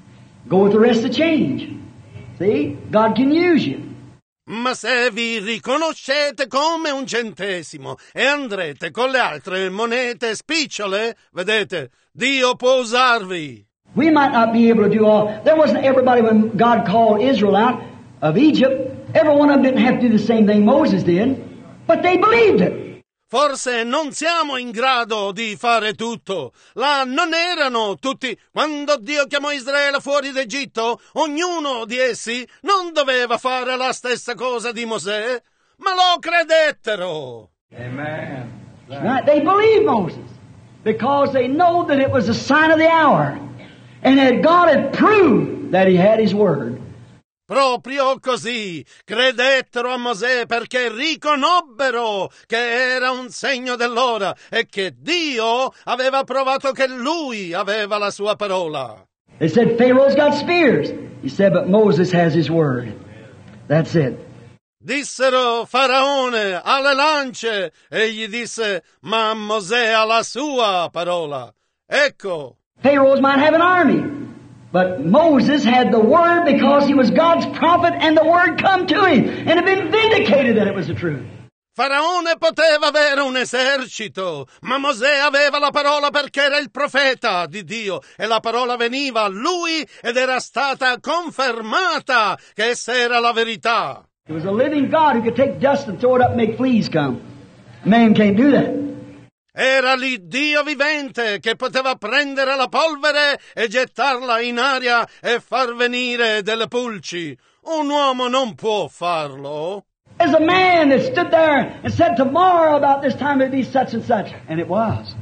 go with the rest of change. See? God can use you. Ma se vi riconoscete come un centesimo e andrete con le altre monete spicciole, vedete, Dio può usarvi. We might not be able to do all. There wasn't everybody when God called Israel out of Egypt. Every one of them didn't have to do the same thing Moses did, but they believed it. Forse non siamo in grado di fare tutto. Là non erano tutti. Quando Dio chiamò Israele fuori d'Egitto, ognuno di essi non doveva fare la stessa cosa di Mosè, ma lo credettero. Amen. Right? They believed Moses because they know that it was a sign of the hour and that God had proved that he had his word. Proprio così credettero a Mosè perché riconobbero che era un segno dell'ora e che Dio aveva provato che lui aveva la sua parola. They said Pharaoh's got spears. He said, but Moses has his word. That's it. Dissero Faraone ha le lance, egli disse, ma Mosè ha la sua parola. Ecco. Pharaohs might have an army. But Moses had the word because he was God's prophet and the word come to him and had been vindicated that it was the truth. Faraone poteva avere un esercito, ma Mosè aveva la parola perché era il profeta di Dio e la parola veniva a lui ed era stata confermata che essa era la verità. It was a living God who could take dust and throw it up and make fleas come. Man can't do that. Era l'Iddio vivente che poteva prendere la polvere e gettarla in aria e far venire delle pulci. Un uomo non può farlo. There's a man that stood there and said tomorrow about this time it'd be such and such. And it was.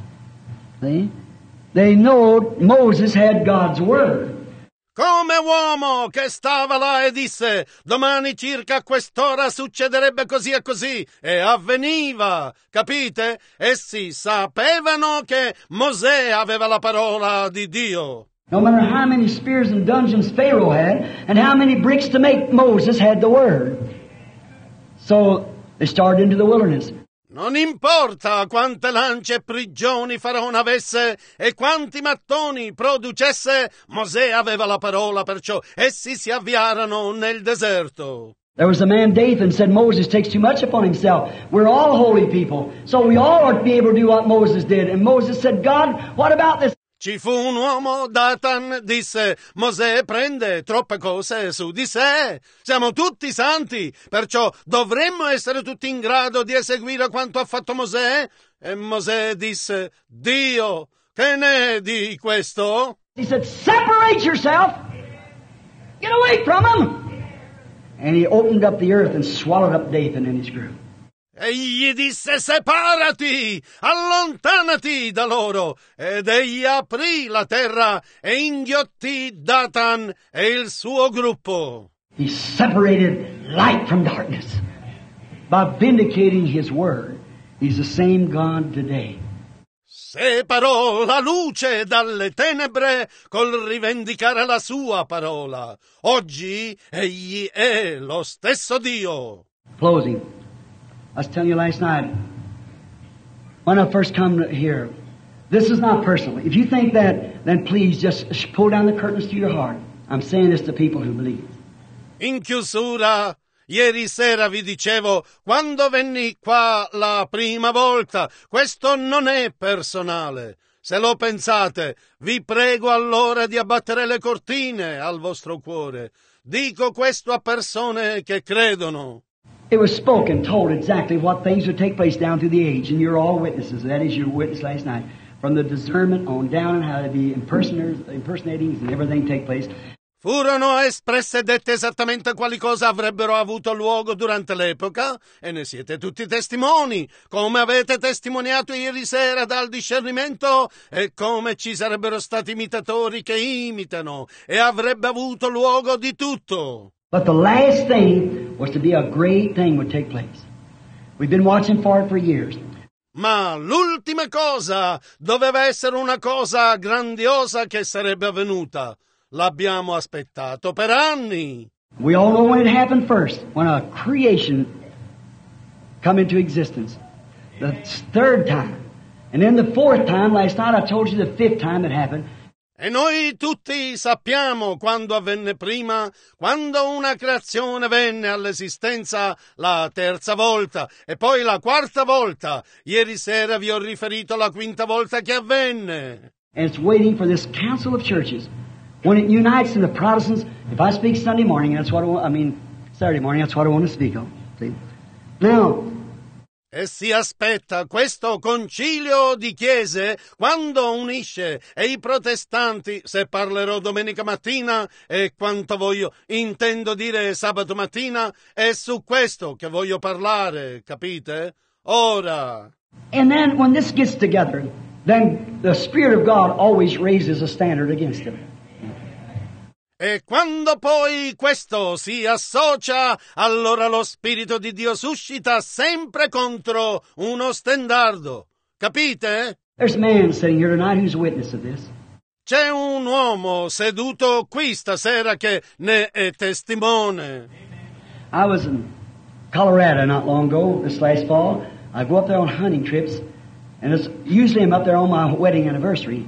See? They know Moses had God's word. Come uomo che stava là e disse domani circa a quest'ora succederebbe così e così e avveniva, capite? Essi sapevano che Mosè aveva la parola di Dio. No matter how many spears and dungeons Pharaoh had and how many bricks to make, Moses had the word. So they started into the wilderness. Non importa quante lance e prigioni Faraone avesse e quanti mattoni producesse, Mosè aveva la parola, perciò essi si avviarono nel deserto. There was a man, Dathan, said Moses takes too much upon himself. We're all holy people, so we all ought to be able to do what Moses did. And Moses said, God, what about this? Ci fu un uomo, Datan, disse, Mosè prende troppe cose su di sé. Siamo tutti santi, perciò dovremmo essere tutti in grado di eseguire quanto ha fatto Mosè. E Mosè disse, Dio, che ne è di questo? He said, separate yourself. Get away from him. And he opened up the earth and swallowed up Dathan and his group. Egli disse, separati, allontanati da loro. Ed egli aprì la terra e inghiottì Datan e il suo gruppo. He separated light from darkness. By vindicating his word, he's the same God today. Separò la luce dalle tenebre col rivendicare la sua parola. Oggi egli è lo stesso Dio. Closing. I was telling you last night, when I first come here, this is not personal. If you think that, then please just pull down the curtains to your heart. I'm saying this to people who believe. In chiusura, ieri sera vi dicevo, quando venni qua la prima volta, questo non è personale. Se lo pensate, vi prego allora di abbattere le cortine al vostro cuore. Dico questo a persone che credono. It was spoken, told exactly what things would take place down through the age, and you're all witnesses. That is your witness last night. From the discernment on down and how the impersonatings and everything take place. Furono espresse e dette esattamente quali cose avrebbero avuto luogo durante l'epoca e ne siete tutti testimoni, come avete testimoniato ieri sera dal discernimento e come ci sarebbero stati imitatori che imitano e avrebbe avuto luogo di tutto. But the last thing was to be a great thing would take place. We've been watching for it for years. Ma l'ultima cosa doveva essere una cosa grandiosa che sarebbe avvenuta. L'abbiamo aspettato per anni. We all know when it happened first, when a creation come into existence. The third time, And then the fourth time, last night I told you the fifth time it happened. E noi tutti sappiamo quando avvenne prima, quando una creazione venne all'esistenza la terza volta e poi la quarta volta. Ieri sera vi ho riferito la quinta volta che avvenne. And it's waiting for this council of churches. When it unites in the Protestants, if I speak Sunday morning, that's what Saturday morning, that's what I want to speak on. See? Now, e si aspetta questo concilio di chiese quando unisce e i protestanti, se parlerò domenica mattina e quanto voglio, intendo dire sabato mattina, è su questo che voglio parlare, capite? Ora. And then when this gets together, then the Spirit of God always raises a standard against it. E quando poi questo si associa, allora lo Spirito di Dio suscita sempre contro uno stendardo. Capite? There's a man sitting here tonight who's a witness of this. C'è un uomo seduto qui stasera che ne è testimone. I was in Colorado not long ago, this last fall. I go up there on hunting trips, and usually I'm up there on my wedding anniversary.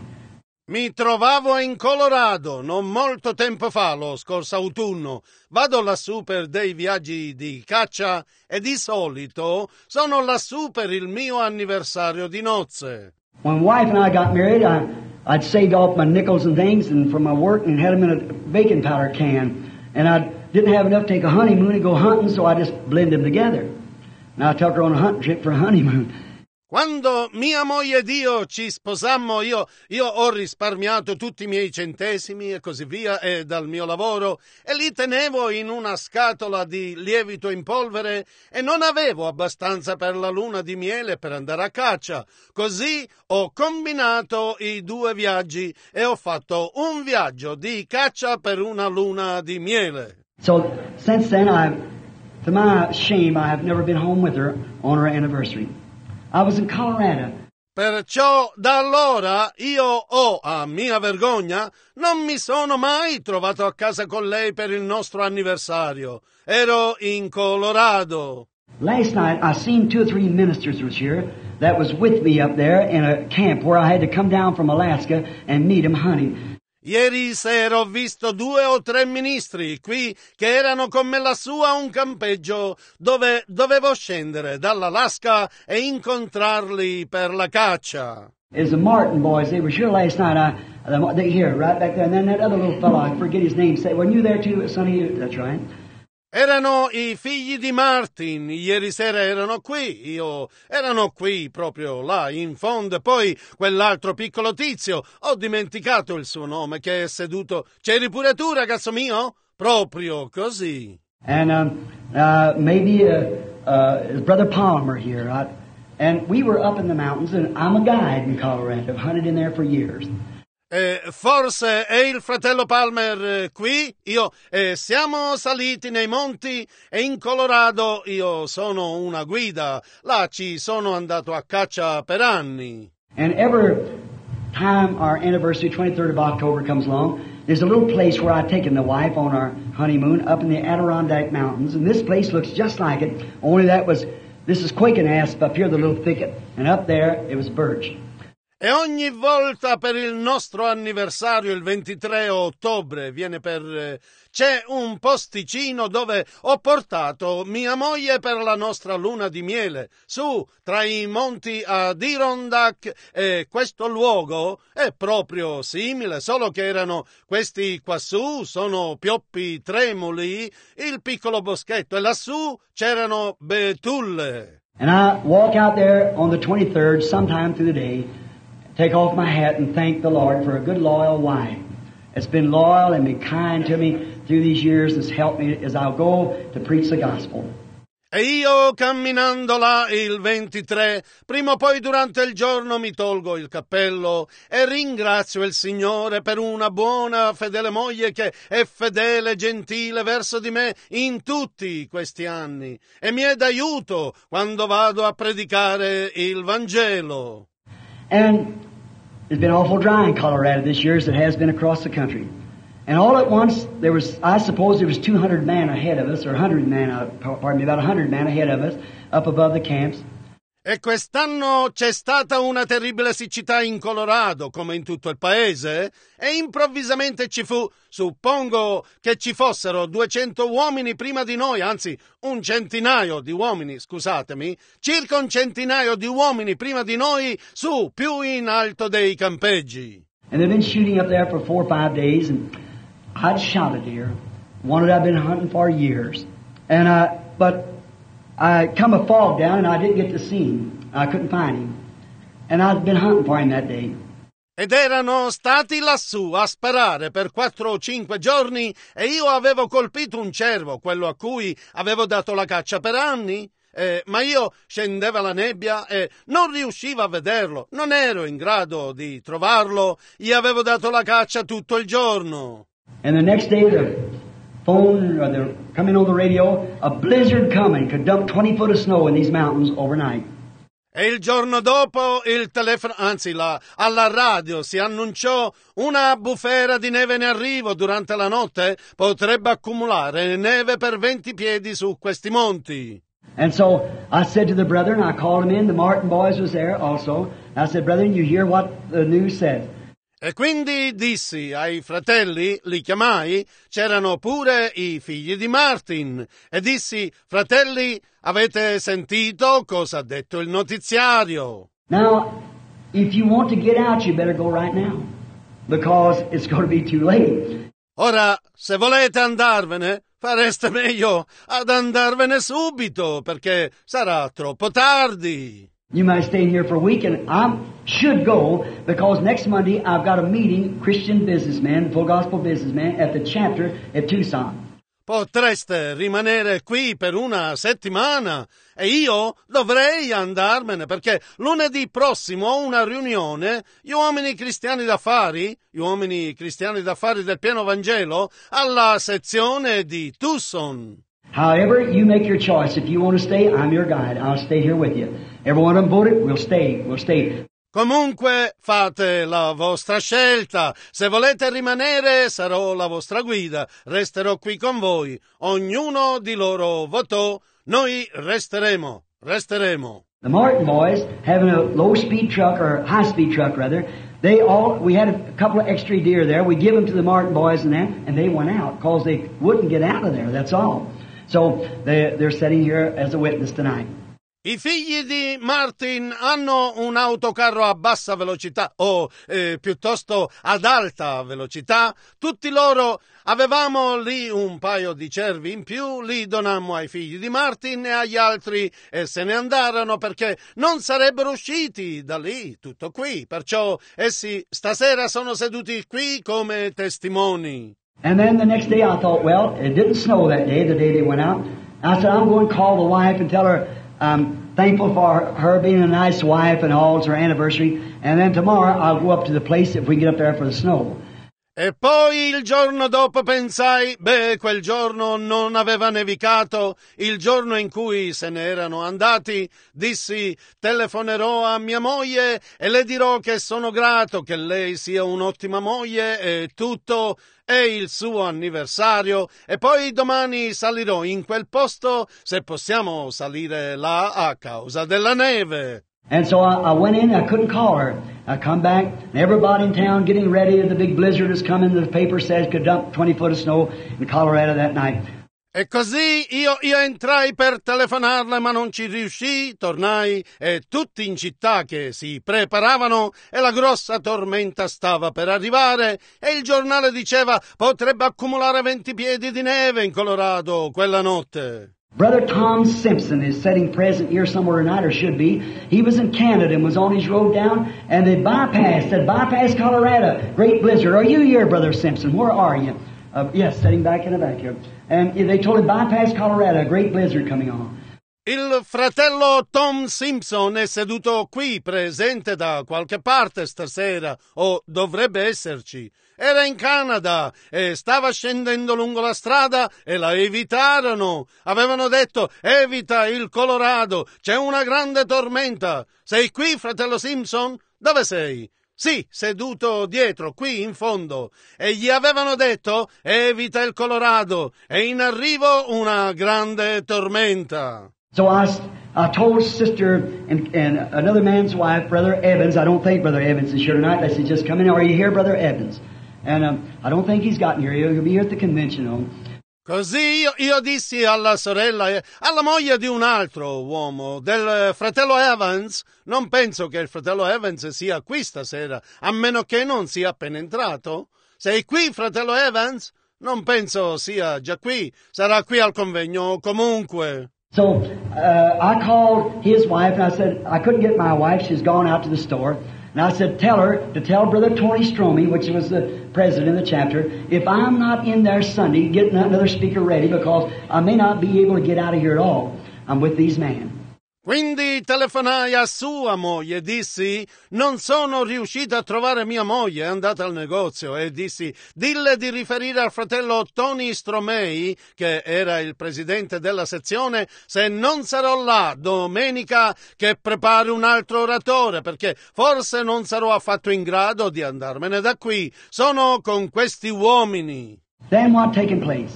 Mi trovavo in Colorado non molto tempo fa, lo scorso autunno. Vado lassù per dei viaggi di caccia e di solito sono lassù per il mio anniversario di nozze. When wife and I got married, I'd saved off my nickels and things and from my work and had them in a baking powder can. And I didn't have enough to take a honeymoon and go hunting, so I just blended them together. And I took her on a hunting trip for a honeymoon. Quando mia moglie ed io ci sposammo, io ho risparmiato tutti i miei centesimi e così via e dal mio lavoro e li tenevo in una scatola di lievito in polvere e non avevo abbastanza per la luna di miele per andare a caccia. Così ho combinato i due viaggi e ho fatto un viaggio di caccia per una luna di miele. So since then, to my shame, I have never been home with her on her anniversary. I was in Colorado. Perciò da allora io ho, a mia vergogna, non mi sono mai trovato a casa con lei per il nostro anniversario. Ero in Colorado. Last night I seen 2 or 3 ministers this year that was with me up there in a camp where I had to come down from Alaska and meet them hunting. Ieri sera ho visto 2 o 3 ministri qui che erano con me lassù a un campeggio dove dovevo scendere dall'Alaska e incontrarli per la caccia. It's the Martin boys. They were here last night. They here, right back there. And then that other little fellow, I forget his name. Weren't you there too, Sonny? That's right. Erano i figli di Martin, ieri sera erano qui proprio là in fondo, e poi quell'altro piccolo tizio, ho dimenticato il suo nome, che è seduto. C'eri pure tu, ragazzo mio? Proprio così. And maybe his brother Palmer here, right? And we were up in the mountains, and I'm a guide in Colorado. I've hunted in there for years. Forse è il fratello Palmer qui, siamo saliti nei monti e in Colorado io sono una guida, là ci sono andato a caccia per anni. And every time our anniversary, 23rd of October, comes along, there's a little place where I've taken the wife on our honeymoon up in the Adirondack Mountains, and this place looks just like it, only this is quaking asp up here, the little thicket, and up there it was birch. E ogni volta per il nostro anniversario, il 23 ottobre, c'è un posticino dove ho portato mia moglie per la nostra luna di miele, su, tra i monti Adirondack, e questo luogo è proprio simile, solo che erano questi quassù, sono pioppi tremuli, il piccolo boschetto, e lassù c'erano betulle. And I walk out there on the 23rd, sometime through the day, take off my hat and thank the Lord for a good, loyal wife. It's been loyal and been kind to me through these years. It's helped me as I'll go to preach the gospel. E io camminando là il 23, prima o poi durante il giorno mi tolgo il cappello e ringrazio il Signore per una buona, fedele moglie che è fedele e gentile verso di me in tutti questi anni e mi è d'aiuto quando vado a predicare il Vangelo. And it's been awful dry in Colorado this year as it has been across the country. And all at once, I suppose there was 200 men ahead of us, or 100 men, about 100 men ahead of us, up above the camps. E quest'anno c'è stata una terribile siccità in Colorado, come in tutto il paese, e improvvisamente ci fu, suppongo che ci fossero 200 uomini prima di noi, anzi un centinaio di uomini, scusatemi, circa un centinaio di uomini prima di noi, su, più in alto dei campeggi. And they've been shooting up there for 4 or 5 days, and I'd shot a deer, one that I've been hunting for years. And but I come a fog down and I didn't get to see him. I couldn't find him. And I'd been hunting for him that day. Ed erano stati lassù a sparare per 4 o 5 giorni e io avevo colpito un cervo, quello a cui avevo dato la caccia per anni. Ma io scendeva la nebbia e non riuscivo a vederlo, non ero in grado di trovarlo, gli avevo dato la caccia tutto il giorno. And the next day the phone, or they're coming on the radio, a blizzard coming, could dump 20 foot of snow in these mountains overnight. E il giorno dopo il telefono, anzi alla radio si annunciò una bufera di neve in arrivo durante la notte, potrebbe accumulare neve per 20 piedi su questi monti. And so I said to the brethren, I called them in, the Martin boys was there also. I said, brethren, you hear what the news said. E quindi dissi ai fratelli, li chiamai, c'erano pure i figli di Martin, e dissi, fratelli, avete sentito cosa ha detto il notiziario? Now, if you want to get out, you better go right now, because it's going to be too late. Ora, se volete andarvene, fareste meglio ad andarvene subito, perché sarà troppo tardi. You might stay here for a week, and I should go, because next Monday I've got a meeting, Christian businessmen, full gospel businessmen, at the chapter at Tucson. Potreste rimanere qui per una settimana e io dovrei andarmene perché lunedì prossimo ho una riunione, gli uomini cristiani d'affari del pieno Vangelo, alla sezione di Tucson. However, you make your choice. If you want to stay, I'm your guide. I'll stay here with you. Every one of them voted, we'll stay. Comunque fate la vostra scelta. Se volete rimanere, sarò la vostra guida. Resterò qui con voi. Ognuno di loro votò. Noi resteremo. The Martin boys, having a low-speed truck, or high-speed truck rather, we had a couple of extra deer there. We give them to the Martin boys and they went out because they wouldn't get out of there. That's all. So they're sitting here as a witness tonight. I figli di Martin hanno un autocarro a bassa velocità, o piuttosto ad alta velocità. Tutti loro avevamo lì un paio di cervi in più, li donammo ai figli di Martin e agli altri e se ne andarono perché non sarebbero usciti da lì, tutto qui. Perciò essi stasera sono seduti qui come testimoni. And then the next day I thought, well, it didn't snow that day, the day they went out. I said, I'm going to call the wife and tell her I'm thankful for her being a nice wife and all, it's her anniversary. And then tomorrow I'll go up to the place if we get up there for the snow. E poi il giorno dopo pensai, quel giorno non aveva nevicato, il giorno in cui se ne erano andati, dissi, telefonerò a mia moglie e le dirò che sono grato, che lei sia un'ottima moglie e tutto, è il suo anniversario, e poi domani salirò in quel posto se possiamo salire là a causa della neve. And so I went in, I couldn't call her. I come back, and everybody in town getting ready. The big blizzard is coming. The paper says could dump 20 foot of snow in Colorado that night. E così io entrai per telefonarle, ma non ci riuscii, tornai e tutti in città che si preparavano e la grossa tormenta stava per arrivare e il giornale diceva potrebbe accumulare 20 piedi di neve in Colorado quella notte. Brother Tom Simpson is sitting present here somewhere tonight, or should be. He was in Canada and was on his road down, and they bypassed Colorado. Great blizzard. Are you here, Brother Simpson? Where are you? Yes, sitting back in the back here. And they told him bypass Colorado, a great blizzard coming on. Il fratello Tom Simpson è seduto qui, presente da qualche parte stasera, o dovrebbe esserci. Era in Canada e stava scendendo lungo la strada e la evitarono. Avevano detto, evita il Colorado, c'è una grande tormenta. Sei qui, fratello Simpson? Dove sei? Sì, seduto dietro, qui in fondo. E gli avevano detto, evita il Colorado, è in arrivo una grande tormenta. So I told Sister and another man's wife, Brother Evans, I don't think Brother Evans is here tonight. I said, just come in. Are you here, Brother Evans? And I don't think he's gotten here. He'll be here at the convention. Così io dissi alla sorella e alla moglie di un altro uomo, del fratello Evans, non penso che il fratello Evans sia qui stasera, a meno che non sia appena entrato. Sei qui, fratello Evans? Non penso sia già qui, sarà qui al convegno comunque. So I called his wife and I said, I couldn't get my wife, she's gone out to the store. And I said, tell her to tell Brother Tony Stromey, which was the president of the chapter, if I'm not in there Sunday, get another speaker ready because I may not be able to get out of here at all. I'm with these men. Quindi telefonai a sua moglie e dissi, non sono riuscita a trovare mia moglie, è andata al negozio, e dissi, dille di riferire al fratello Tony Stromey, che era il presidente della sezione, se non sarò là domenica che prepari un altro oratore, perché forse non sarò affatto in grado di andarmene da qui, sono con questi uomini. Then what taken place?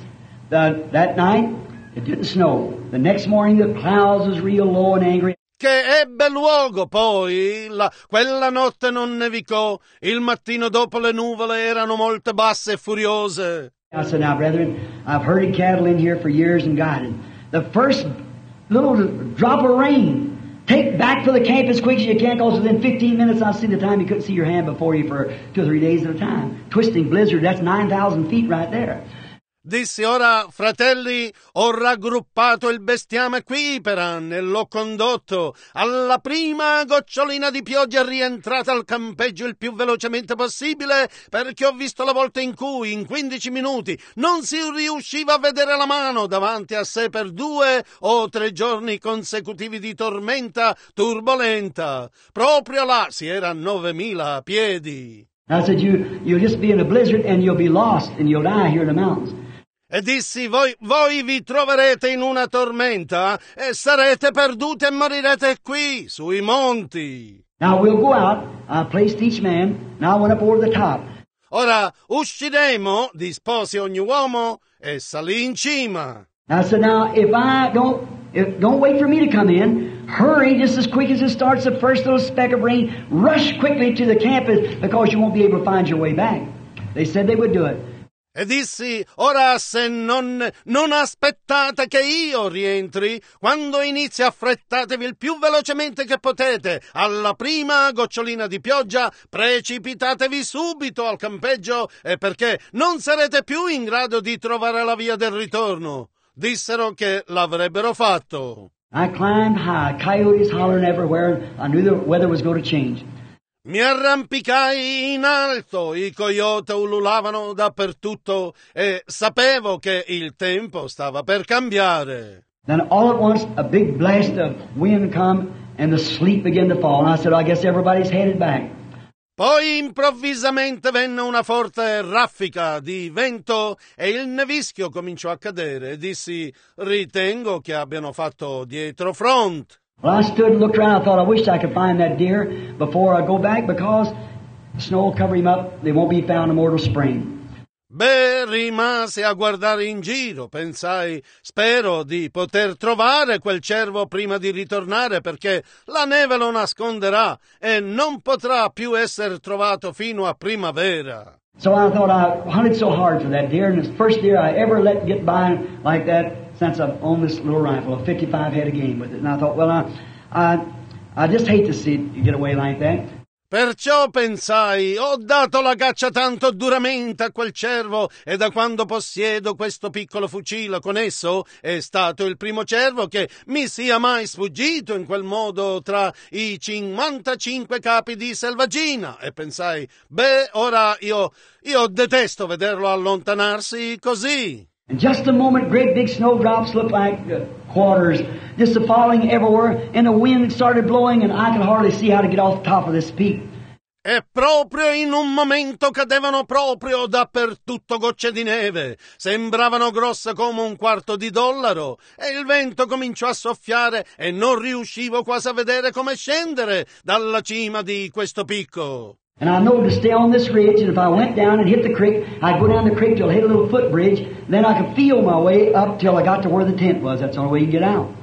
That night, it didn't snow. The next morning the clouds was real low and angry. Che ebbe luogo poi, quella notte non nevicò, il mattino dopo le nuvole erano molto basse e furiose. I said, now brethren, I've herded cattle in here for years and guided. The first little drop of rain, take back for the camp as quick as you can, because within 15 minutes I've seen the time you couldn't see your hand before you for 2 or 3 days at a time. Twisting blizzard, that's 9,000 feet right there. Dissi, ora, fratelli, ho raggruppato il bestiame qui per anni e l'ho condotto. Alla prima gocciolina di pioggia è rientrata al campeggio il più velocemente possibile, perché ho visto la volta in cui, in 15 minuti, non si riusciva a vedere la mano davanti a sé per 2 o 3 giorni consecutivi di tormenta turbolenta. Proprio là si era a 9.000 piedi. I said, you'll just be in a blizzard and you'll be lost and you'll die here in the mountains. E dissi, voi vi troverete in una tormenta e sarete perduti e morirete qui, sui monti. Now we'll go out. I placed each man. Now I went up over the top. Ora usciremo, disposi ogni uomo, e salì in cima. I said, now if don't wait for me to come in. Hurry just as quick as it starts the first little speck of rain. Rush quickly to the campus because you won't be able to find your way back. They said they would do it. E dissi, ora se non aspettate che io rientri, quando inizia affrettatevi il più velocemente che potete. Alla prima gocciolina di pioggia precipitatevi subito al campeggio, perché non sarete più in grado di trovare la via del ritorno. Dissero che l'avrebbero fatto. I climbed high, coyotes hollering everywhere. I knew the weather was going to change. Mi arrampicai in alto, i coyote ululavano dappertutto e sapevo che il tempo stava per cambiare. Then all at once a big blast of wind come and the sleet began to fall. And I said, I guess everybody's headed back. Poi improvvisamente venne una forte raffica di vento e il nevischio cominciò a cadere e dissi, ritengo che abbiano fatto dietro front. Well, I stood and looked around. I thought, I wish I could find that deer before I go back because the snow will cover him up. They won't be found in Mortal Spring. Beh, rimasi a guardare in giro. Pensai, spero di poter trovare quel cervo prima di ritornare perché la neve lo nasconderà e non potrà più essere trovato fino a primavera. So I thought, I hunted so hard for that deer, and it's the first deer I ever let get by like that since I've owned this little rifle, a 55 head of game with it. And I thought, well, I just hate to see it get away like that. Perciò pensai, ho dato la caccia tanto duramente a quel cervo e da quando possiedo questo piccolo fucile con esso è stato il primo cervo che mi sia mai sfuggito in quel modo tra i 55 capi di selvaggina e pensai, beh, ora io detesto vederlo allontanarsi così. In just a moment, great big snowdrops looked like quarters, just falling everywhere, and the wind started blowing, and I could hardly see how to get off the top of this peak. E proprio in un momento cadevano proprio dappertutto gocce di neve, sembravano grosse come $1/4, e il vento cominciò a soffiare e non riuscivo quasi a vedere come scendere dalla cima di questo picco. And I know to stay on this ridge, and if I went down and hit the creek, I'd go down the creek till I hit a little footbridge, then I could feel my way up till I got to where the tent was. That's the only way you get out.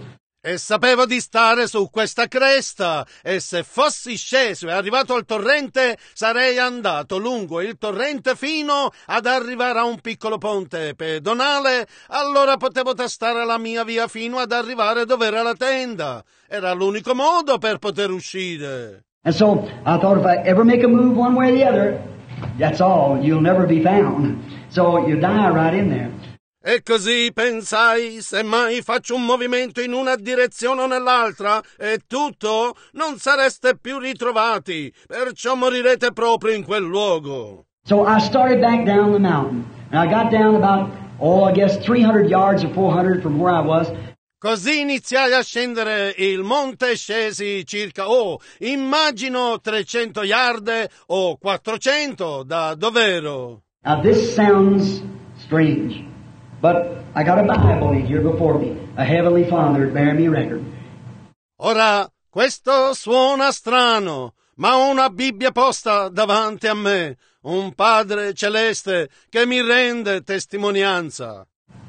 E sapevo di stare su questa cresta, e se fossi sceso e arrivato al torrente, sarei andato lungo il torrente fino ad arrivare a un piccolo ponte pedonale, allora potevo tastare la mia via fino ad arrivare dove era la tenda. Era l'unico modo per poter uscire. And so I thought if I ever make a move one way or the other, that's all. You'll never be found. So you die right in there. E così pensai, se mai faccio un movimento in una direzione o nell'altra, è tutto, non sareste più ritrovati, perciò morirete proprio in quel luogo. So I started back down the mountain, and I got down about, I guess 300 yards or 400 from where I was. Così iniziai a scendere il monte e scesi circa, immagino 300 yard o 400 da dov'ero. Now this sounds strange. But I got a Bible in here before me, a Heavenly Father bearing me record. Ora, questo suona strano, ma ho una Bibbia posta davanti a me, un Padre celeste che mi rende testimonianza.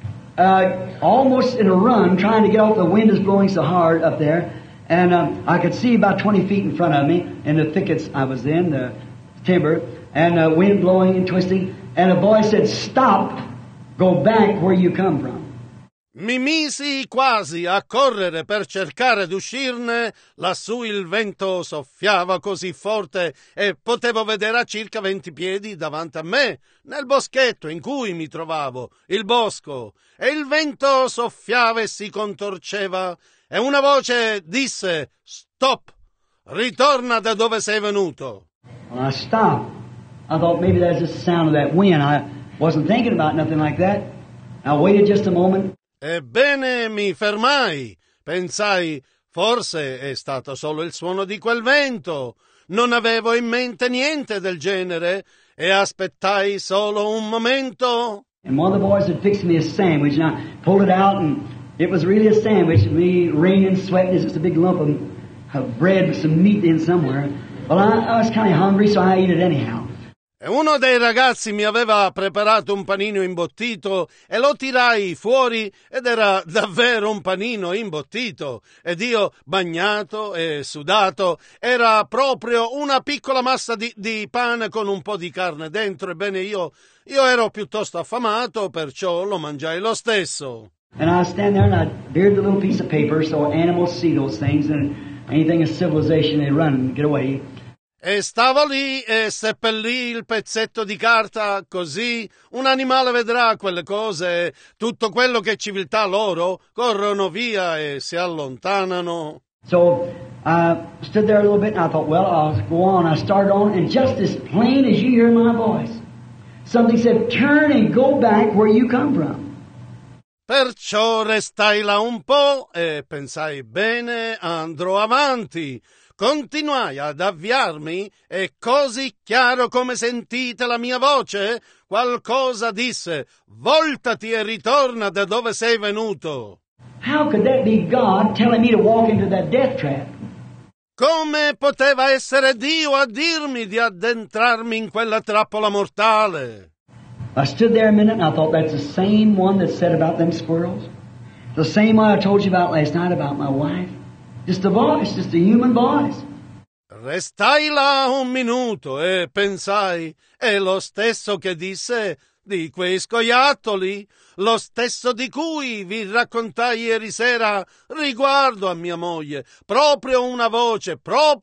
Almost in a run, trying to get off, the wind is blowing so hard up there, and I could see about 20 feet in front of me in the thickets I was in, the timber, and the wind blowing and twisting, and a voice said, "Stop! Go back where you come from." Mi misi quasi a correre per cercare d'uscirne, lassù il vento soffiava così forte e potevo vedere a circa 20 piedi davanti a me, nel boschetto in cui mi trovavo, il bosco, e il vento soffiava e si contorceva, e una voce disse, "Stop! Ritorna da dove sei venuto." Well, I stopped. I thought maybe that's just the sound of that wind. I wasn't thinking about nothing like that. I waited just a moment. Ebbene, mi fermai. Pensai, forse è stato solo il suono di quel vento. Non avevo in mente niente del genere e aspettai solo un momento. And one of the boys had fixed me a sandwich, and I pulled it out, and it was really a sandwich. Me raining, sweating, it's just a big lump of bread with some meat in somewhere. Well, I was kind of hungry, so I ate it anyhow. E uno dei ragazzi mi aveva preparato un panino imbottito e lo tirai fuori ed era davvero un panino imbottito ed io, bagnato e sudato, era proprio una piccola massa di pane con un po' di carne dentro. Ebbene io ero piuttosto affamato, perciò lo mangiai lo stesso. And I stand there and I beard the little piece of paper so animals see those things, and anything of civilization they run and get away. E stavo lì e seppellì il pezzetto di carta, così un animale vedrà quelle cose, tutto quello che è civiltà loro, corrono via e si allontanano. So I stood there a little bit and I thought, well, I'll go on. I started on, and just as plain as you hear my voice, something said, "Turn and go back where you come from." Perciò restai là un po' e pensai, bene, andrò avanti. Continuai ad avviarmi e così chiaro come sentite la mia voce, qualcosa disse, "Voltati e ritorna da dove sei venuto." How could that be God telling me to walk into that death trap? Come poteva essere Dio a dirmi di addentrarmi in quella trappola mortale? I stood there a minute and I thought, that's the same one that said about them squirrels. The same one I told you about last night about my wife. Just a voice, just a human voice. Restai là un minuto e pensai, è lo stesso che disse di quei scoiattoli, lo stesso di cui vi raccontai ieri sera riguardo a mia moglie, proprio una voce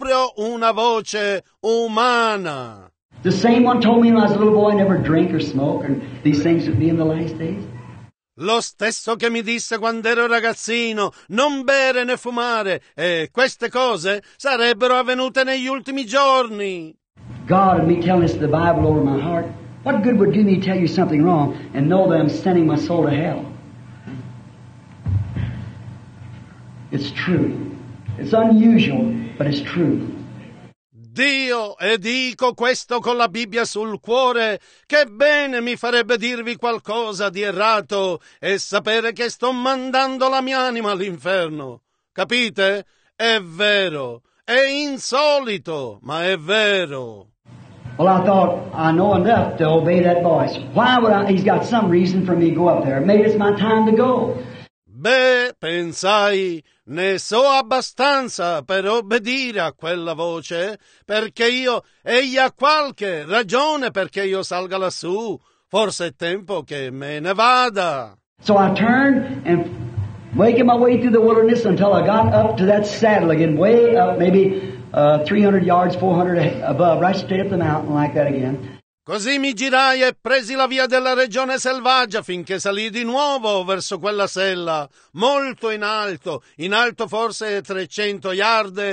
umana. The same one told me when I was a little boy, never drink or smoke, and these things would be in the last days. Lo stesso che mi disse quando ero ragazzino, non bere né fumare, e queste cose sarebbero avvenute negli ultimi giorni. God and me telling this to the Bible over my heart, what good would do me to tell you something wrong and know that I'm sending my soul to hell? It's true. It's unusual, but it's true. Dio, e dico questo con la Bibbia sul cuore, che bene mi farebbe dirvi qualcosa di errato e sapere che sto mandando la mia anima all'inferno. Capite? È vero, è insolito, ma è vero. Well, I thought, I know enough to obey that voice. Why would I? He's got some reason for me to go up there. Maybe it's my time to go. Beh, pensai, ne so abbastanza per obbedire a quella voce, perché egli ha qualche ragione perché io salga lassù. Forse è tempo che me ne vada. So I turned and making my way through the wilderness until I got up to that saddle again, way up, maybe 300 yards, 400 above, right straight up the mountain like that again. Così mi girai e presi la via della regione selvaggia finché salì di nuovo verso quella sella, molto in alto forse 300 yard,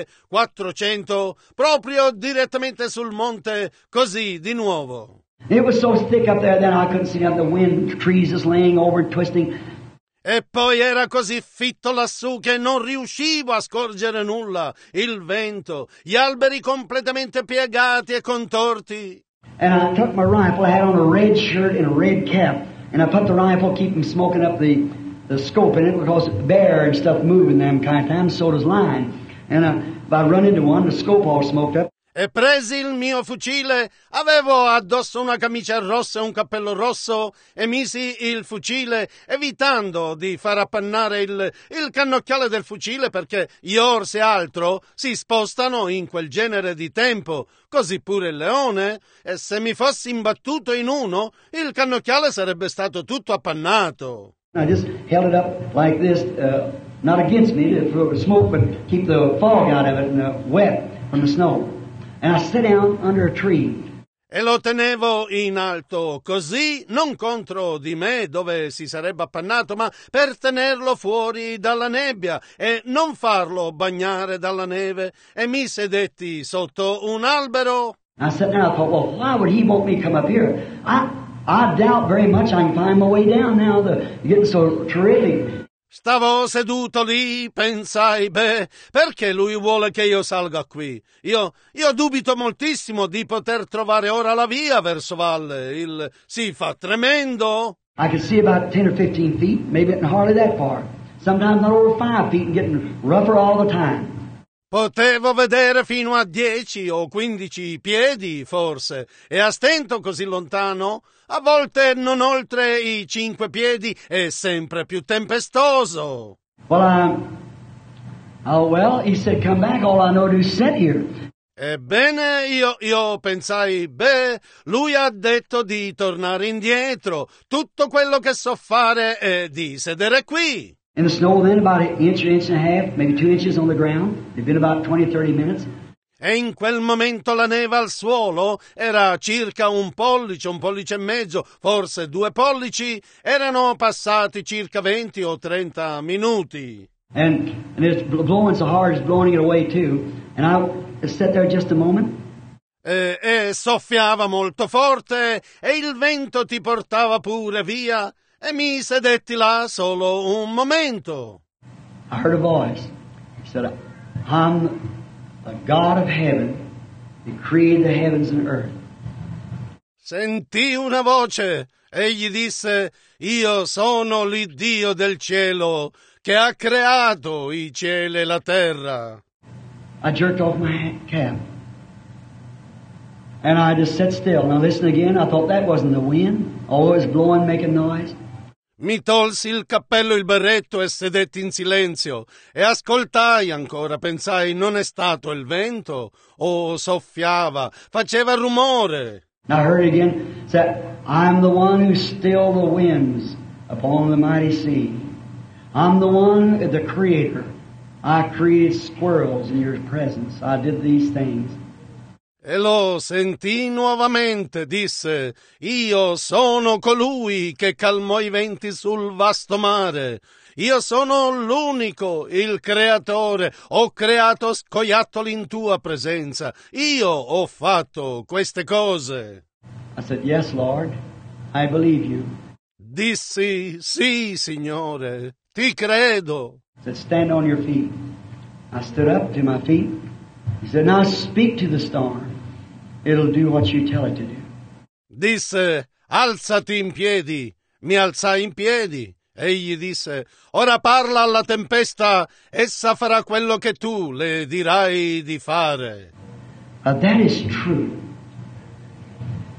400, proprio direttamente sul monte, così di nuovo. It was so thick up there then I couldn't see nothing. The wind, trees just laying over, twisting. E poi era così fitto lassù che non riuscivo a scorgere nulla, il vento, gli alberi completamente piegati e contorti. And I took my rifle. I had on a red shirt and a red cap. And I put the rifle, keep from smoking up the scope in it because bear and stuff moving them kind of times, so does line. And if I run into one, the scope all smoked up. E presi il mio fucile, avevo addosso una camicia rossa e un cappello rosso e misi il fucile evitando di far appannare il cannocchiale del fucile perché gli orsi e altro si spostano in quel genere di tempo, così pure il leone, e se mi fossi imbattuto in uno, il cannocchiale sarebbe stato tutto appannato. I just held it up like this, not against me for the smoke, but keep the fog out of it and wet from the snow. And I sat down under a tree. E lo tenevo in alto, così, non contro di me dove si sarebbe appannato, ma per tenerlo fuori dalla nebbia e non farlo bagnare dalla neve, e mi sedetti sotto un albero. I sat down, I thought, well, why would he want me to come up here? I doubt very much I can find my way down now. You're getting so terrific. Stavo seduto lì, pensai, perché lui vuole che io salga qui? Io dubito moltissimo di poter trovare ora la via verso valle. Si fa tremendo. I could see about 10 or 15 feet, maybe not hardly that far. Sometimes not over 5 feet and getting rougher all the time. Potevo vedere fino a 10 o 15 piedi, forse, e a stento così lontano, a volte non oltre i 5 piedi, e sempre più tempestoso. Well, he said, come back, all I know to do is sit here. Ebbene, io pensai, lui ha detto di tornare indietro, tutto quello che so fare è di sedere qui. And the snow then about an inch and a half, maybe 2 inches on the ground. It'd been about 20-30 minutes. E in quel momento la neve al suolo era circa un pollice e mezzo, forse 2 pollici, erano passati circa 20 o 30 minuti. And it's blowing so hard, it's blowing it away too. And I sat there just a moment. E soffiava molto forte e il vento ti portava pure via. E mi sedetti là solo un momento. I heard a voice. He said, I'm the God of heaven that created the heavens and earth. Sentì una voce. Egli disse, io sono l'Iddio del cielo che ha creato i cieli e la terra. I jerked off my cap. And I just sat still. Now listen again. I thought that wasn't the wind. Oh, it was blowing, making noise. Mi tolsi il cappello e il berretto e sedetti in silenzio e ascoltai ancora, pensai, non è stato il vento? O soffiava, faceva rumore. I heard it again, said, I'm the one who still the winds upon the mighty sea. I'm the one, the creator. I created squirrels in your presence. I did these things. E lo sentì nuovamente, disse, io sono colui che calmò i venti sul vasto mare. Io sono l'unico, il creatore. Ho creato scoiattoli in tua presenza. Io ho fatto queste cose. I said, yes, Lord, I believe you. Dissi, sì, Signore, ti credo. He said, stand on your feet. I stood up to my feet. He said, now speak to the storm. It'll do what you tell it to do. Disse, alzati in piedi. Mi alzai in piedi. Egli disse, ora parla alla tempesta, essa farà quello che tu le dirai di fare. That is true.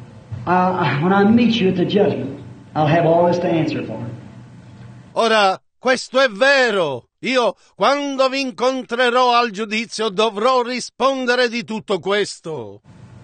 When I meet you at the judgment, I'll have all this to answer for. Ora, Questo è vero. Io, quando vi incontrerò al giudizio, dovrò rispondere di tutto questo.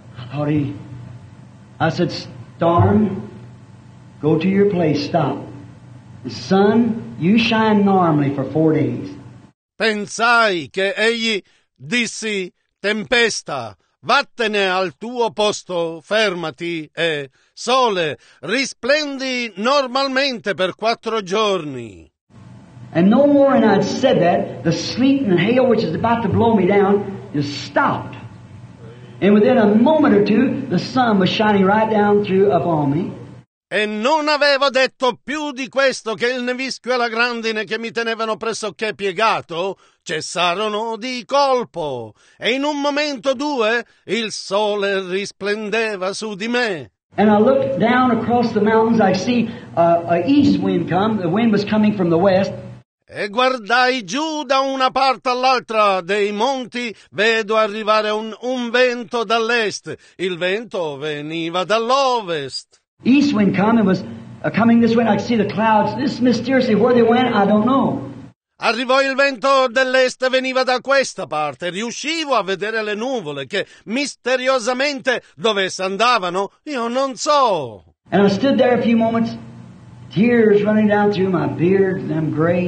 I said, storm, go to your place, stop. The sun, you shine normally for 4 days. Pensai che egli dissi, tempesta, vattene al tuo posto, fermati, e sole, risplendi normalmente per 4 giorni. And no more than I'd said that, the sleet and hail which is about to blow me down just stopped. And within a moment or two, the sun was shining right down through upon me. E non avevo detto più di questo che il nevischio e la grandine che mi tenevano pressoché piegato cessarono di colpo, e in un momento o due il sole risplendeva su di me. And I looked down across the mountains, I see a east wind come, the wind was coming from the west. E guardai giù da una parte all'altra dei monti, vedo arrivare un vento dall'est, il vento veniva dall'ovest. East wind come and was coming this way, and I could see the clouds. This mysteriously, where they went, I don't know. Arrivò il vento dell'est e veniva da questa parte. Riuscivo a vedere le nuvole che misteriosamente dove andavano, io non so. And I stood there a few moments, tears running down through my beard, and I'm gray.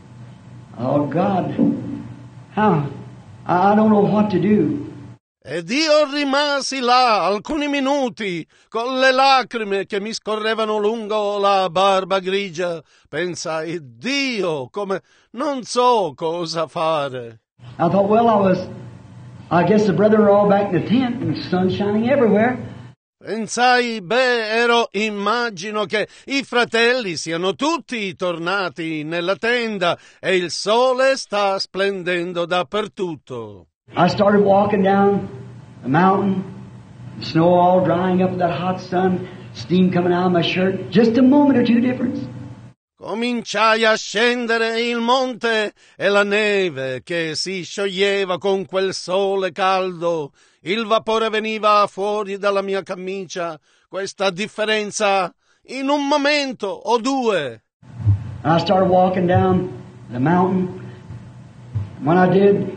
Oh God, how? I don't know what to do. Ed io rimasi là alcuni minuti con le lacrime che mi scorrevano lungo la barba grigia. Pensai, Dio, come non so cosa fare. I thought, well, I guess the brethren were all back in the tent and the sun shining everywhere. Pensai, immagino che i fratelli siano tutti tornati nella tenda e il sole sta splendendo dappertutto. I started walking down the mountain, snow all drying up in that hot sun, steam coming out of my shirt, just a moment or two difference. Cominciai a scendere il monte e la neve che si scioglieva con quel sole caldo. Il vapore veniva fuori dalla mia camicia. Questa differenza in un momento o due. I started walking down the mountain. When I did,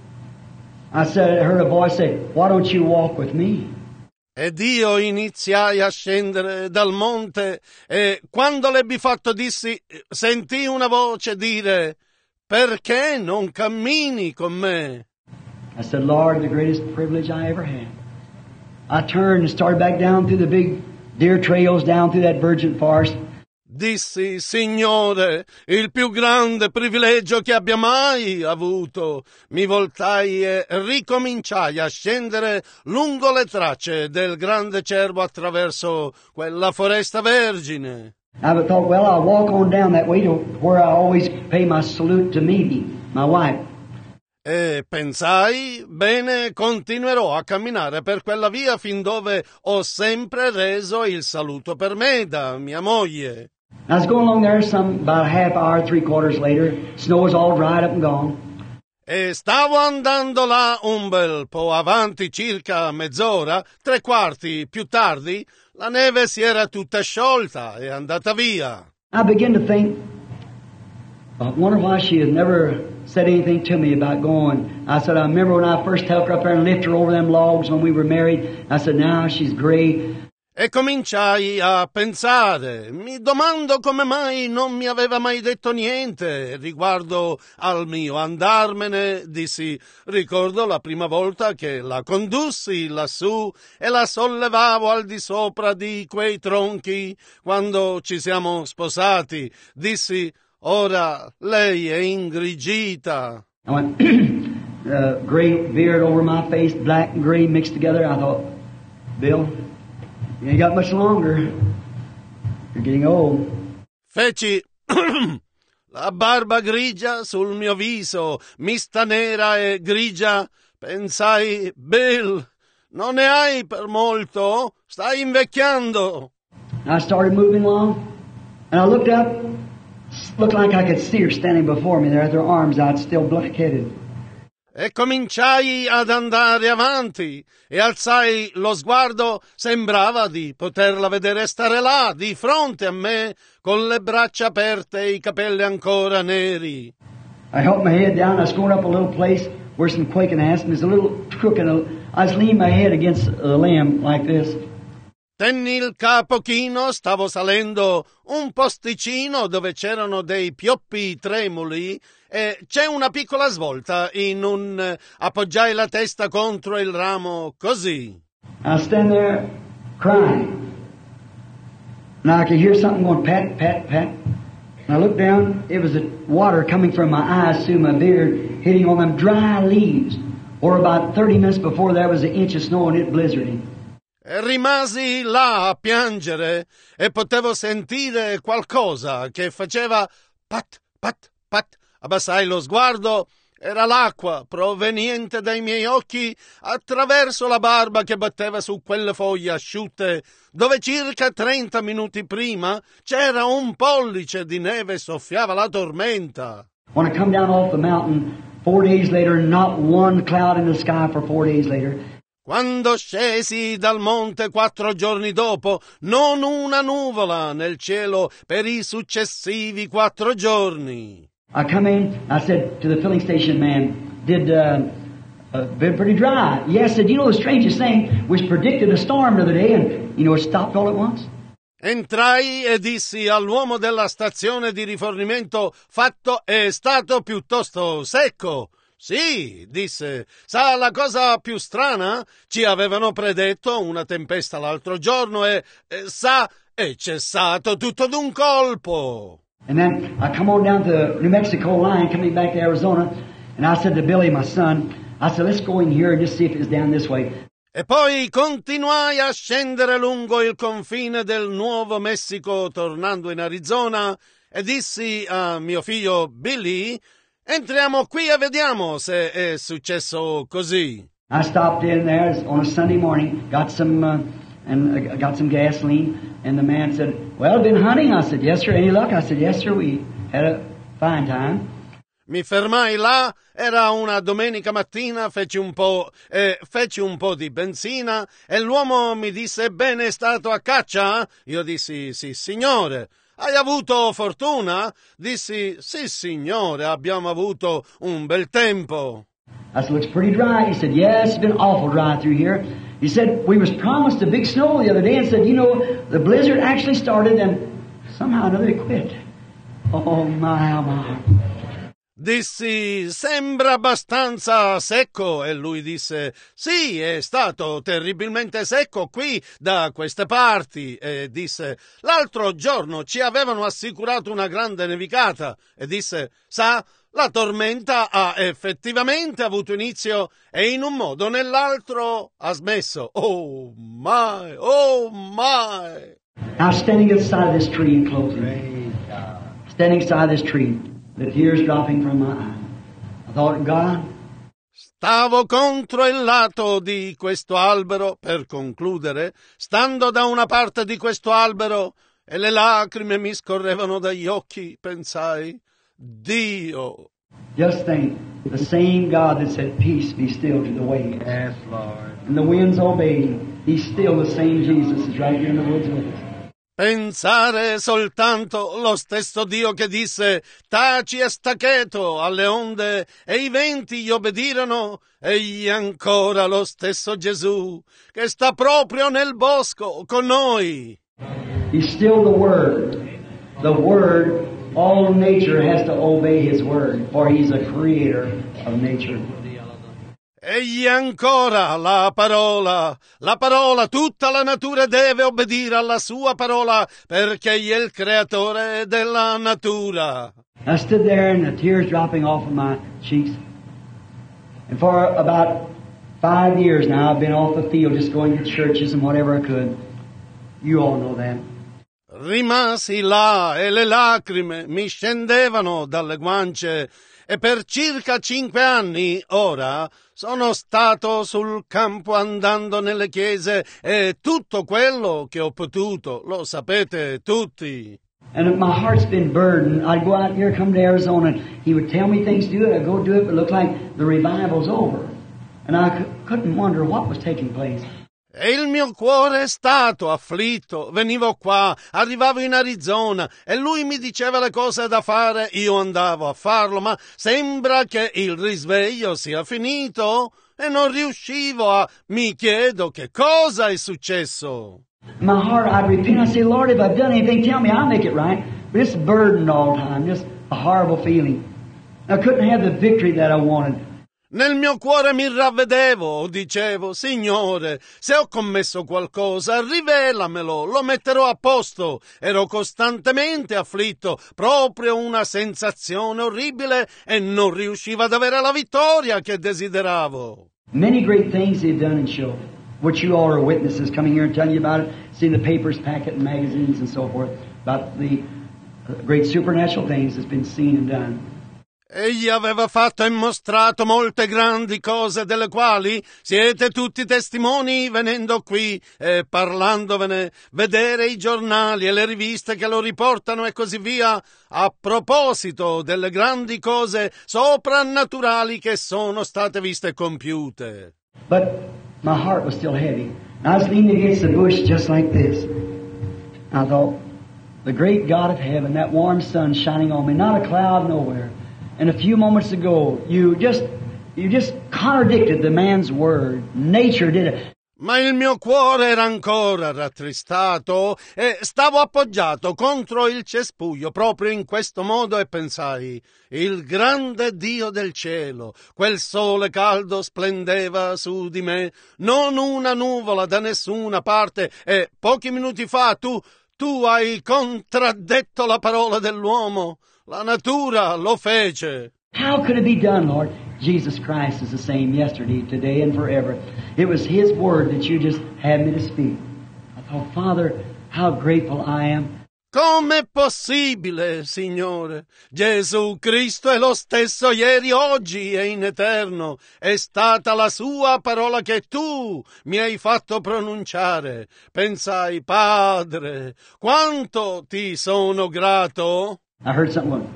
I heard a voice say, "Why don't you walk with me?" Ed io iniziai a scendere dal monte e quando l'ebbi fatto sentii una voce dire, perché non cammini con me? I said, Lord, the greatest privilege I ever had. I turned and started back down through the big deer trails, down through that virgin forest. Dissi, Signore, il più grande privilegio che abbia mai avuto. Mi voltai e ricominciai a scendere lungo le tracce del grande cervo attraverso quella foresta vergine. I thought, well, I'll walk on down that way to where I always pay my salute to Mimi, my wife. E pensai, bene, continuerò a camminare per quella via fin dove ho sempre reso il saluto per Meda, mia moglie. I was going along there about a half hour, 3/4 later. Snow was all dried up and gone. E stavo andando là un bel po' avanti, circa mezz'ora, 3/4 più tardi, la neve si era tutta sciolta e andata via. I began to think, I wonder why she had never said anything to me about going. I said, I remember when I first helped her up there and lifted her over them logs when we were married. I said, now she's gray. E cominciai a pensare, mi domando come mai non mi aveva mai detto niente riguardo al mio andarmene. Dissi, ricordo la prima volta che la condussi lassù e la sollevavo al di sopra di quei tronchi quando ci siamo sposati. Dissi, ora lei è ingrigita. I went, gray beard over my face, black and gray mixed together. I thought, Bill, you ain't got much longer. You're getting old. Feci la barba grigia sul mio viso, mista nera e grigia. Pensai, Bill, non ne hai per molto? Stai invecchiando. I started moving along, and I looked up. Looked like I could see her standing before me there with her arms out, still black-headed. E cominciai ad andare avanti e alzai lo sguardo, sembrava di poterla vedere stare là, di fronte a me, con le braccia aperte e i capelli ancora neri. I held my head down. I was going up a little place where some quaking ass, and there's a little crook, and I was leaning my head against the limb like this. Tenni il capo chino, stavo salendo un posticino dove c'erano dei pioppi tremuli e c'è una piccola svolta appoggiai la testa contro il ramo così. I was standing there crying. Now I could hear something going pat, pat, pat. And I looked down, it was the water coming from my eyes through my beard, hitting on them dry leaves. Or about 30 minutes before there was an inch of snow and it blizzarding. E rimasi là a piangere e potevo sentire qualcosa che faceva pat, pat, pat. Abbassai lo sguardo, era l'acqua proveniente dai miei occhi attraverso la barba che batteva su quelle foglie asciutte, dove circa 30 minuti prima c'era un pollice di neve e soffiava la tormenta. When I come down off the mountain 4 days later, not one cloud in the sky for 4 days later. Quando scesi dal monte 4 giorni dopo, non una nuvola nel cielo per i successivi 4 giorni. I come in, I said to the filling station man, been pretty dry. Yes, I said, you know the strangest thing, was predicted a storm the other day and, it stopped all at once. Entrai e dissi all'uomo della stazione di rifornimento, fatto è stato piuttosto secco. Sì, disse, sa la cosa più strana? Ci avevano predetto una tempesta l'altro giorno e è cessato tutto d'un colpo. And then I come on down to the New Mexico line, coming back to Arizona, and I said to Billy, my son, I said, let's go in here and just see if it's down this way. E poi continuai a scendere lungo il confine del Nuovo Messico tornando in Arizona e dissi a mio figlio Billy, entriamo qui e vediamo se è successo così. I stopped in there on a Sunday morning, got some gasoline, and the man said, well, been hunting? I said, yes, sir. Any luck? I said, yes, sir. We had a fine time. Mi fermai là, era una domenica mattina, feci un po' di benzina e l'uomo mi disse, bene, è stato a caccia? Io dissi, sì, signore. Hai avuto fortuna? Dissi, sì, signore, abbiamo avuto un bel tempo. I said, looks pretty dry. He said, yes, it's been awful dry through here. He said, we was promised a big snow the other day and said, the blizzard actually started and somehow or another it quit. Oh, my. Dissi, sembra abbastanza secco, e lui disse, sì, è stato terribilmente secco qui da queste parti, e disse, l'altro giorno ci avevano assicurato una grande nevicata, e disse, sa, la tormenta ha effettivamente avuto inizio e in un modo o nell'altro ha smesso. Oh my, oh my! Now standing inside this tree in closing, standing inside this tree, the tears dropping from my eyes. I thought, God. Stavo contro il lato di questo albero, per concludere, stando da una parte di questo albero e le lacrime mi scorrevano dagli occhi, pensai, Dio. Just think, the same God that said, peace, be still to the waves. Yes, Lord. And the winds obeyed. He's still the same Jesus is right here in the woods with us. Pensare soltanto lo stesso Dio che disse taci e staccheto alle onde e i venti gli obbedirono, egli ancora lo stesso Gesù che sta proprio nel bosco con noi. He's still the Word. The Word, all nature has to obey His Word, for He's a creator of nature. Egli ancora la parola, tutta la natura deve obbedire alla sua parola perché egli è il creatore della natura. I stood there and the tears dropping off of my cheeks. And for about 5 years now I've been off the field just going to churches and whatever I could. You all know that. Rimasi là e le lacrime mi scendevano dalle guance e per circa 5 anni ora sono stato sul campo andando nelle chiese e tutto quello che ho potuto, lo sapete tutti. And my heart's been burdened. I'd go out here, come to Arizona, and he would tell me things to do, and I'd go do it, but it looked like the revival's over. And I couldn't wonder what was taking place. E il mio cuore è stato afflitto. Venivo qua, arrivavo in Arizona e lui mi diceva le cose da fare, io andavo a farlo, ma sembra che il risveglio sia finito e non riuscivo mi chiedo che cosa è successo. In my heart, I'd repent. I say, Lord, if I've done anything, tell me, I'll make it right. But it's burdened all the time, just a horrible feeling. I couldn't have the victory that I wanted. Nel mio cuore mi ravvedevo, dicevo, Signore, se ho commesso qualcosa, rivelamelo, lo metterò a posto. Ero costantemente afflitto, proprio una sensazione orribile e non riuscivo ad avere la vittoria che desideravo. Many great things they've done and shown, which you all are witnesses coming here and telling you about it, seeing the papers, packet, and magazines and so forth, about the great supernatural things that's been seen and done. Egli aveva fatto e mostrato molte grandi cose delle quali siete tutti testimoni venendo qui e parlandovene, vedere i giornali e le riviste che lo riportano e così via, a proposito delle grandi cose soprannaturali che sono state viste e compiute. But my heart was still heavy. I was leaning against the bush just like this. I thought, the great God of heaven, that warm sun shining on me, not a cloud nowhere. And a few moments ago, you just contradicted the man's word. Nature did it. Ma il mio cuore era ancora rattristato e stavo appoggiato contro il cespuglio proprio in questo modo e pensai, il grande Dio del cielo, quel sole caldo splendeva su di me, non una nuvola da nessuna parte e pochi minuti fa tu hai contraddetto la parola dell'uomo. La natura lo fece. How could it be done, Lord? Jesus Christ is the same yesterday, today, and forever. It was His word that you just had me to speak. I thought, Father, how grateful I am. Com'è possibile, Signore? Gesù Cristo è lo stesso ieri, oggi e in eterno. È stata la sua parola che tu mi hai fatto pronunciare. Pensai, Padre, quanto ti sono grato. I heard something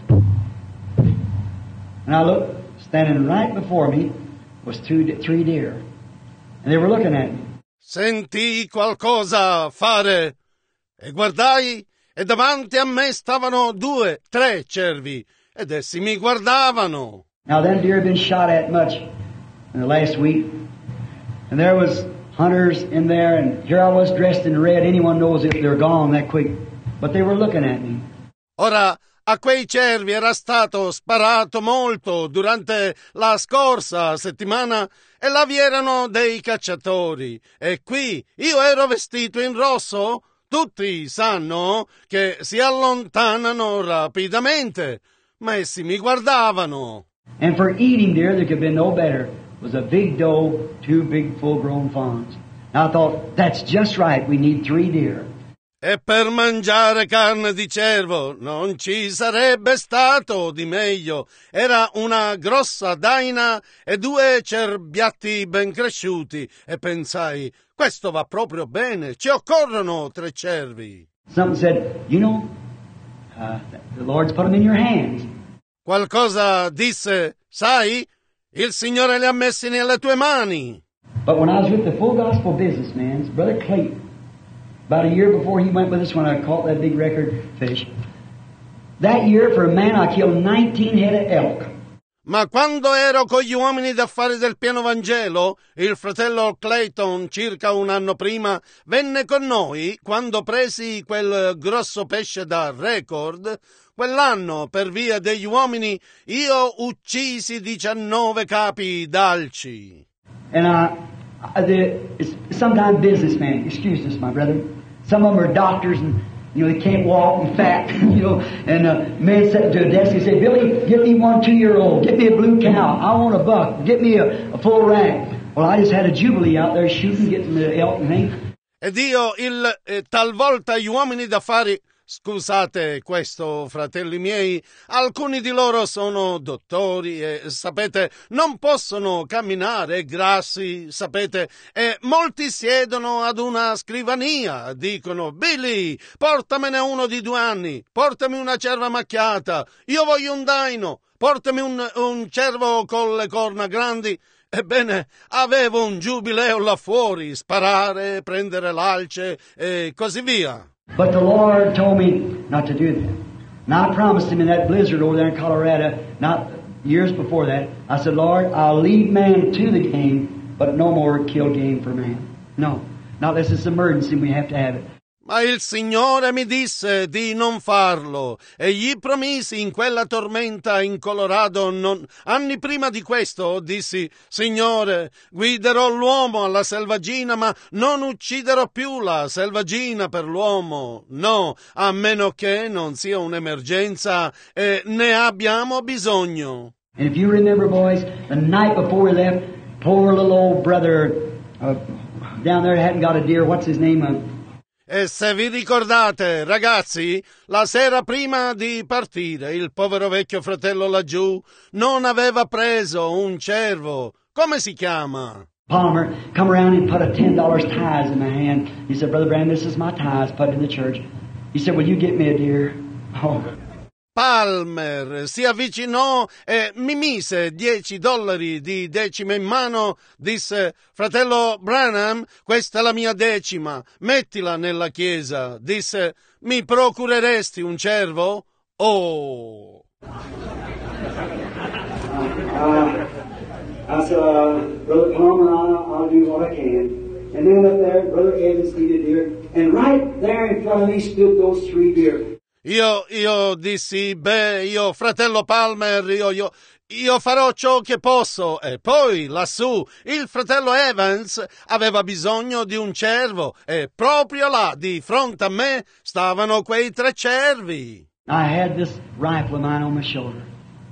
and I looked, standing right before me was three deer. And they were looking at me. Sentii qualcosa fare e guardai e davanti a me stavano 2-3 cervi ed essi mi guardavano. Now them deer had been shot at much in the last week. And there was hunters in there and here I was dressed in red. Anyone knows if they're gone that quick. But they were looking at me. Ora, a quei cervi era stato sparato molto durante la scorsa settimana e là vi erano dei cacciatori. E qui io ero vestito in rosso. Tutti sanno che si allontanano rapidamente, ma essi mi guardavano. And for eating deer, there could be no better. Was a big doe, 2 big full-grown fawns. Now I thought, that's just right. We need 3 deer. E per mangiare carne di cervo non ci sarebbe stato di meglio. Era una grossa daina e 2 cerbiatti ben cresciuti. E pensai, questo va proprio bene, ci occorrono 3 cervi. Something said, you know, the Lord's put them in your hands. Qualcosa disse, sai, il Signore li ha messi nelle tue mani. But when I was with the full gospel businessman, Brother Clayton, about a year before he went with us when I caught that big record fish, that year for a man I killed 19 head of elk. Ma quando ero con gli uomini d'affari del pieno Vangelo, il fratello Clayton, circa un anno prima, venne con noi quando presi quel grosso pesce da record. Quell'anno, per via degli uomini, io uccisi 19 capi d'alci. And sometimes businessmen, excuse this, my brother, some of them are doctors and, you know, they can't walk and fat, you know, and a man sat to a desk and said, Billy, get me 1 2-year-old, get me a blue cow, I want a buck, get me a full rack. Well, I just had a jubilee out there shooting, getting the elk and things. Ed io, talvolta gli uomini d'affari Scusate questo, fratelli miei, alcuni di loro sono dottori e, sapete, non possono camminare, grassi, sapete, e molti siedono ad una scrivania, dicono: Billy, portamene uno di 2 anni, portami una cerva macchiata, io voglio un daino, portami un cervo con le corna grandi. Ebbene, avevo un giubileo là fuori, sparare, prendere l'alce e così via. But the Lord told me not to do that. And I promised him in that blizzard over there in Colorado, not years before that, I said, Lord, I'll lead man to the game, but no more kill game for man. No, not unless it's emergency and we have to have it. Ma il Signore mi disse di non farlo e gli promisi in quella tormenta in Colorado. Anni prima di questo dissi: Signore, guiderò l'uomo alla selvaggina, ma non ucciderò più la selvaggina per l'uomo. No, a meno che non sia un'emergenza e ne abbiamo bisogno. And if you remember, boys, the night before we left, poor little old brother down there hadn't got a deer. What's his name? E se vi ricordate, ragazzi, la sera prima di partire, il povero vecchio fratello laggiù non aveva preso un cervo. Come si chiama? Palmer come around and put a $10 tithes in my hand. He said, Brother Branham, this is my tithes put in the church. He said, will you get me a deer? Oh. Palmer si avvicinò e mi mise $10 di decima in mano, disse: fratello Branham, questa è la mia decima, mettila nella chiesa. Disse: mi procureresti un cervo? Oh! I said, Brother Palmer, I'll do what I can. And then up there, Brother Evans needed deer. And right there in front of me stood those 3 deer. Io dissi: io fratello Palmer, io farò ciò che posso. E poi lassù il fratello Evans aveva bisogno di un cervo e proprio là di fronte a me stavano quei 3 cervi. I had this rifle of mine on my shoulder.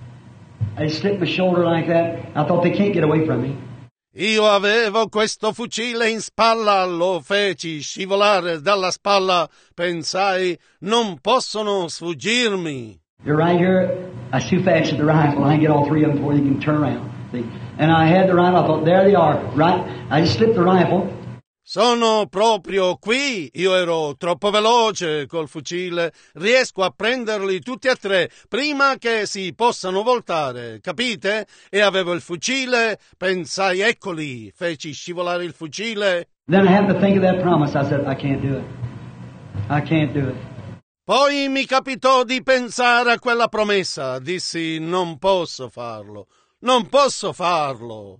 I slipped my shoulder like that. I thought they can't get away from me. Io avevo questo fucile in spalla, lo feci scivolare dalla spalla, pensai: non possono sfuggirmi. You're right here. I shoot fast at the rifle. I can get all 3 of them before you can turn around. See? And I had the rifle. I thought, there they are. Right. I just slipped the rifle. Sono proprio qui. Io ero troppo veloce col fucile. Riesco a prenderli tutti e 3 prima che si possano voltare, capite? E avevo il fucile, pensai: eccoli. Feci scivolare il fucile. Then I happened to think of that promise. I said, I can't do it. I can't do it. Poi mi capitò di pensare a quella promessa. Dissi: non posso farlo. Non posso farlo.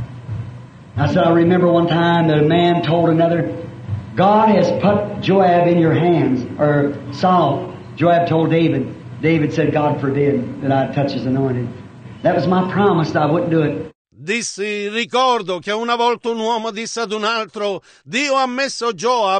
I said, I remember one time that a man told another, God has put Joab in your hands, or Saul. Joab told David. David said, God forbid that I touch his anointed. That was my promise that I wouldn't do it. Dissi: ricordo che una volta un uomo disse ad un altro: Dio ha messo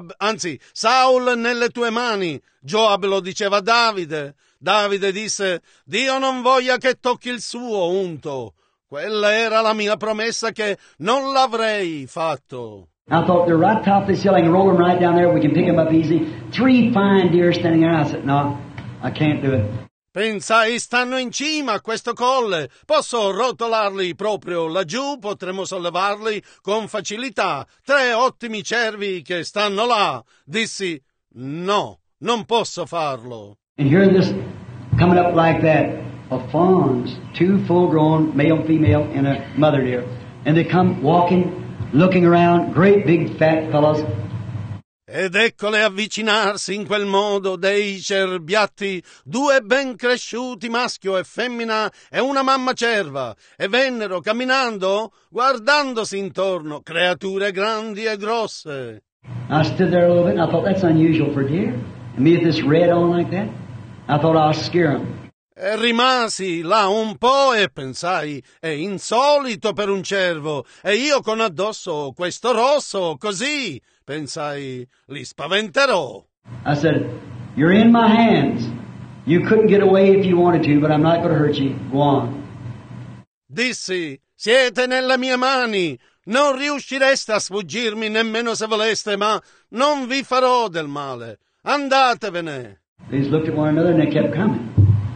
Saul nelle tue mani. Joab lo diceva a Davide. Davide disse: Dio non voglia che tocchi il suo unto. Quella era la mia promessa che non l'avrei fatto. I thought they're right top of this hill. I can roll them right down there. We can pick them up easy. 3 fine deer standing there. I said, no, I can't do it. Pensai: stanno in cima a questo colle. Posso rotolarli proprio laggiù. Potremo sollevarli con facilità. 3 ottimi cervi che stanno là. Dissi: no, non posso farlo. And here this coming up like that. Of fawns, 2 full-grown, male and female, and a mother deer. And they come walking, looking around, great big fat fellows. Ed eccole avvicinarsi in quel modo dei cerbiatti, 2 ben cresciuti, maschio e femmina, e una mamma cerva, e vennero camminando, guardandosi intorno, creature grandi e grosse. I stood there a little bit, and I thought, that's unusual for deer. And me with this red on like that, I thought I'll scare them. E rimasi là un po' e pensai: è insolito per un cervo, e io con addosso questo rosso, così. Pensai: li spaventerò. I said, you're in my hands. You couldn't get away if you wanted to, but I'm not going to hurt you. Go on. Dissi: siete nelle mie mani. Non riuscireste a sfuggirmi nemmeno se voleste, ma non vi farò del male. Andatevene. They just looked at one another and they kept coming.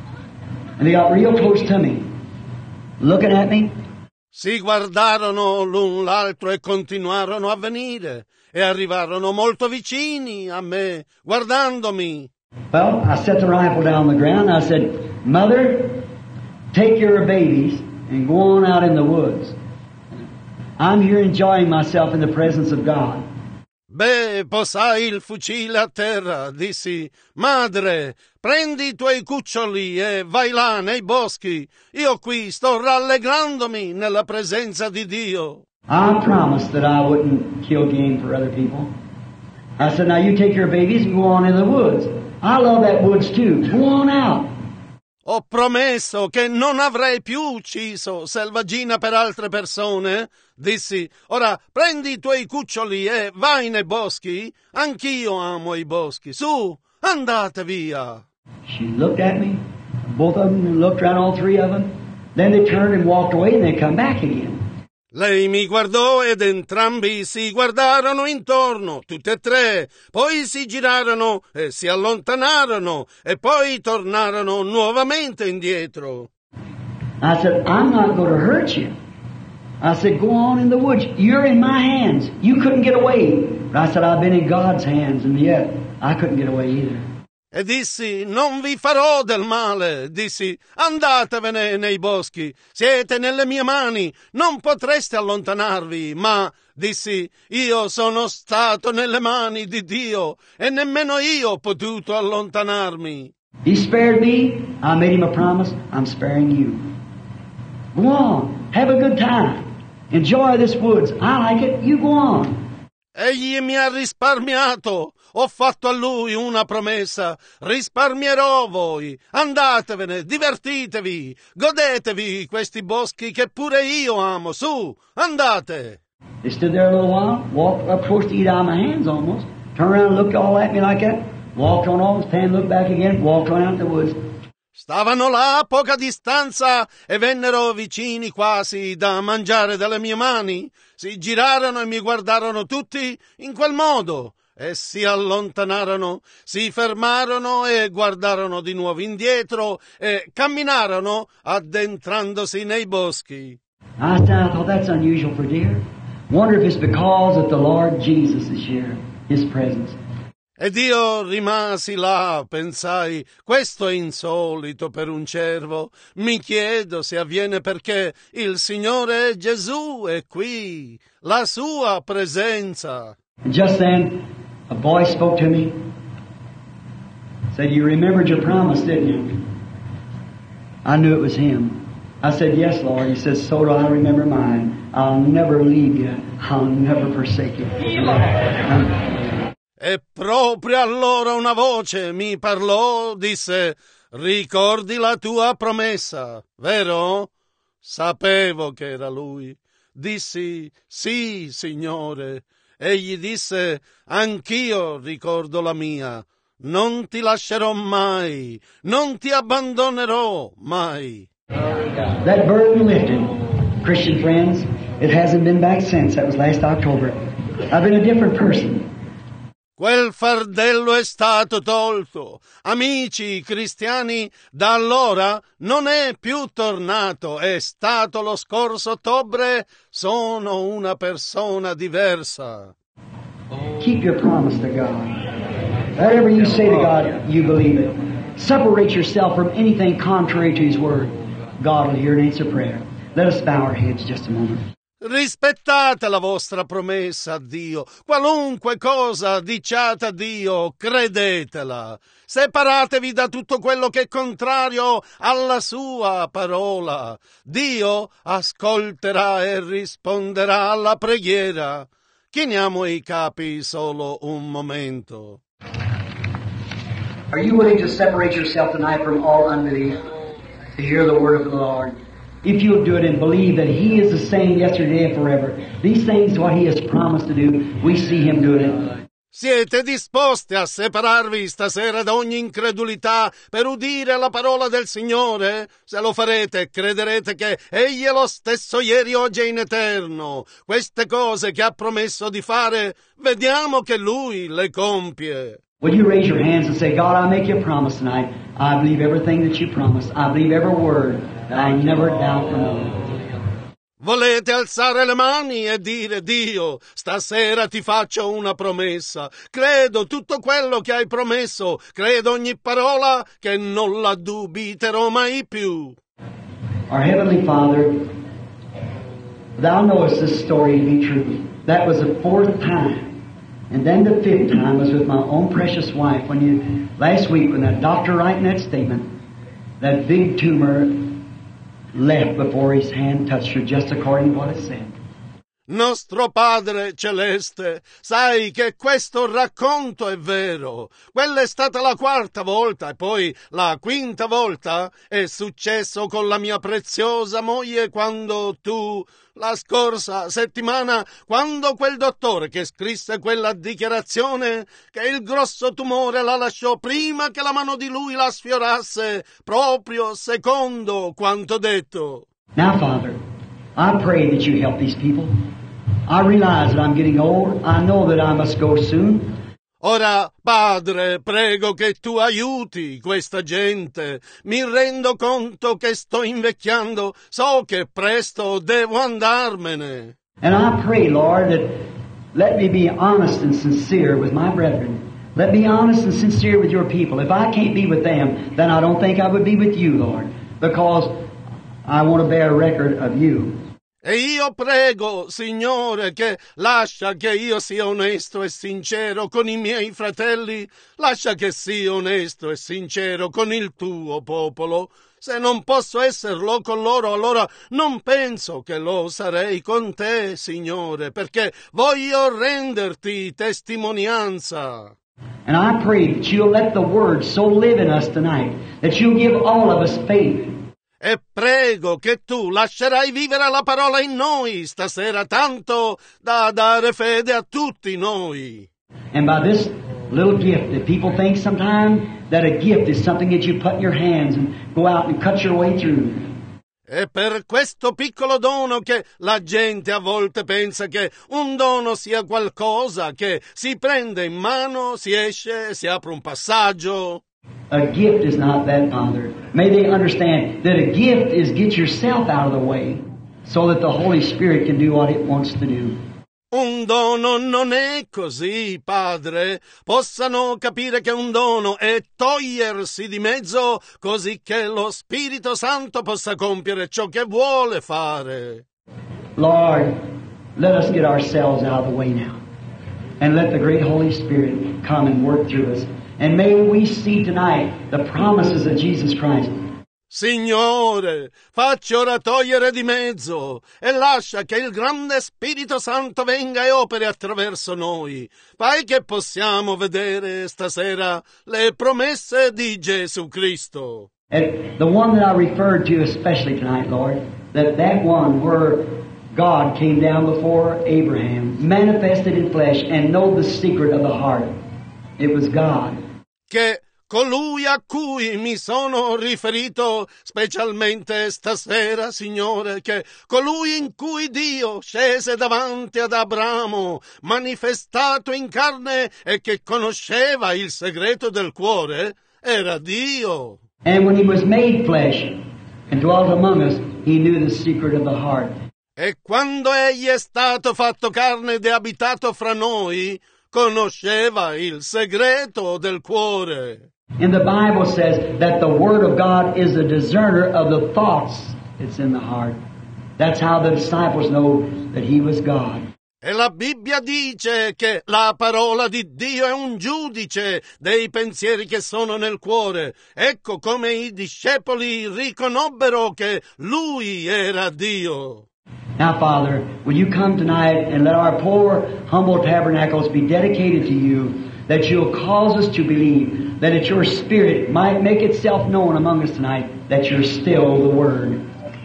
And they got real close to me, looking at me. Si guardarono l'un l'altro e continuarono a venire e arrivarono molto vicini a me, guardandomi. Well, I set the rifle down on the ground. I said, Mother, take your babies and go on out in the woods. I'm here enjoying myself in the presence of God. Beh, posai il fucile a terra, dissi, madre, prendi i tuoi cuccioli e vai là nei boschi. Io qui sto rallegrandomi nella presenza di Dio. I promised that I wouldn't kill game for other people. I said, now you take your babies and go on in the woods. I love that woods too. Go on out. Ho promesso che non avrei più ucciso selvaggina per altre persone. Dissi, ora prendi i tuoi cuccioli e vai nei boschi. Anch'io amo i boschi. Su, andate via. She looked at me. Both of them looked around, all three of them. Then they turned and walked away and they come back again. Lei mi guardò ed entrambi si guardarono intorno, tutti e tre, poi si girarono e si allontanarono e poi tornarono nuovamente indietro. I said, I'm not going to hurt you. I said, go on in the woods. You're in my hands. You couldn't get away. But I said, I've been in God's hands, and yet I couldn't get away either. E dissi, non vi farò del male. Dissi, andatevene nei boschi, siete nelle mie mani, non potreste allontanarvi. Ma, dissi, io sono stato nelle mani di Dio e nemmeno io ho potuto allontanarmi. He spared me. I made him a promise. I'm sparing you. Go on. Have a good time. Enjoy this woods. I like it. You go on. Egli mi ha risparmiato. Ho fatto a lui una promessa. Risparmierò voi. Andatevene, divertitevi, godetevi questi boschi che pure io amo. Su, andate. They stood there a little while, walked up close to eat out of my hands almost, turned around and looked all at me like that, walked on off, stand, looked back again, walked on out in the woods. Stavano là a poca distanza e vennero vicini quasi da mangiare dalle mie mani. Si girarono e mi guardarono tutti in quel modo e si allontanarono, si fermarono e guardarono di nuovo indietro e camminarono addentrandosi nei boschi. I thought that's unusual for deer. Wonder if it's because that the Lord Jesus is here, His presence. Ed io rimasi là, pensai, questo è insolito per un cervo. Mi chiedo se avviene perché il Signore Gesù è qui, la sua presenza. And just then, a voice spoke to me, said, you remembered your promise, didn't you? I knew it was Him. I said, yes, Lord. He says, so do I remember mine. I'll never leave you. I'll never forsake you. E proprio allora una voce mi parlò, disse, ricordi la tua promessa, vero? Sapevo che era lui. Dissi, sì, Signore. Egli disse, anch'io ricordo la mia. Non ti lascerò mai, non ti abbandonerò mai. That burden lifted, Christian friends. It hasn't been back since. That was last October. I've been a different person. Quel fardello è stato tolto. Amici cristiani, da allora non è più tornato, è stato lo scorso ottobre, sono una persona diversa. Keep your promise to God. Whatever you say to God, you believe it. Separate yourself from anything contrary to His Word. God will hear and answer prayer. Let us bow our heads just a moment. Rispettate la vostra promessa a Dio. Qualunque cosa diciate a Dio, credetela. Separatevi da tutto quello che è contrario alla sua parola. Dio ascolterà e risponderà alla preghiera. Chiniamo i capi solo un momento. Are you willing to separate yourself tonight from all unbelief to hear the word of the Lord? If you'll do it and believe that He is the same yesterday and forever, these things, what He has promised to do, we see Him doing it. Siete disposti a separarvi stasera da ogni incredulità per udire la parola del Signore? Se lo farete, crederete che Egli è lo stesso ieri, oggi e in eterno. Queste cose che ha promesso di fare, vediamo che Lui le compie. Will you raise your hands and say, God, I make you a promise tonight. I believe everything that you promised. I believe every word. I never doubt for no. Volete alzare le mani e dire: Dio, stasera ti faccio una promessa. Credo tutto quello che hai promesso. Credo ogni parola, che non la dubiterò mai più. Our Heavenly Father, Thou knowest this story to be true. That was the 4th time. And then the 5th time was with my own precious wife last week when that doctor writing that statement, that big tumor left before his hand touched her, just according to what it said. Nostro Padre Celeste, sai che questo racconto è vero. Quella è stata la 4ª volta e poi la 5ª volta è successo con la mia preziosa moglie quando tu, la scorsa settimana, quando quel dottore che scrisse quella dichiarazione che il grosso tumore la lasciò prima che la mano di lui la sfiorasse, proprio secondo quanto detto. Now, Father, I pray that you help these people. I realize that I'm getting old. I know that I must go soon. Ora, Padre, prego che tu aiuti questa gente. Mi rendo conto che sto invecchiando. So che presto devo andarmene. And I pray, Lord, that let me be honest and sincere with my brethren. Let me be honest and sincere with your people. If I can't be with them, then I don't think I would be with you, Lord, because I want to bear record of you. E io prego, Signore, che lascia che io sia onesto e sincero con i miei fratelli, lascia che sia onesto e sincero con il tuo popolo. Se non posso esserlo con loro, allora non penso che lo sarei con te, Signore, perché voglio renderti testimonianza. And I pray that you'll let the word so live in us tonight, that you'll give all of us faith. E prego che tu lascerai vivere la parola in noi stasera, tanto da dare fede a tutti noi. And by this little gift that people think sometimes that a gift is something that you put in your hands and go out and cut your way through. E per questo piccolo dono che la gente a volte pensa che un dono sia qualcosa che si prende in mano, si esce, si apre un passaggio. A gift is not that, Father. May they understand that a gift is get yourself out of the way so that the Holy Spirit can do what it wants to do. Un dono non è così, Padre. Possano capire che un dono è togliersi di mezzo così che lo Spirito Santo possa compiere ciò che vuole fare. Lord, let us get ourselves out of the way now and let the great Holy Spirit come and work through us. And may we see tonight the promises of Jesus Christ. Signore, facci ora togliere di mezzo e lascia che il grande Spirito Santo venga e operi attraverso noi. Fai che possiamo vedere stasera le promesse di Gesù Cristo. And the one that I referred to especially tonight, Lord, that one where God came down before Abraham, manifested in flesh, and know the secret of the heart. It was God. Che colui a cui mi sono riferito specialmente stasera, Signore, che colui in cui Dio scese davanti ad Abramo, manifestato in carne e che conosceva il segreto del cuore, era Dio. And when he was made flesh and dwelt among us, he knew the secret of the heart. E quando egli è stato fatto carne ed è abitato fra noi, conosceva il segreto del cuore. And the Bible says that the Word of God is a discerner of the thoughts that's in the heart. That's how the disciples know that He was God. E la Bibbia dice che la parola di Dio è un giudice dei pensieri che sono nel cuore. Ecco come i discepoli riconobbero che Lui era Dio. Now, Father, will you come tonight and let our poor, humble tabernacles be dedicated to you, that you'll cause us to believe that your Spirit might make itself known among us tonight, that you're still the Word.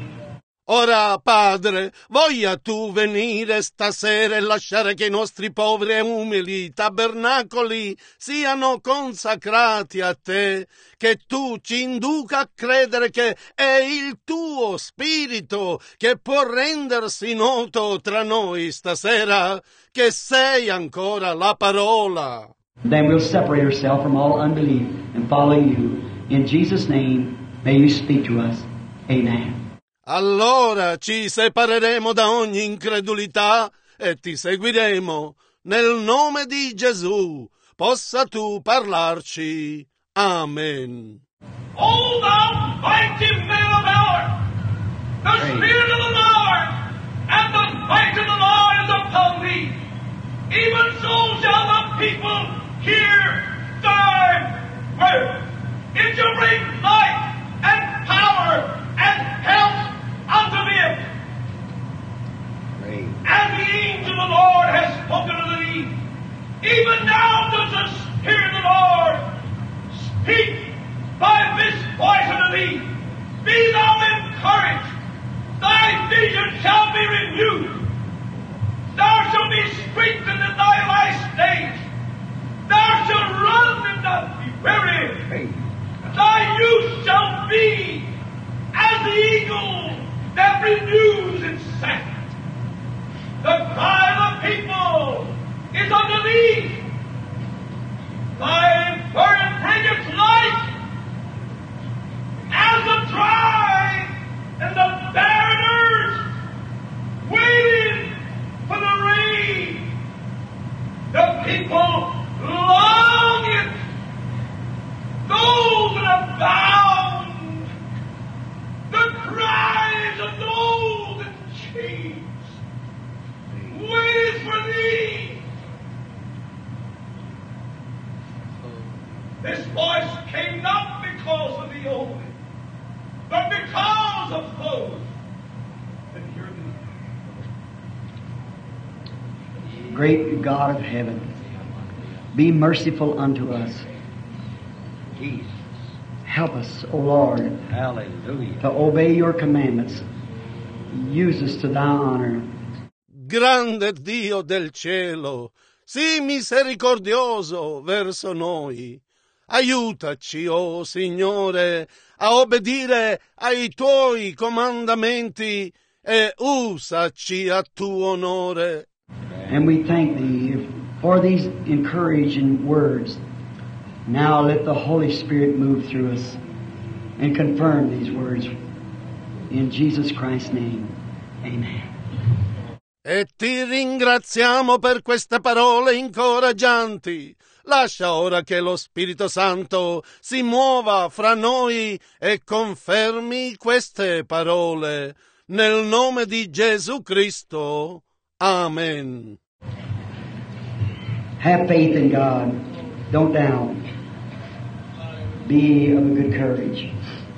Ora, Padre, voglia tu venire stasera e lasciare che i nostri poveri e umili tabernacoli siano consacrati a te, che tu ci induca a credere che è il tuo Spirito che può rendersi noto tra noi stasera, che sei ancora la parola. Then we'll separate ourselves from all unbelief and follow you. In Jesus' name, may you speak to us. Amen. Allora ci separeremo da ogni incredulità e ti seguiremo. Nel nome di Gesù, possa tu parlarci. Amen. O thou mighty man of valor, the Spirit of the Lord and the might of the Lord is upon thee. Even so shall the people hear thy word. It shall bring life and power and health unto them. And the angel of the Lord has spoken to thee. Even now does the Spirit of the Lord speak by this voice unto thee. Be thou encouraged. Thy vision shall be renewed. Thou shalt be strengthened in thy last days. Thou shalt run and not be weary. Thy youth shall be as the eagle that renews its strength. The cry of the people is unto thee. Thy burden bringeth life as the dry and the barren earth waiting for the rain. The people long it. Those that are bound, the cries of those in chains, wait for thee. This voice came not because of the only, but because of those that hear thee. Great God of heaven, be merciful unto us. Help us, O Lord, Hallelujah. to obey your commandments. Use us to thy honor. Grande Dio del cielo, sii misericordioso verso noi. Aiutaci, o Signore, a obbedire ai tuoi comandamenti e usaci a tuo onore. And we thank thee for these encouraging words. Now let the Holy Spirit move through us and confirm these words. In Jesus Christ's name, amen. E ti ringraziamo per queste parole incoraggianti. Lascia ora che lo Spirito Santo si muova fra noi e confermi queste parole. Nel nome di Gesù Cristo. Amen. Have faith in God. Don't doubt. Be of a good courage.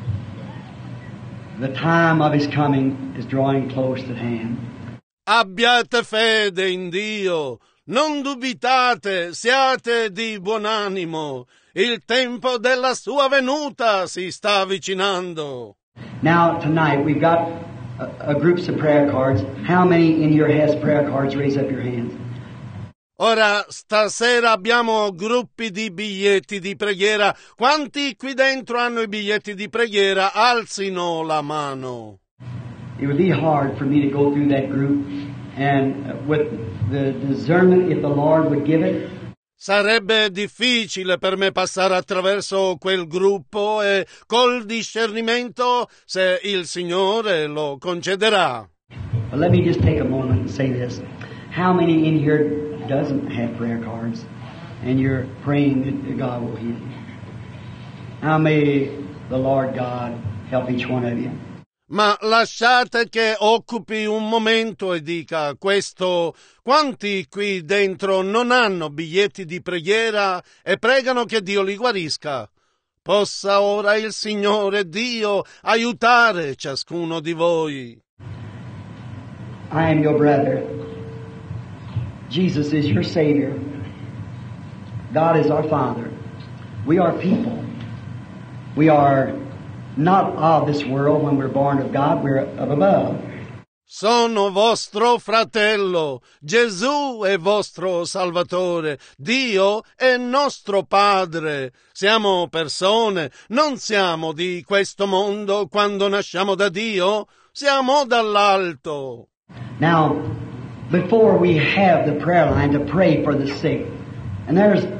The time of His coming is drawing close at hand. Abbiate fede in Dio. Non dubitate, siate di buon animo. Il tempo della sua venuta si sta avvicinando. Now, tonight, we've got groups of prayer cards. How many in here has prayer cards? Raise up your hands. Ora, stasera abbiamo gruppi di biglietti di preghiera. Quanti qui dentro hanno i biglietti di preghiera? Alzino la mano. It would be hard for me to go through that group and with the discernment, if the Lord would give it. Sarebbe difficile per me passare attraverso quel gruppo e col discernimento, se il Signore lo concederà. But let me just take a moment and say this. How many in here doesn't have prayer cards and you're praying that God will heal you? How may the Lord God help each one of you? Ma lasciate che occupi un momento e dica questo. Quanti qui dentro non hanno biglietti di preghiera e pregano che Dio li guarisca? Possa ora il Signore Dio aiutare ciascuno di voi. I am your brother. Jesus is your Savior. God is our Father. We are people. We are not of this world. When we're born of God, we're of above. Sono vostro fratello, Gesù è vostro Salvatore, Dio è nostro Padre. Siamo persone, non siamo di questo mondo. Quando nasciamo da Dio, siamo dall'alto. Now, before we have the prayer line to pray for the sick, and there's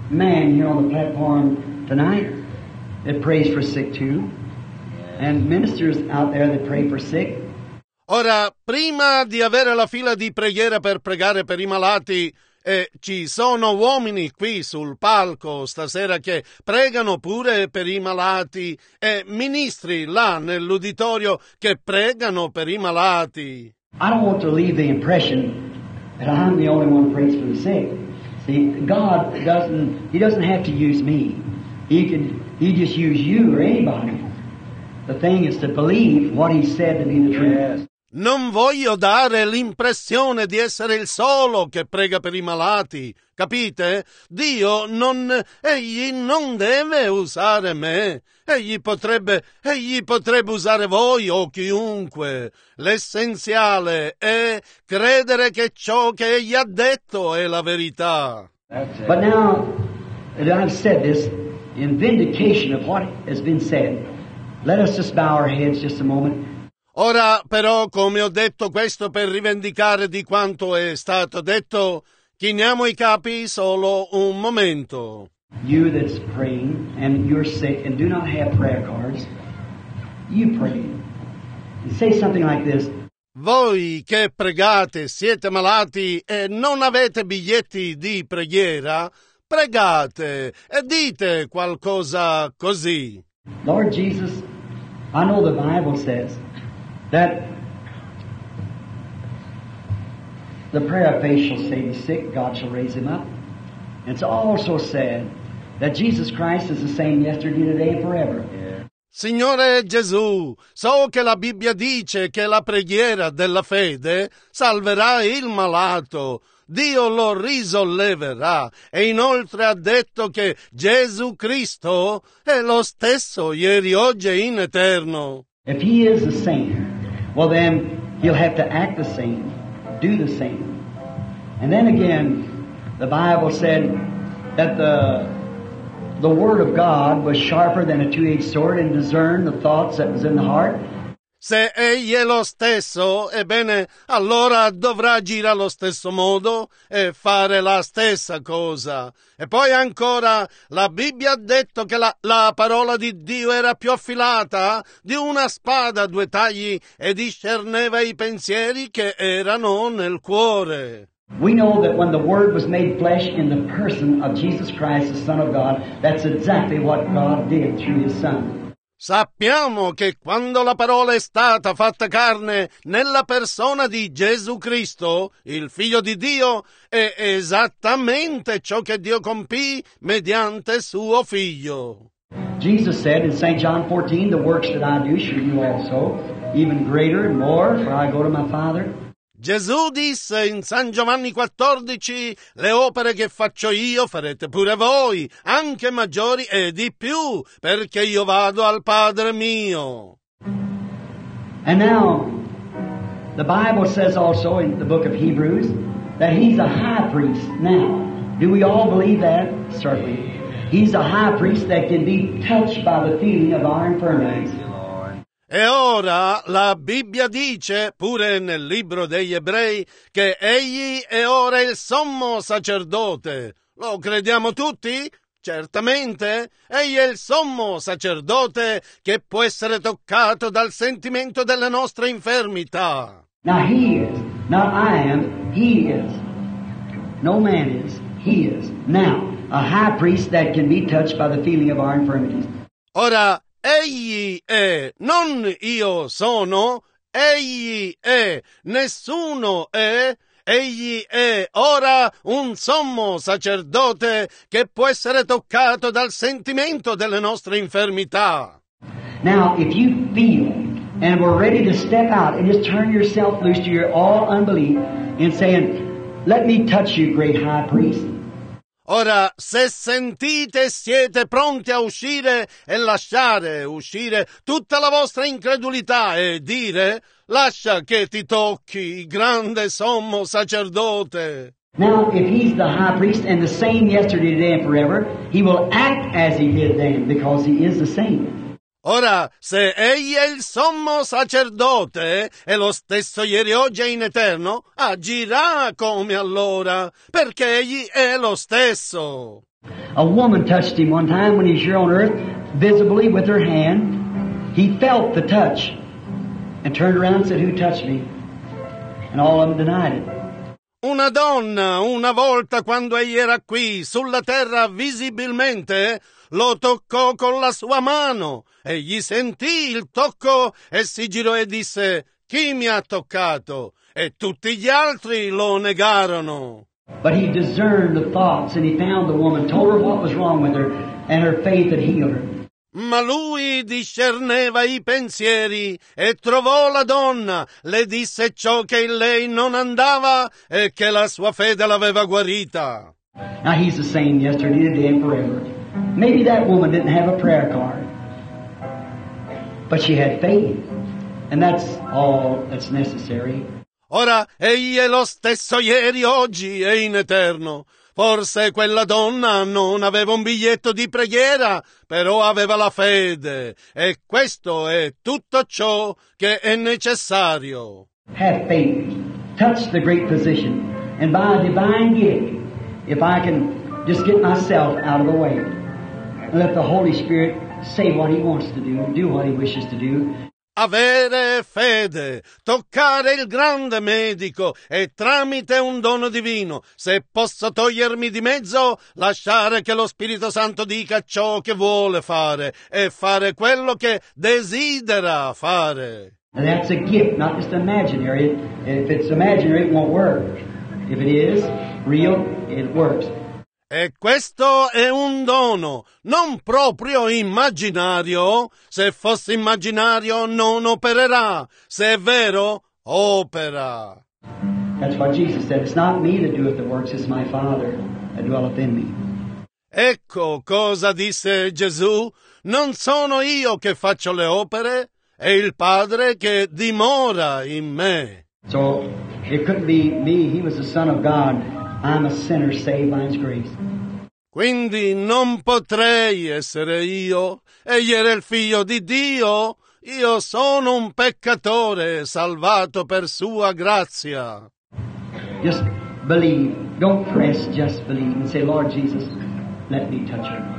man here on the platform tonight that prays for sick too, and ministers out there that pray for sick. Ora, prima di avere la fila di preghiera per pregare per i malati, ci sono uomini qui sul palco stasera che pregano pure per i malati e ministri là nell'uditorio che pregano per i malati. I don't want to leave the impression that I'm the only one who prays for the sick. See, God doesn't have to use me. He just use you or anybody. The thing is to believe what He said to be the truth. Non voglio dare l'impressione di essere il solo che prega per i malati, capite? Dio egli non deve usare me, egli potrebbe usare voi o chiunque. L'essenziale è credere che ciò che egli ha detto è la verità. But now that I've said this in vindication of what has been said, let us just bow our heads just a moment. Ora però, come ho detto questo per rivendicare di quanto è stato detto, chiniamo i capi solo un momento. You that's praying and you're sick and do not have prayer cards, you pray. And say something like this. Voi che pregate, siete malati e non avete biglietti di preghiera, pregate e dite qualcosa così. Lord Jesus, I know the Bible says that the prayer of faith shall save the sick, God shall raise him up. And it's also said that Jesus Christ is the same yesterday, today, and forever. Signore Gesù, so che la Bibbia dice che la preghiera della fede salverà il malato, Dio lo risolleverà e inoltre ha detto che Gesù Cristo è lo stesso ieri, oggi e in eterno. If He is the same, well then He'll have to act the same, do the same. And then again, the Bible said that the Word of God was sharper than a two-edged sword and discerned the thoughts that was in the heart. Se egli è lo stesso, ebbene, allora dovrà agire allo stesso modo e fare la stessa cosa. E poi ancora, la Bibbia ha detto che la parola di Dio era più affilata di una spada a due tagli e discerneva i pensieri che erano nel cuore. We know that when the Word was made flesh in the person of Jesus Christ, the Son of God, that's exactly what God did through His Son. Sappiamo che quando la parola è stata fatta carne nella persona di Gesù Cristo, il Figlio di Dio, è esattamente ciò che Dio compì mediante suo Figlio. Jesus said in St. John 14, the works that I do shall you also, even greater and more, for I go to my Father. Gesù disse in San Giovanni 14, le opere che faccio io farete pure voi, anche maggiori e di più, perché io vado al Padre mio. And now, the Bible says also in the book of Hebrews that He's a high priest. Now, do we all believe that? Certainly. He's a high priest that can be touched by the feeling of our infirmities. E ora la Bibbia dice, pure nel libro degli Ebrei, che egli è ora il sommo sacerdote. Lo crediamo tutti? Certamente. Egli è il sommo sacerdote che può essere toccato dal sentimento delle nostre infermità. Now He is, not I am, He is. No man is, He is. Now, a high priest that can be touched by the feeling of our infirmities. Ora, egli è, non io sono, egli è, nessuno è, egli è ora un sommo sacerdote che può essere toccato dal sentimento delle nostre infermità. Now, if you feel and we're ready to step out and just turn yourself loose to your all unbelief and saying, let me touch you, great high priest. Ora, se sentite e siete pronti a uscire e lasciare uscire tutta la vostra incredulità e dire, lascia che ti tocchi, grande sommo sacerdote. Now, if He's the high priest and the same yesterday, today, and forever, He will act as He did then because He is the same. Ora, se egli è il sommo sacerdote, è lo stesso ieri, oggi e in eterno, agirà come allora, perché egli è lo stesso. A woman touched him one time when he was here on earth, visibly with her hand. He felt the touch and turned around and said, "Who touched me?" And all of them denied it. Una donna, una volta quando egli era qui sulla terra visibilmente, lo toccò con la sua mano. Egli sentì il tocco e si girò e disse: "Chi mi ha toccato?" E tutti gli altri lo negarono. But he discerned the thoughts and he found the woman, told her what was wrong with her, and her faith had healed her. Ma lui discerneva i pensieri e trovò la donna, le disse ciò che in lei non andava e che la sua fede l'aveva guarita. Now he's the same yesterday, today, and forever. Maybe that woman didn't have a prayer card, but she had faith, and that's all that's necessary. Ora egli è lo stesso ieri, oggi e in eterno. Forse quella donna non aveva un biglietto di preghiera, però aveva la fede, e questo è tutto ciò che è necessario. Have faith. Touch the great physician. And by a divine gift, if I can just get myself out of the way and let the Holy Spirit say what He wants to do what He wishes to do. Avere fede, toccare il grande medico e tramite un dono divino, se posso togliermi di mezzo, lasciare che lo Spirito Santo dica ciò che vuole fare e fare quello che desidera fare. And that's a gift, not just imaginary. If it's imaginary, it won't work. If it is real, it works. E questo è un dono, non proprio immaginario. Se fosse immaginario non opererà. Se è vero, opera. That's what Jesus said. It's not me that doeth the works, it's my Father that dwelleth in me. Ecco cosa disse Gesù. Non sono io che faccio le opere, è il Padre che dimora in me. So, it couldn't be me. He was the Son of God. I'm a sinner saved by His grace. Quindi non potrei essere io. Egli era il figlio di Dio. Io sono un peccatore salvato per sua grazia. Just believe. Don't press, just believe. And say, Lord Jesus, let me touch her.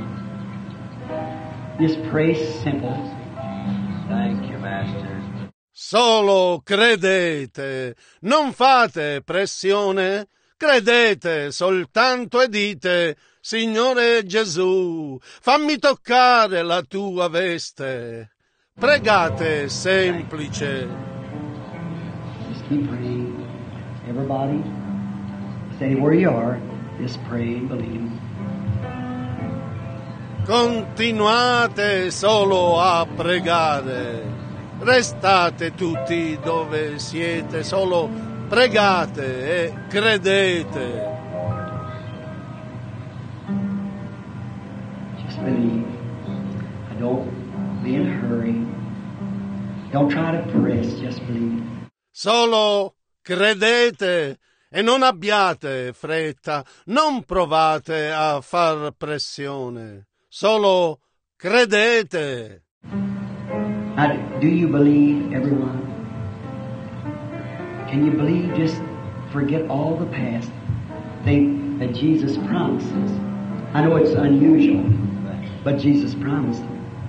Just pray simple. Thank you, Master. Solo credete. Non fate pressione. Credete soltanto e dite: Signore Gesù, fammi toccare la tua veste. Pregate semplice. Just keep praying. Everybody, stay where you are. Just pray and believe. Continuate solo a pregare. Restate tutti dove siete, solo pregate e credete. Just believe. Don't be in a hurry. Don't try to press, just believe. Solo credete e non abbiate fretta, non provate a far pressione. Solo credete. Now, do you believe, everyone? Can you believe? Just forget all the past. Think that Jesus promises. I know it's unusual, but Jesus promised.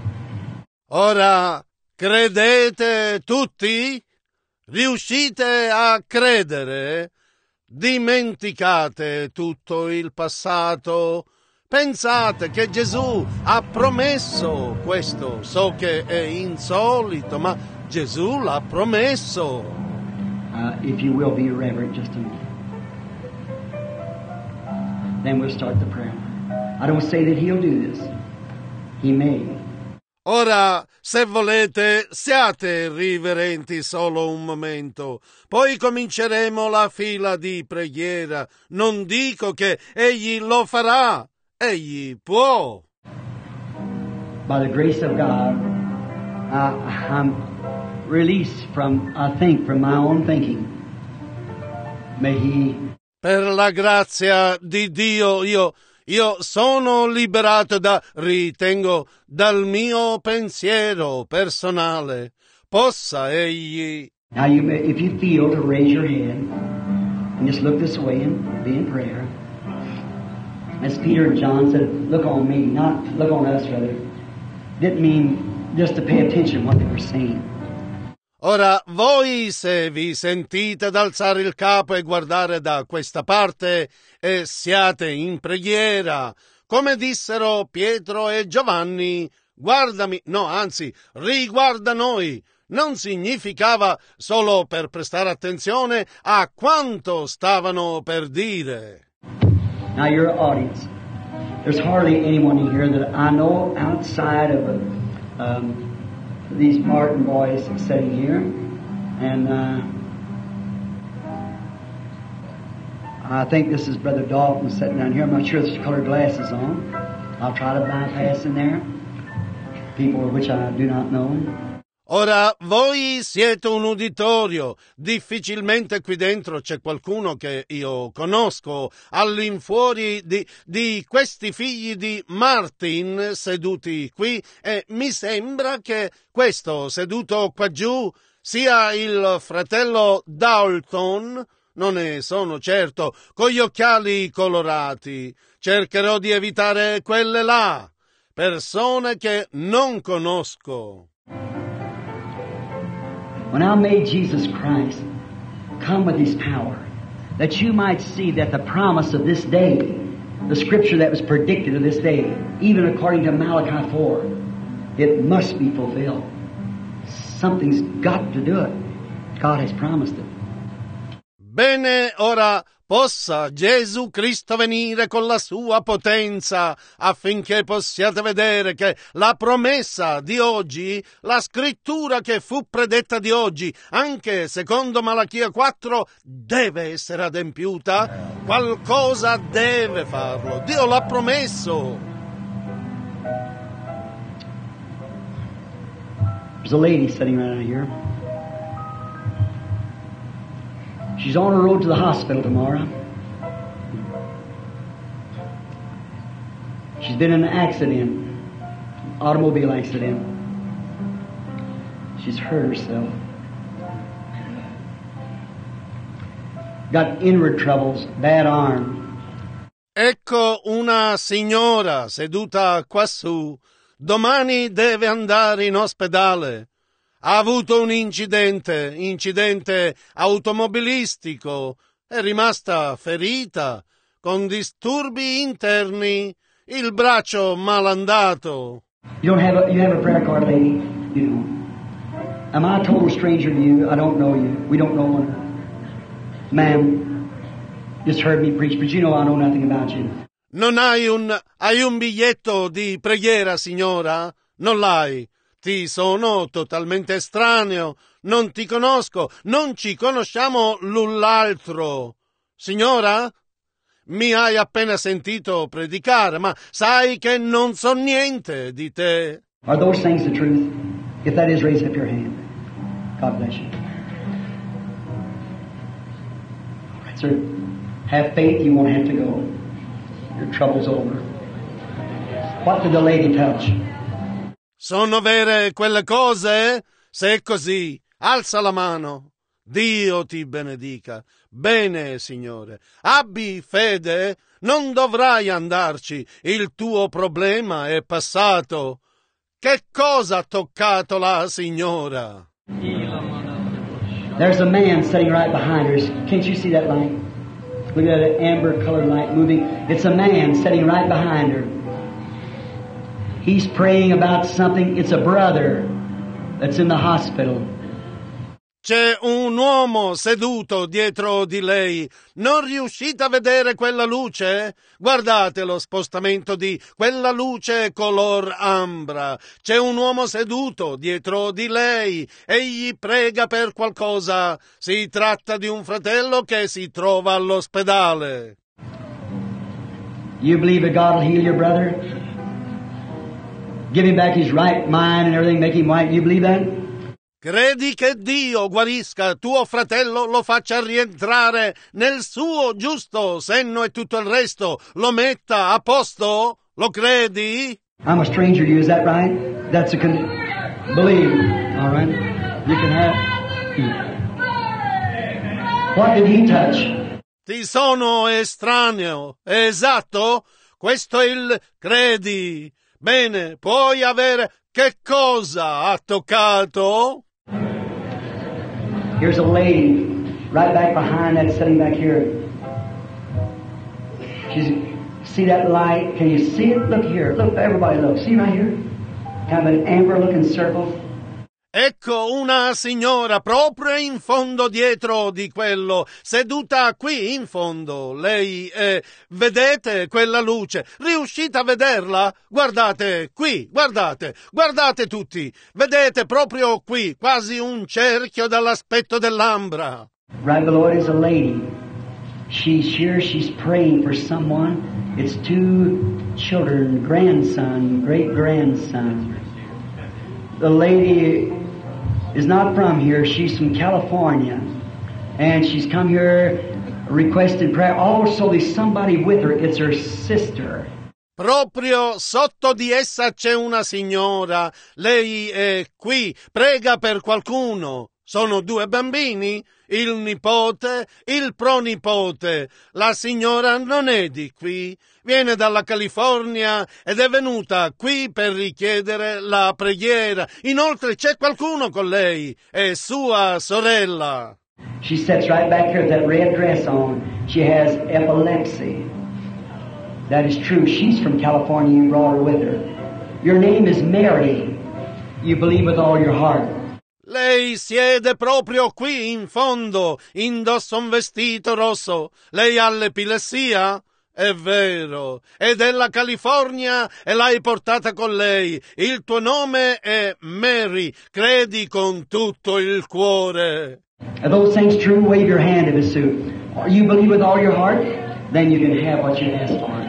Ora credete tutti? Riuscite a credere? Dimenticate tutto il passato. Pensate che Gesù ha promesso questo. So che è insolito, ma Gesù l'ha promesso. If you will be reverent just a moment. Then we'll start the prayer. I don't say that He'll do this. He may. Ora, se volete, siate riverenti solo un momento. Poi cominceremo la fila di preghiera. Non dico che Egli lo farà. Egli può. By the grace of God, I'm released from my own thinking. May He. Per la grazia di Dio, io sono liberato ritengo, dal mio pensiero personale. Possa Egli. Now, if you feel, to raise your hand and just look this way and be in prayer. as Peter and John said, look on me, not look on us, rather. Didn't mean just to pay attention to what they were saying. Ora, voi se vi sentite ad alzare il capo e guardare da questa parte e siate in preghiera, come dissero Pietro e Giovanni, guardami, no, anzi, riguarda noi, non significava solo per prestare attenzione a quanto stavano per dire. Now, your audience, there's hardly anyone in here that I know outside of these Martin boys sitting here, and I think this is Brother Dalton sitting down here. I'm not sure there's colored glasses on. I'll try to bypass in there people which I do not know. Ora, voi siete un uditorio, difficilmente qui dentro c'è qualcuno che io conosco, all'infuori di questi figli di Martin seduti qui, e mi sembra che questo seduto qua giù sia il fratello Dalton, non ne sono certo, con gli occhiali colorati. Cercherò di evitare quelle là, persone che non conosco. When I made Jesus Christ come with His power, that you might see that the promise of this day, the scripture that was predicted of this day, even according to Malachi 4, it must be fulfilled. Something's got to do it. God has promised it. Bene, ora possa Gesù Cristo venire con la sua potenza affinché possiate vedere che la promessa di oggi, la scrittura che fu predetta di oggi, anche secondo Malachia 4, deve essere adempiuta. Qualcosa deve farlo. Dio l'ha promesso. There's a lady sitting right out here. She's on her road to the hospital tomorrow. She's been in an accident, automobile accident. She's hurt herself. Got inward troubles, bad arm. Ecco una signora seduta quassù. Domani deve andare in ospedale. Ha avuto un incidente automobilistico, è rimasta ferita, con disturbi interni, il braccio malandato. You have a prayer card, lady? You don't. Am I a total stranger to you? I don't know you. We don't know one another. Ma'am, just heard me preach, but you know I know nothing about you. Non hai un biglietto di preghiera, signora? Non l'hai? Ti sono totalmente estraneo, non ti conosco, non ci conosciamo l'un l'altro. Signora? Mi hai appena sentito predicare, ma sai che non so niente di te. Are those things the truth? If that is, raise up your hand. God bless you. All right, sir. Have faith, you won't have to go. Your trouble's over. What did the lady touch? Sono vere quelle cose? Se è così, alza la mano. Dio ti benedica. Bene, Signore. Abbi fede, non dovrai andarci. Il tuo problema è passato. Che cosa ha toccato la signora? There's a man sitting right behind her. Can't you see that light? Look at that amber-colored light moving. It's a man sitting right behind her. He's praying about something. It's a brother that's in the hospital. C'è un uomo seduto dietro di lei. Non riuscite a vedere quella luce? Guardate lo spostamento di quella luce color ambra. C'è un uomo seduto dietro di lei. Egli prega per qualcosa. Si tratta di un fratello che si trova all'ospedale. You believe that God will heal your brother? Give him back his right mind and everything, make him right. You believe that? Credi che Dio guarisca tuo fratello, lo faccia rientrare nel suo giusto senno e tutto il resto lo metta a posto? Lo credi? I'm a stranger to you, is that right? That's a believe. All right. You can have. What did he touch? Ti sono estraneo, esatto? Questo è il credi. Bene, puoi avere che cosa ha toccato? Here's a lady right back behind that, sitting back here. See that light? Can you see it? Look here. Look, everybody look. See right here? Kind of an amber-looking circle. Ecco una signora proprio in fondo dietro di quello, seduta qui in fondo. Lei, vedete quella luce? Riuscite a vederla? Guardate qui, guardate tutti. Vedete proprio qui, quasi un cerchio dall'aspetto dell'ambra. Right below it is a lady. She's here, she's praying for someone. It's 2 children, grandson, great-grandson. The lady is not from here. She's from California. And she's come here requesting prayer. Also, there's somebody with her. It's her sister. Proprio sotto di essa c'è una signora. Lei è qui. Prega per qualcuno. Sono 2 bambini, il nipote, il pronipote. La signora non è di qui. Viene dalla California ed è venuta qui per richiedere la preghiera. Inoltre c'è qualcuno con lei, è sua sorella. She sits right back here with that red dress on. She has epilepsy. That is true. She's from California. You brought her with her. Your name is Mary. You believe with all your heart. Lei siede proprio qui in fondo, indossa un vestito rosso. Lei ha l'epilessia? È vero, è della California e l'hai portata con lei. Il tuo nome è Mary, credi con tutto il cuore. Are those things true? Wave your hand if it's true. You believe with all your heart? Then you can have what you ask for.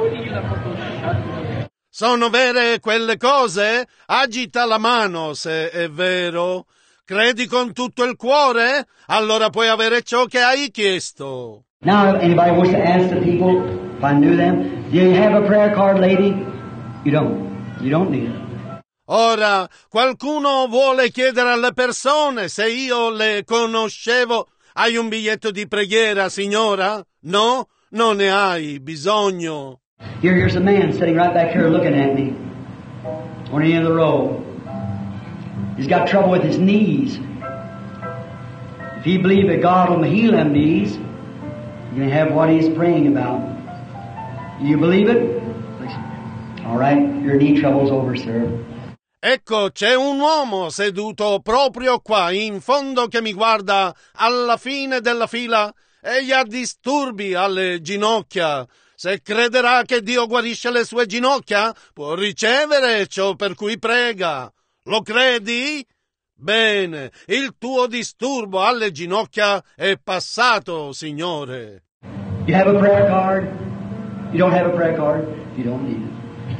Sono vere quelle cose? Agita la mano se è vero. Credi con tutto il cuore? Allora puoi avere ciò che hai chiesto. Now, if anybody wants to ask the people, if I knew them, do you have a prayer card, lady? You don't. You don't need it. Ora, qualcuno vuole chiedere alle persone se io le conoscevo. Hai un biglietto di preghiera, signora? No? Non ne hai bisogno. Here's a man sitting right back here looking at me. On the end of the row. He's got trouble with his knees. If he believes that God will heal them knees, you can have what he's praying about. You believe it? All right, your knee trouble's over, sir. Ecco, c'è un uomo seduto proprio qua, in fondo, che mi guarda alla fine della fila. Egli ha disturbi alle ginocchia. Se crederà che Dio guarisce le sue ginocchia, può ricevere ciò per cui prega. Lo credi? Bene, il tuo disturbo alle ginocchia è passato, Signore. You have a prayer card? You don't have a prayer card? You don't need it.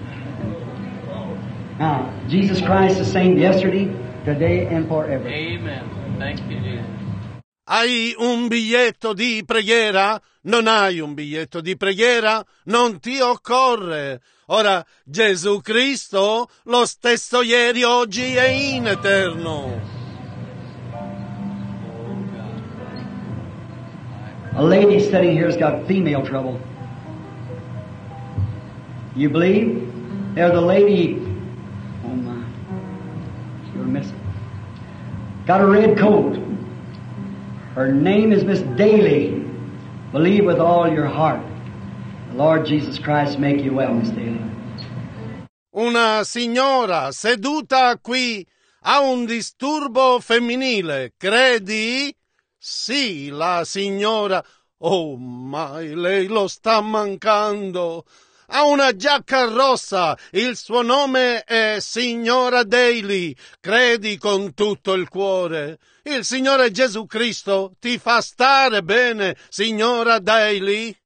Now, Jesus Christ is the same yesterday, today, and forever. Amen. Thank you, Jesus. Hai un biglietto di preghiera? Non hai un biglietto di preghiera? Non ti occorre. Ora, Gesù Cristo, lo stesso ieri, oggi e in eterno. A lady sitting here has got female trouble. You believe? There's a lady. Oh my. You're missing. Got a red coat. Her name is Miss Daly. Believe with all your heart. The Lord Jesus Christ make you well, Miss Daly. Una signora seduta qui ha un disturbo femminile. Credi? Sì, la signora. Oh, mai, lei lo sta mancando. Ha una giacca rossa. Il suo nome è Signora Daly. Credi con tutto il cuore. Il Signore Gesù Cristo ti fa stare bene, Signora Daly.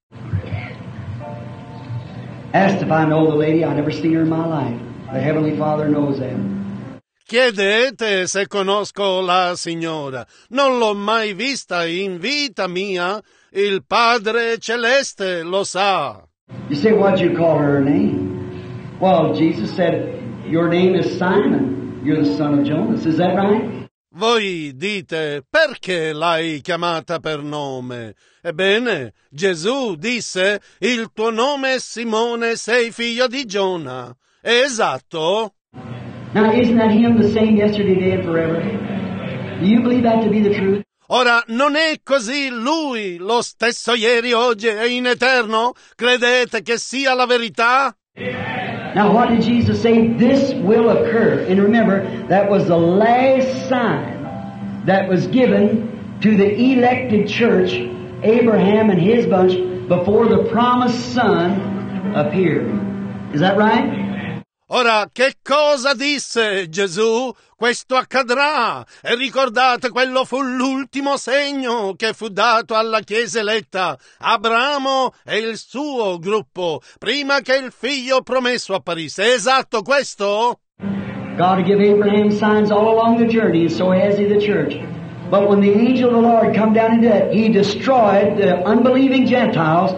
Asked if I know the lady. I never seen her in my life. The Heavenly Father knows that. Chiedete se conosco la signora. Non l'ho mai vista in vita mia. Il Padre Celeste lo sa. You say, what'd you call her name? Well, Jesus said, your name is Simon. You're the son of Jonas. Is that right? Voi dite, perché l'hai chiamata per nome? Ebbene, Gesù disse, il tuo nome è Simone, sei figlio di Giona. È esatto? Now, isn't that him the same yesterday, today, and forever? Do you believe that to be the truth? Ora, non è così lui, lo stesso ieri, oggi e in eterno? Credete che sia la verità? Now, what did Jesus say? This will occur. And remember, that was the last sign that was given to the elected church, Abraham and his bunch, before the promised son appeared. Is that right? Ora, che cosa disse Gesù? Questo accadrà. E ricordate, quello fu l'ultimo segno che fu dato alla Chiesa eletta, Abramo e il suo gruppo, prima che il figlio promesso apparisse. È esatto questo? God gave Abraham signs all along the journey, and so has he the church. But when the angel of the Lord come down into that, he destroyed the unbelieving Gentiles,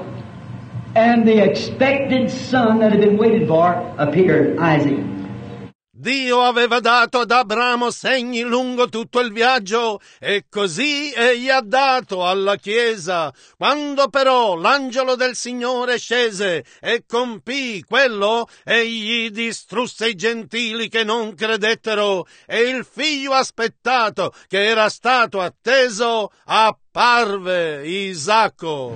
and the expected son that had been waited for appeared, Isaac. Dio aveva dato ad Abramo segni lungo tutto il viaggio e così egli ha dato alla Chiesa. Quando però l'angelo del Signore scese e compì quello, egli distrusse i gentili che non credettero e il figlio aspettato che era stato atteso apparve, Isacco.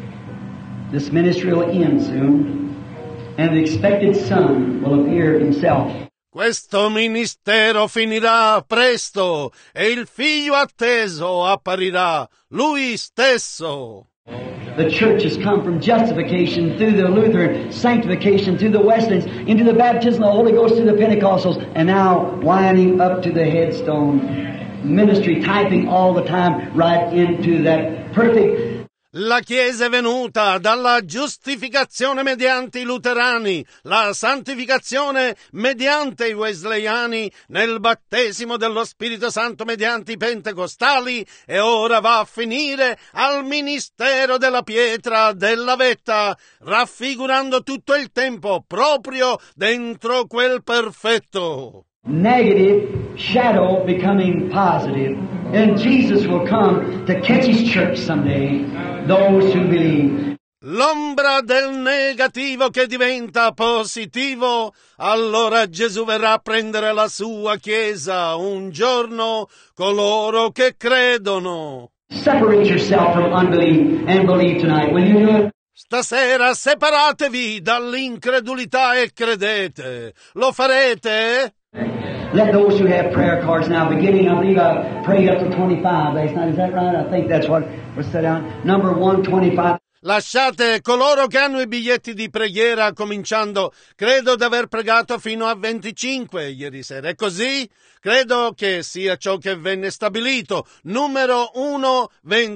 This ministry will end soon, and the expected son will appear himself. Questo ministero finirà presto e il figlio atteso apparirà, lui stesso. The church has come from justification through the Lutheran, sanctification through the Wesleyans, into the baptism of the Holy Ghost through the Pentecostals, and now winding up to the headstone ministry, typing all the time right into that perfect. La Chiesa è venuta dalla giustificazione mediante i luterani, la santificazione mediante i wesleyani, nel battesimo dello Spirito Santo mediante i pentecostali e ora va a finire al ministero della pietra della vetta, raffigurando tutto il tempo proprio dentro quel perfetto. Negative shadow becoming positive. And Jesus will come to catch his church someday, those who believe. L'ombra del negativo che diventa positivo, allora Gesù verrà a prendere la sua Chiesa un giorno, coloro che credono. Separate yourself from unbelief and believe tonight. Will you do it? Stasera separatevi dall'incredulità e credete. Lo farete? Let those who have prayer cards now, beginning, I believe I prayed up to 25 last night. Is that right? I think that's what was set out. Number 125. Lasciate coloro che hanno i biglietti di preghiera cominciando, credo di aver pregato fino a 25 ieri sera. È così? Credo che sia ciò che venne stabilito. Numero 1,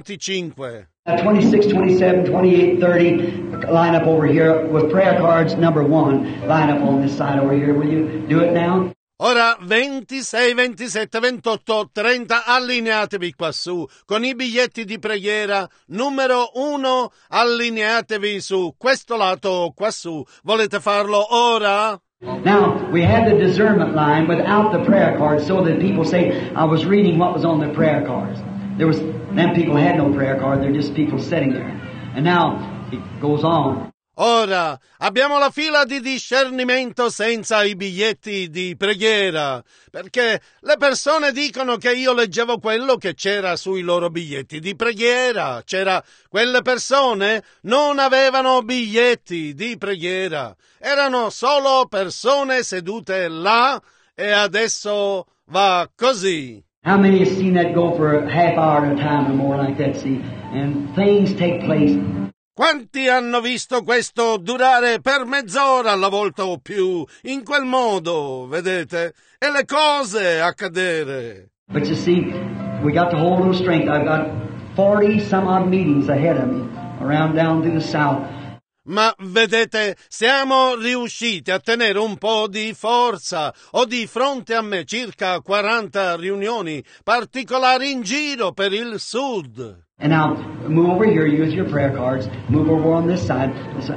25. 26, 27, 28, 30, line up over here with prayer cards number 1. Line up on this side over here. Will you do it now? Ora 26, 27, 28, 30, allineatevi qua su con i biglietti di preghiera. Numero 1, allineatevi su questo lato qua su. Volete farlo ora? Now, we had the discernment line without the prayer cards so that people say, I was reading what was on the prayer cards. Them people had no prayer card, they're just people sitting there. And now, it goes on. Ora, abbiamo la fila di discernimento senza i biglietti di preghiera, perché le persone dicono che io leggevo quello che c'era sui loro biglietti di preghiera. Quelle persone non avevano biglietti di preghiera, erano solo persone sedute là e adesso va così. How many have seen that go for a half hour at a time or more like that, see? And things take place. Quanti hanno visto questo durare per mezz'ora alla volta o più, in quel modo, vedete? E le cose accadere. But you see, we got to hold a little strength. I've got 40 some odd meetings ahead of me, around down through the south. Ma vedete, siamo riusciti a tenere un po' di forza. Ho di fronte a me circa 40 riunioni particolari in giro per il sud. And now, move over here, use your prayer cards. Move over on this side.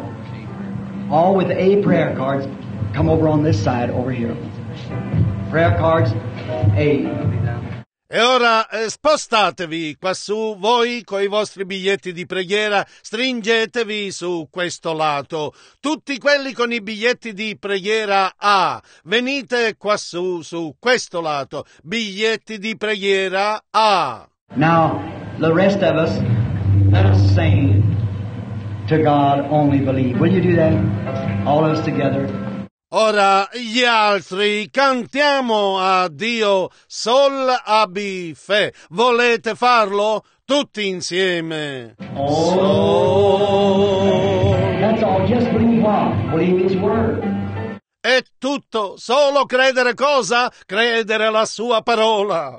All with A prayer cards. Come over on this side, over here. Prayer cards, A. E ora spostatevi quassù, voi coi vostri biglietti di preghiera, stringetevi su questo lato. Tutti quelli con i biglietti di preghiera A, venite quassù su questo lato. Biglietti di preghiera A. Now, the rest of us, let us sing to God only believe. Will you do that? All of us together. Ora gli altri cantiamo a Dio Sol Abi Fe. Volete farlo? Tutti insieme. Oh, that's all. Just believe what? Believe His Word. È tutto. Solo credere cosa? Credere la sua parola.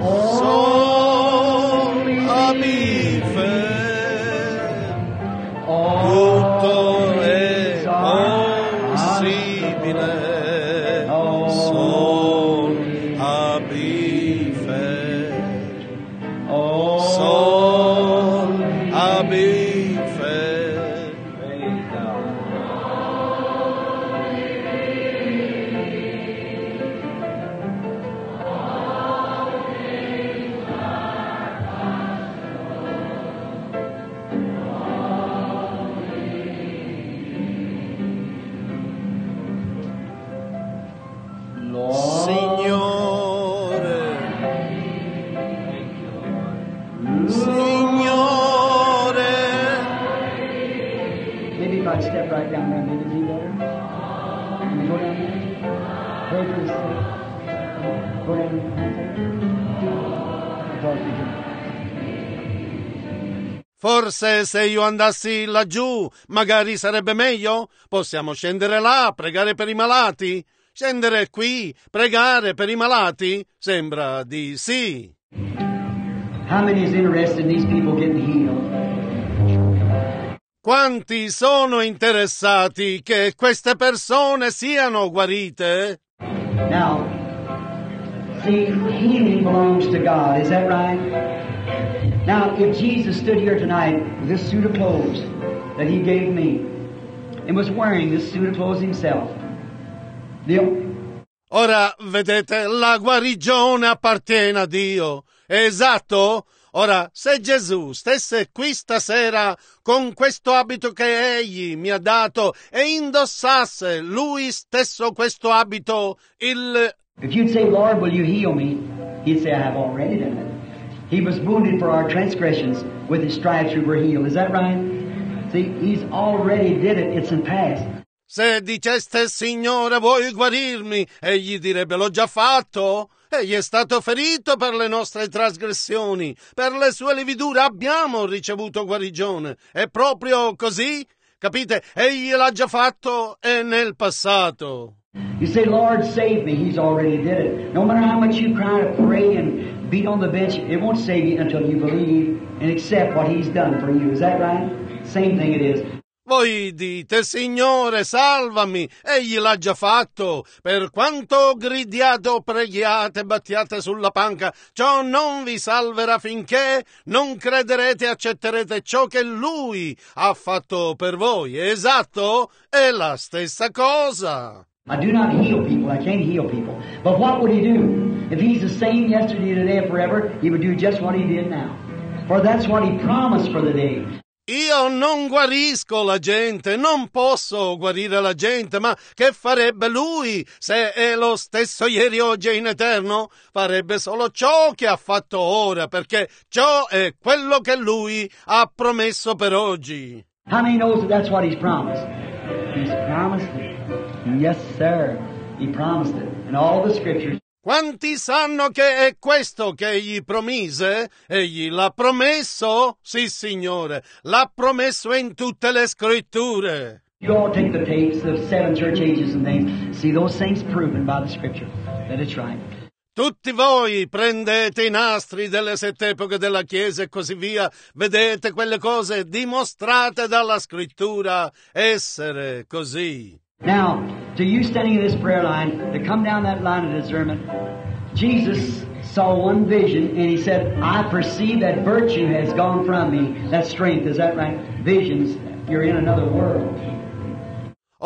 Sol Abi Fe. Tutto è possibile. Sol Abi Fe. Sol Abi Fe. Signore, Maybe if I'd step right down there, maybe it'd be better. Can you go down there? Pray for the sick. Go down there. forse se io andassi laggiù, magari sarebbe meglio? Possiamo scendere là, pregare per i malati? Scendere qui, pregare per i malati? Sembra di sì. How many is interested in these people getting healed? Quanti sono interessati che queste persone siano guarite? Now, see, healing belongs to God, is that right? Now, if Jesus stood here tonight with this suit of clothes that He gave me, and was wearing this suit of clothes Himself, Ora, vedete, la guarigione appartiene a Dio. Esatto? Ora, se Gesù stesse qui stasera con questo abito che Egli mi ha dato e indossasse Lui stesso questo abito, If you'd say, Lord, will you heal me? He'd say, I have already done it. He was wounded for our transgressions. With His stripes we were healed. Is that right? See, He's already did it. It's in past. Se diceste, Signore, vuoi guarirmi? Egli direbbe, l'ho già fatto. Egli è stato ferito per le nostre trasgressioni. Per le sue lividure abbiamo ricevuto guarigione. È proprio così? Capite? Egli l'ha già fatto e nel passato. You say, Lord, save me. He's already did it. No matter how much you cry to pray and beat on the bench, it won't save you until you believe and accept what He's done for you. Is that right? Same thing it is. Voi dite, Signore, salvami, Egli l'ha già fatto. Per quanto gridiate o preghiate, battiate sulla panca, ciò non vi salverà finché non crederete e accetterete ciò che Lui ha fatto per voi. Esatto? È la stessa cosa. I do not heal people. I can't heal people. But what would He do? If He's the same yesterday, today, and forever, He would do just what He did now. For that's what He promised for the day. Io non guarisco la gente, non posso guarire la gente, ma che farebbe Lui se è lo stesso ieri, oggi e in eterno? Farebbe solo ciò che ha fatto ora, perché ciò è quello che Lui ha promesso per oggi. How many knows that that's what He's promised? He's promised it. Yes, sir. He promised it. In all the scriptures. Quanti sanno che è questo che Egli promise? Egli l'ha promesso? Sì, Signore, l'ha promesso in tutte le scritture. You all take the tapes of 7 church ages and things. See those things proven by the scripture. That it's right. Tutti voi prendete i nastri delle 7 epoche della Chiesa e così via. Vedete quelle cose dimostrate dalla scrittura essere così. Now, to you standing in this prayer line, to come down that line of discernment, Jesus saw one vision and He said, I perceive that virtue has gone from me. That strength, is that right? Visions, you're in another world.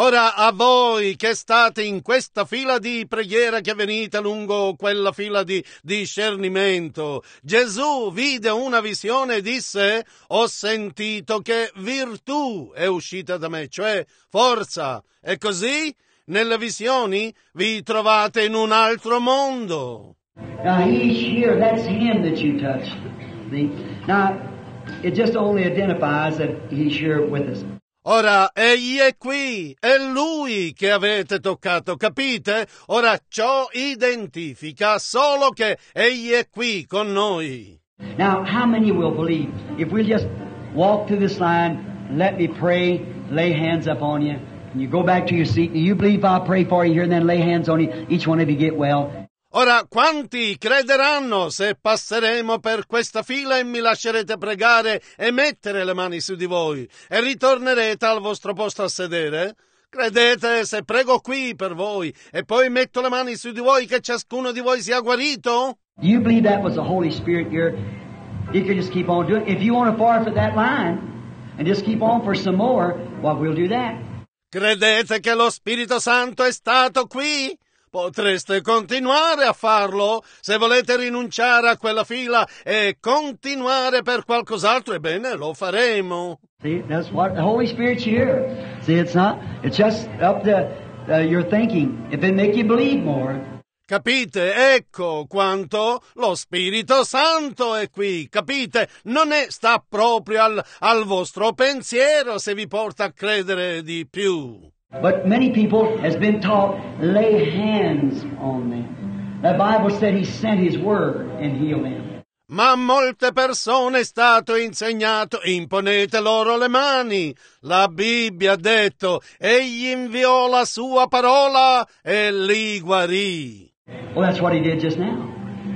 Ora a voi che state in questa fila di preghiera, che venite lungo quella fila di discernimento, Gesù vide una visione e disse: ho sentito che virtù è uscita da me, cioè forza. E così nelle visioni vi trovate in un altro mondo. Now he's here, that's him that you touched. See? Now, it just only identifies that he's here with us. Ora, egli è qui, è lui che avete toccato, capite? Ora ciò identifica solo che egli è qui con noi. Now, how many will believe? If we'll just walk through this line, let me pray, lay hands upon you, and you go back to your seat, do you believe I'll pray for you here and then lay hands on you, each one of you get well? Ora, quanti crederanno se passeremo per questa fila e mi lascerete pregare e mettere le mani su di voi e ritornerete al vostro posto a sedere? Credete se prego qui per voi e poi metto le mani su di voi che ciascuno di voi sia guarito? Do you believe that was the Holy Spirit here? You can just keep on doing it. If you want to forfeit that line and just keep on for some more, well, we'll do that. Credete che lo Spirito Santo è stato qui? Potreste continuare a farlo. Se volete rinunciare a quella fila e continuare per qualcos'altro, ebbene, lo faremo. See, that's what the Holy Spirit's here. See, it's just up to your thinking. If it make you believe more. Capite? Ecco quanto lo Spirito Santo è qui. Capite? Non sta proprio al vostro pensiero se vi porta a credere di più. But many people has been taught, lay hands on them. The Bible said He sent His word and healed them. Ma a molte persone è stato insegnato: imponete loro le mani. La Bibbia ha detto: egli inviò la sua parola e li guarì. Well, that's what He did just now.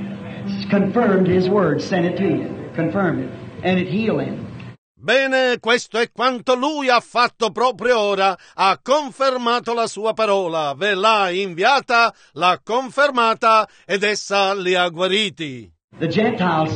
Confirmed His word, sent it to you, confirmed it, and it healed them. Bene, questo è quanto lui ha fatto proprio ora. Ha confermato la sua parola, ve l'ha inviata, l'ha confermata ed essa li ha guariti. The Gentile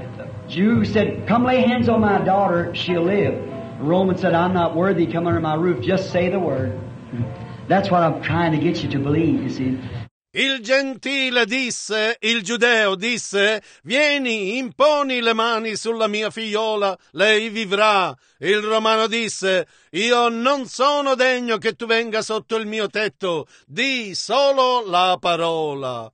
Jew said, come lay hands on my daughter, she'll live. The Roman said, I'm not worthy, come under my roof, just say the word. That's what I'm trying to get you to believe, you see. Il gentile disse, il giudeo disse: vieni, imponi le mani sulla mia figliola, lei vivrà. Il romano disse: io non sono degno che tu venga sotto il mio tetto, di solo la parola.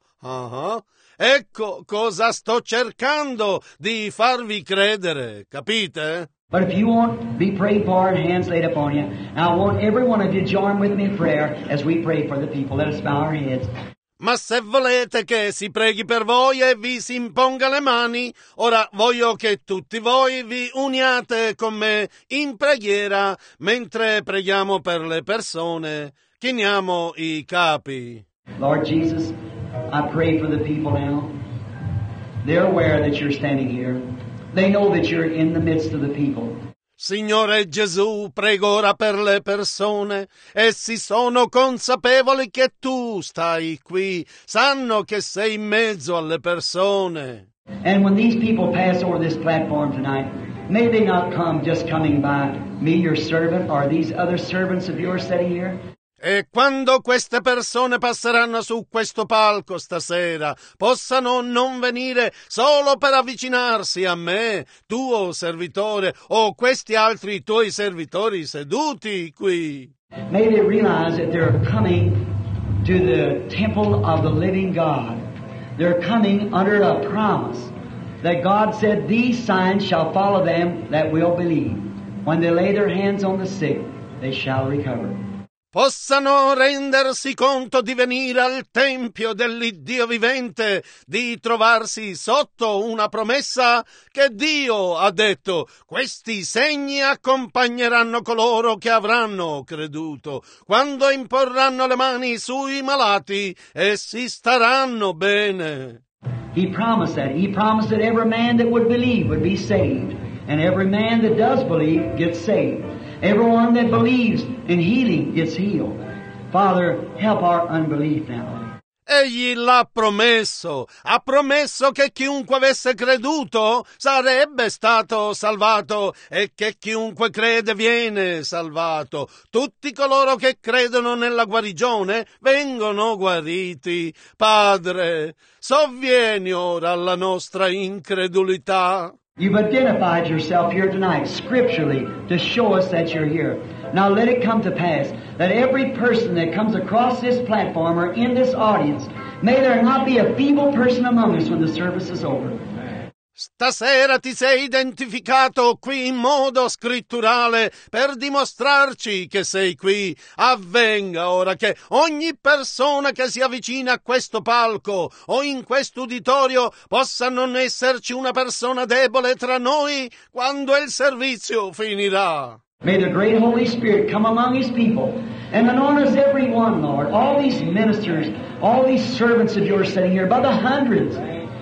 Ecco cosa sto cercando di farvi credere, capite? But if you want, be prayed for and hands laid upon you. Now I want every one of you to join with me in prayer as we pray for the people. Let us bow our heads. Ma se volete che si preghi per voi e vi si imponga le mani, ora voglio che tutti voi vi uniate con me in preghiera mentre preghiamo per le persone. Chiniamo i capi. Lord Jesus, I pray for the people now. They're aware that you're standing here. They know that you're in the midst of the people. Signore Gesù, prego ora per le persone. Essi sono consapevoli che tu stai qui, sanno che sei in mezzo alle persone. And when these people pass over this platform tonight, may they not come just coming by me, your servant, or these other servants of yours sitting here? E quando queste persone passeranno su questo palco stasera, possano non venire solo per avvicinarsi a me, tuo servitore, o questi altri tuoi servitori seduti qui. May they realize that they're coming to the temple of the living God. They're coming under a promise that God said, these signs shall follow them that will believe. When they lay their hands on the sick, they shall recover. Possano rendersi conto di venire al Tempio dell'Iddio vivente, di trovarsi sotto una promessa che Dio ha detto: questi segni accompagneranno coloro che avranno creduto. Quando imporranno le mani sui malati, essi staranno bene. He promised that. He promised that every man that would believe would be saved. And every man that does believe gets saved. Everyone that believes in healing gets healed. Father, help our unbelief now. Egli l'ha promesso, ha promesso che chiunque avesse creduto sarebbe stato salvato e che chiunque crede viene salvato. Tutti coloro che credono nella guarigione vengono guariti. Padre, sovvieni ora alla nostra incredulità. You've identified yourself here tonight scripturally to show us that you're here. Now let it come to pass that every person that comes across this platform or in this audience, may there not be a feeble person among us when the service is over. Stasera ti sei identificato qui in modo scritturale per dimostrarci che sei qui. Avvenga ora che ogni persona che si avvicina a questo palco o in questo uditorio possa non esserci una persona debole tra noi quando il servizio finirà. May the great Holy Spirit come among His people and anoint us every one, Lord. All these ministers, all these servants of yours sitting here by the hundreds.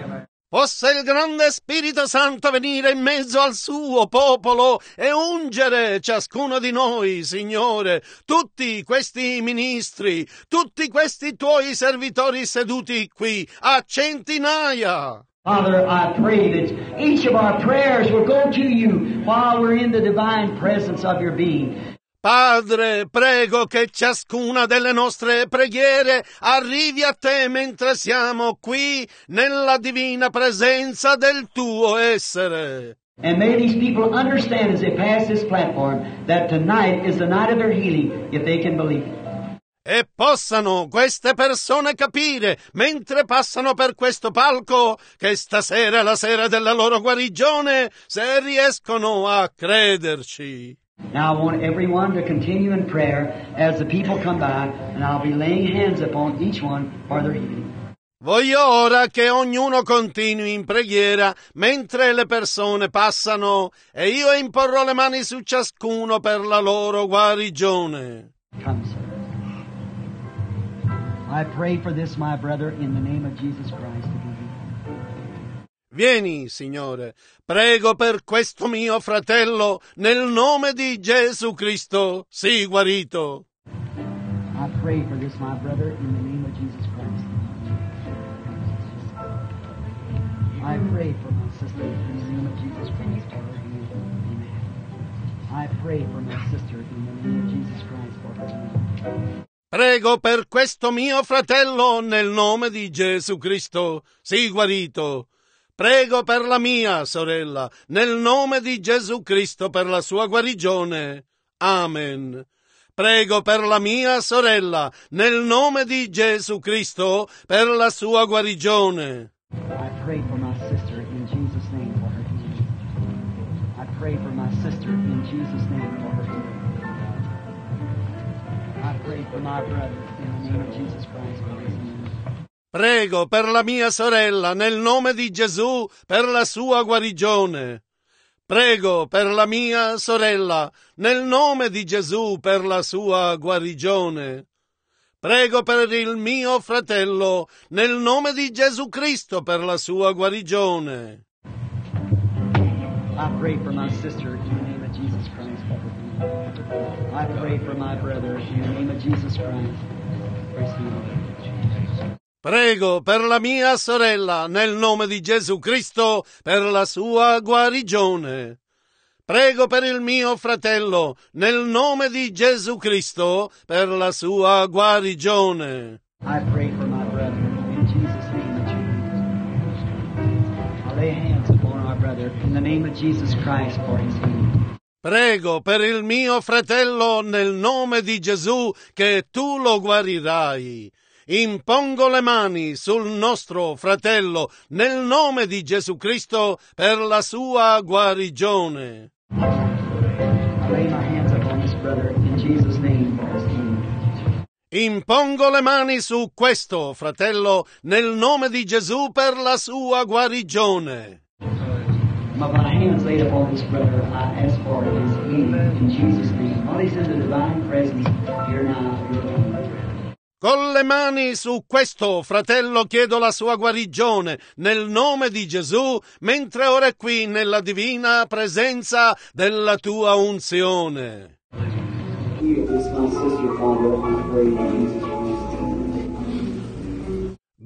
Possa il grande Spirito Santo venire in mezzo al suo popolo e ungere ciascuno di noi, Signore, tutti questi ministri, tutti questi tuoi servitori seduti qui a centinaia. Father, I pray that each of our prayers will go to you while we're in the divine presence of your being. Padre, prego che ciascuna delle nostre preghiere arrivi a te mentre siamo qui nella divina presenza del tuo essere. And may these people understand as they pass this platform that tonight is the night of their healing, if they can believe it. E possano queste persone capire, mentre passano per questo palco, che stasera è la sera della loro guarigione, se riescono a crederci. Now I want everyone to continue in prayer as the people come by, and I'll be laying hands upon each one for their healing. Voglio ora che ognuno continui in preghiera mentre le persone passano e io imporrò le mani su ciascuno per la loro guarigione. Come, sir. I pray for this, my brother, in the name of Jesus Christ. Vieni, Signore, prego per questo mio fratello, nel nome di Gesù Cristo, sii guarito. I pray for this, my brother, in the name of Jesus Christ. I pray for my sister, in the name of Jesus Christ, for her healing. Amen. I pray for my sister, in the name of Jesus Christ, for her healing. Prego per questo mio fratello, nel nome di Gesù Cristo, sii guarito. Prego per la mia sorella, nel nome di Gesù Cristo, per la sua guarigione. Amen. Prego per la mia sorella, nel nome di Gesù Cristo, per la sua guarigione. I pray for my sister in Jesus' name for her healing. I pray for my sister in Jesus' name for her healing. I pray for my brother in the name of Jesus Christ for his healing. Prego per la mia sorella, nel nome di Gesù, per la sua guarigione. Prego per la mia sorella, nel nome di Gesù, per la sua guarigione. Prego per il mio fratello, nel nome di Gesù Cristo, per la sua guarigione. I pray for my sister in the name of Jesus Christ for her healing. I pray for my brother in the name of Jesus Christ for his healing. Prego per la mia sorella, nel nome di Gesù Cristo, per la sua guarigione. Prego per il mio fratello, nel nome di Gesù Cristo, per la sua guarigione. I pray for my brother in Jesus' name. I lay hands upon our brother in the name of Jesus Christ for his healing. Prego per il mio fratello, nel nome di Gesù, che tu lo guarirai. Impongo le mani sul nostro fratello nel nome di Gesù Cristo per la sua guarigione. I lay my hands upon this brother in Jesus' name for his healing. Impongo le mani su questo fratello nel nome di Gesù per la sua guarigione. With my hands laid upon this brother, I ask for his healing in Jesus' name. While he's in the divine presence here now. Con le mani su questo fratello chiedo la sua guarigione nel nome di Gesù, mentre ora è qui nella divina presenza della tua unzione. Heal this my sister, Father, I pray in Jesus' name.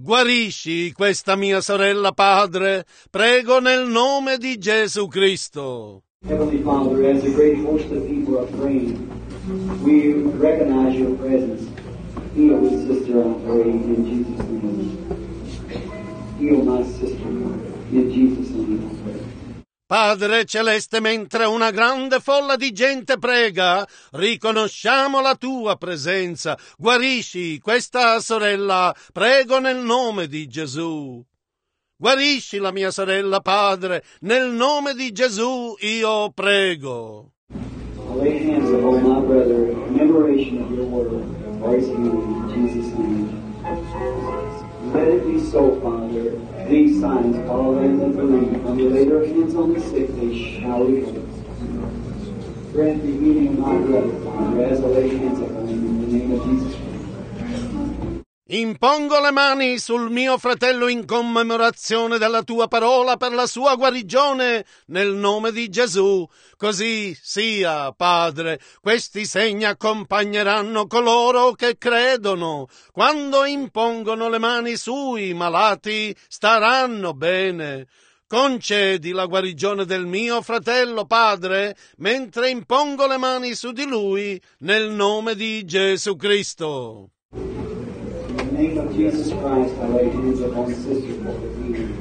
Guarisci questa mia sorella, Padre, prego nel nome di Gesù Cristo. Heavenly Father, as a great host of people are praying, we recognize your presence. Heal this sister, I pray, in Jesus' name. Heal my sister, in Jesus' name, I pray. Padre Celeste, mentre una grande folla di gente prega, riconosciamo la tua presenza. Guarisci questa sorella, prego nel nome di Gesù. Guarisci la mia sorella, Padre, nel nome di Gesù io prego. I'll lay hands upon my brother in commemoration of your word, for his healing, in Jesus' name. Let it be so, Father. These signs follow them that believe. When they lay their hands on the sick, they shall recover. Grant the healing of my brother, Father, as I lay hands upon him in the name of Jesus Christ. Impongo le mani sul mio fratello in commemorazione della tua parola per la sua guarigione nel nome di Gesù. Così sia, Padre. Questi segni accompagneranno coloro che credono. Quando impongono le mani sui malati, staranno bene. Concedi la guarigione del mio fratello, Padre, mentre impongo le mani su di lui nel nome di Gesù Cristo. In the name of Jesus Christ, I lay hands upon the sister for the healing.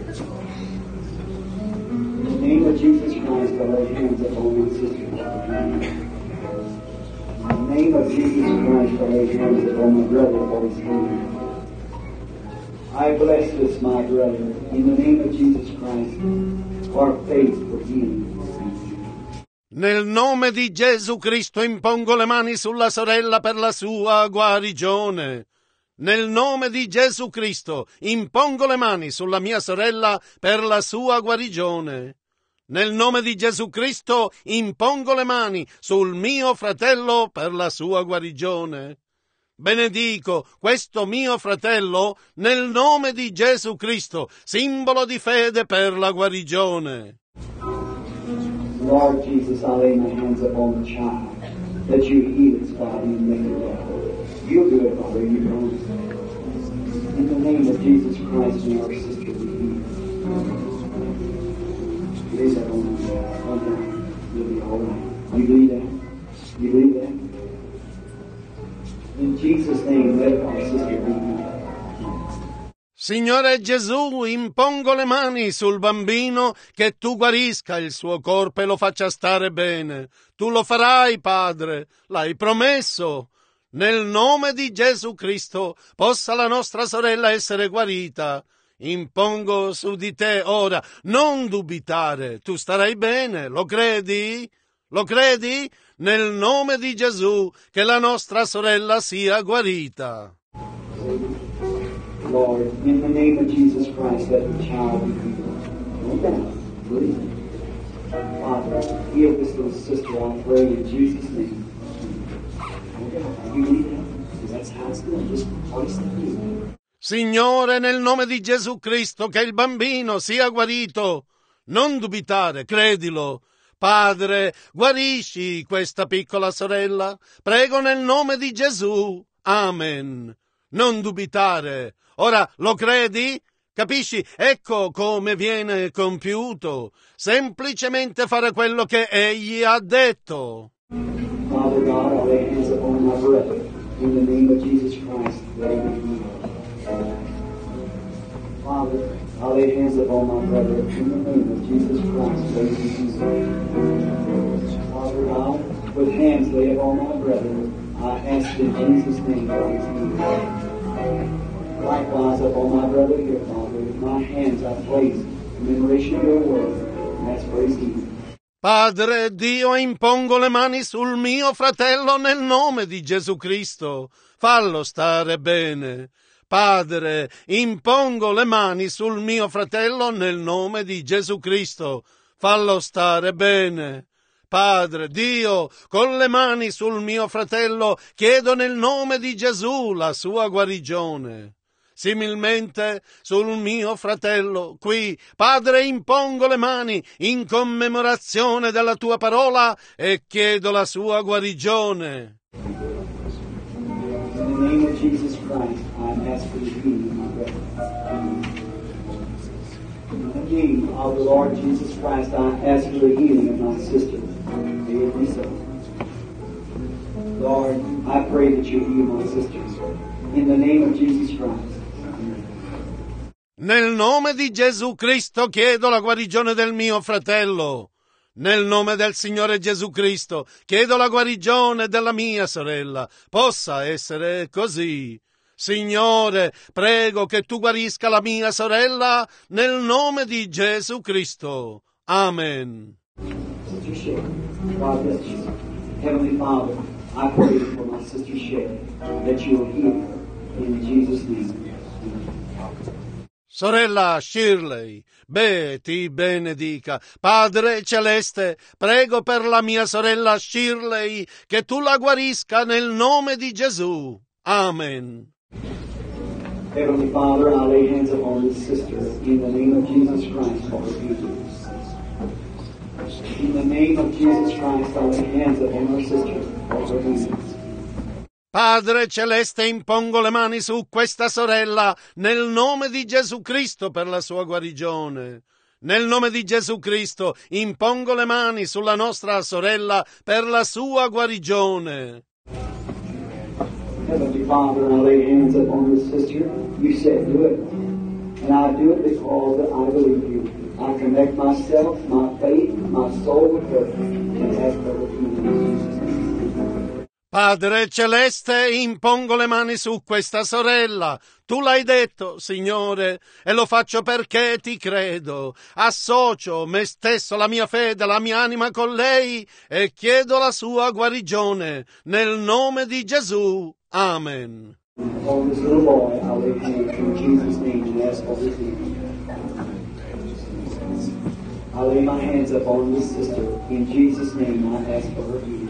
In the name of Jesus Christ, I lay hands upon my sister for the healing. In the name of Jesus Christ, I lay hands upon my brother for his healing. I bless this, my brother, in the name of Jesus Christ, for faith for healing. Nel nome di Gesù Cristo impongo le mani sulla sorella per la sua guarigione. Nel nome di Gesù Cristo impongo le mani sulla mia sorella per la sua guarigione. Nel nome di Gesù Cristo impongo le mani sul mio fratello per la sua guarigione. Benedico questo mio fratello nel nome di Gesù Cristo, simbolo di fede per la guarigione. Lord Jesus, I lay my hands upon the child, that you heal its body and make it well. You'll do it, Father, you promise. In the name of Jesus Christ, may our sister be healed. Raise that on down. You'll be all right. You believe that? You believe that? In Jesus' name, let our sister be healed. Signore Gesù, impongo le mani sul bambino, che tu guarisca il suo corpo e lo faccia stare bene. Tu lo farai, Padre, l'hai promesso. Nel nome di Gesù Cristo possa la nostra sorella essere guarita. Impongo su di te ora, non dubitare, tu starai bene, lo credi? Lo credi? Nel nome di Gesù, che la nostra sorella sia guarita. Lord, in the name of Jesus Christ, let the child be healed. No doubt, believe it. Father, heal this little sister, I pray, in Jesus' name. No doubt, you believe that? Because that's how it's done. Just place the healing. Signore, nel nome di Gesù Cristo, che il bambino sia guarito. Non dubitare, credilo. Padre, guarisci questa piccola sorella. Prego nel nome di Gesù. Amen. Non dubitare. Ora, lo credi? Capisci? Ecco come viene compiuto. Semplicemente fare quello che egli ha detto. Father God, I lay hands upon my brother. In the name of Jesus Christ, let him be healed. Father, I lay hands upon my brother. In the name of Jesus Christ, let him be healed. Father God, with hands laid upon my brother, I ask in Jesus' name for his healing. Likewise upon my brother here, Father, with my hands I place in commemoration of your word, and that's for his healing. Padre Dio, impongo le mani sul mio fratello nel nome di Gesù Cristo. Fallo stare bene. Padre, impongo le mani sul mio fratello nel nome di Gesù Cristo. Fallo stare bene. Padre Dio, con le mani sul mio fratello chiedo nel nome di Gesù la sua guarigione. Similmente sul mio fratello qui, Padre, impongo le mani in commemorazione della tua parola e chiedo la sua guarigione. In the name of Jesus Christ, I ask for the healing of my brother. In the name of the Lord Jesus Christ, I ask for the healing of my sister. May it be so. Lord, I pray that you heal my sisters. In the name of Jesus Christ. Nel nome di Gesù Cristo chiedo la guarigione del mio fratello. Nel nome del Signore Gesù Cristo chiedo la guarigione della mia sorella. Possa essere così. Signore, prego che tu guarisca la mia sorella nel nome di Gesù Cristo. Amen. Sister Shay, God bless you. Heavenly Father, I pray for my sister Shay that you will heal her in Jesus' name. Sorella Shirley, ti benedica. Padre Celeste, prego per la mia sorella Shirley che tu la guarisca nel nome di Gesù. Amen. Heavenly Father, I lay hands upon this sister in the name of Jesus Christ for her healing. In the name of Jesus Christ, I lay hands upon her sister for her healing. Padre Celeste, impongo le mani su questa sorella nel nome di Gesù Cristo per la sua guarigione. Nel nome di Gesù Cristo impongo le mani sulla nostra sorella per la sua guarigione. Heavenly Father, I lay hands upon this sister. You said do it. And I do it because I believe you. I connect myself, my faith, my soul with her and ask for her healing. Padre Celeste, impongo le mani su questa sorella. Tu l'hai detto, Signore, e lo faccio perché ti credo. Associo me stesso, la mia fede, la mia anima con lei e chiedo la sua guarigione. Nel nome di Gesù. Amen. On this little boy, I lay hands in Jesus' name and ask for his healing. I lay my hands upon this sister. In Jesus' name, I ask for her healing.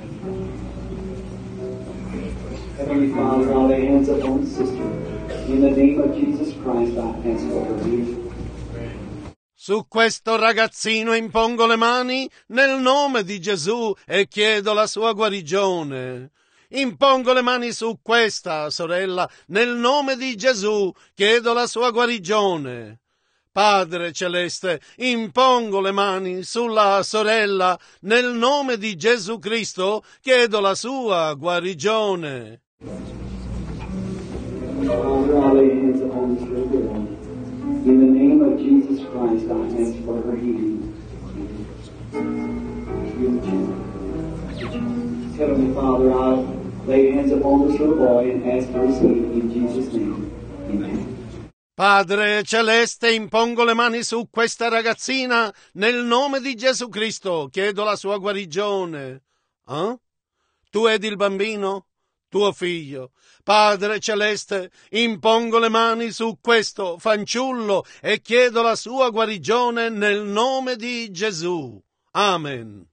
Heavenly Father, I lay hands upon this sister. In the name of Jesus Christ, I ask for her healing. Su questo ragazzino impongo le mani nel nome di Gesù e chiedo la sua guarigione. Impongo le mani su questa sorella nel nome di Gesù, chiedo la sua guarigione. Padre Celeste, impongo le mani sulla sorella nel nome di Gesù Cristo, chiedo la sua guarigione. Father, I lay hands upon this little girl. In the name of Jesus Christ, I ask for her healing. Heavenly Father, I lay hands upon this little boy and ask for his healing in Jesus' name. Amen. Padre Celeste, impongo le mani su questa ragazzina nel nome di Gesù Cristo, chiedo la sua guarigione. Tu ed il bambino? Tuo figlio. Padre Celeste, impongo le mani su questo fanciullo e chiedo la sua guarigione nel nome di Gesù. Amen.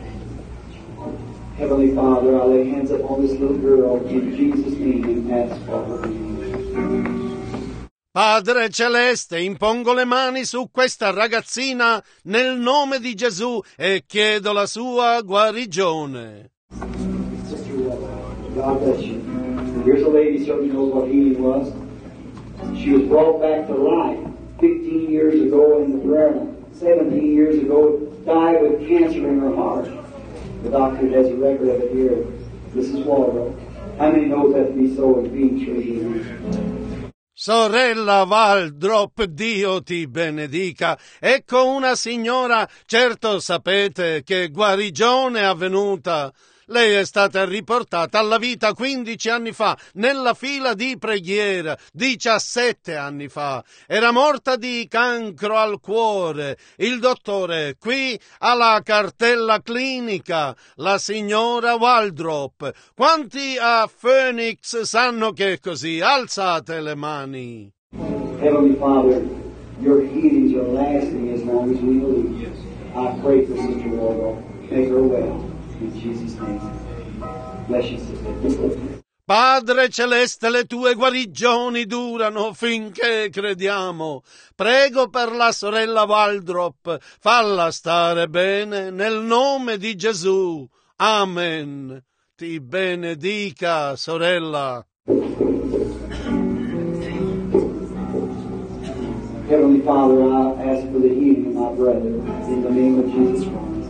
Heavenly Father, I lay hands upon this little girl in Jesus' name and ask for her healing. Padre Celeste, impongo le mani su questa ragazzina nel nome di Gesù e chiedo la sua guarigione. Sister, God bless you. Here's a lady certainly knows what healing was. She was brought back to life 15 years ago in the prayer line. 17 years ago, died with cancer in her heart. The doctor has a record of it here. Mrs. Waldrop. How many knows that to be so in being true? Sorella Waldrop, Dio ti benedica. Ecco una signora, certo sapete che guarigione è avvenuta. Lei è stata riportata alla vita 15 anni fa, nella fila di preghiera, 17 anni fa. Era morta di cancro al cuore. Il dottore qui ha la cartella clinica, la signora Waldrop. Quanti a Phoenix sanno che è così? Alzate le mani. Heavenly Father, your healings are lasting as long as we believe. I pray for Sister Waldrop. Make her well. In Jesus' name. Bless you, sister. Padre Celeste, le tue guarigioni durano finché crediamo. Prego per la sorella Waldrop, falla stare bene nel nome di Gesù. Amen. Ti benedica, sorella. Heavenly Father, I ask for the healing of my brother in the name of Jesus Christ.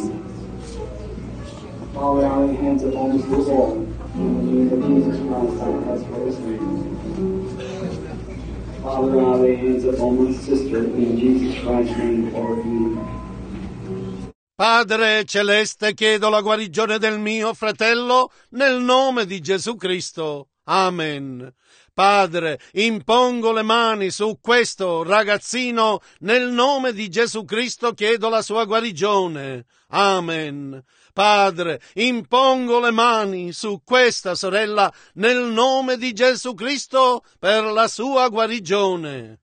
Father, I lay hands upon this little boy in the name of Jesus Christ. I ask for his healing. Father, I lay hands upon my sister in Jesus Christ's name for her healing. Padre Celeste, chiedo la guarigione del mio fratello nel nome di Gesù Cristo. Amen. Padre, impongo le mani su questo ragazzino nel nome di Gesù Cristo, chiedo la sua guarigione. Amen. Padre, impongo le mani su questa sorella nel nome di Gesù Cristo per la sua guarigione.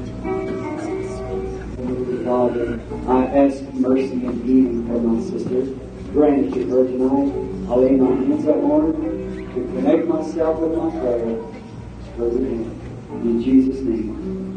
Father, I ask mercy and healing for my sister. Grant it to her tonight. I lay my hands upon her to connect myself with my prayer. In Jesus' name.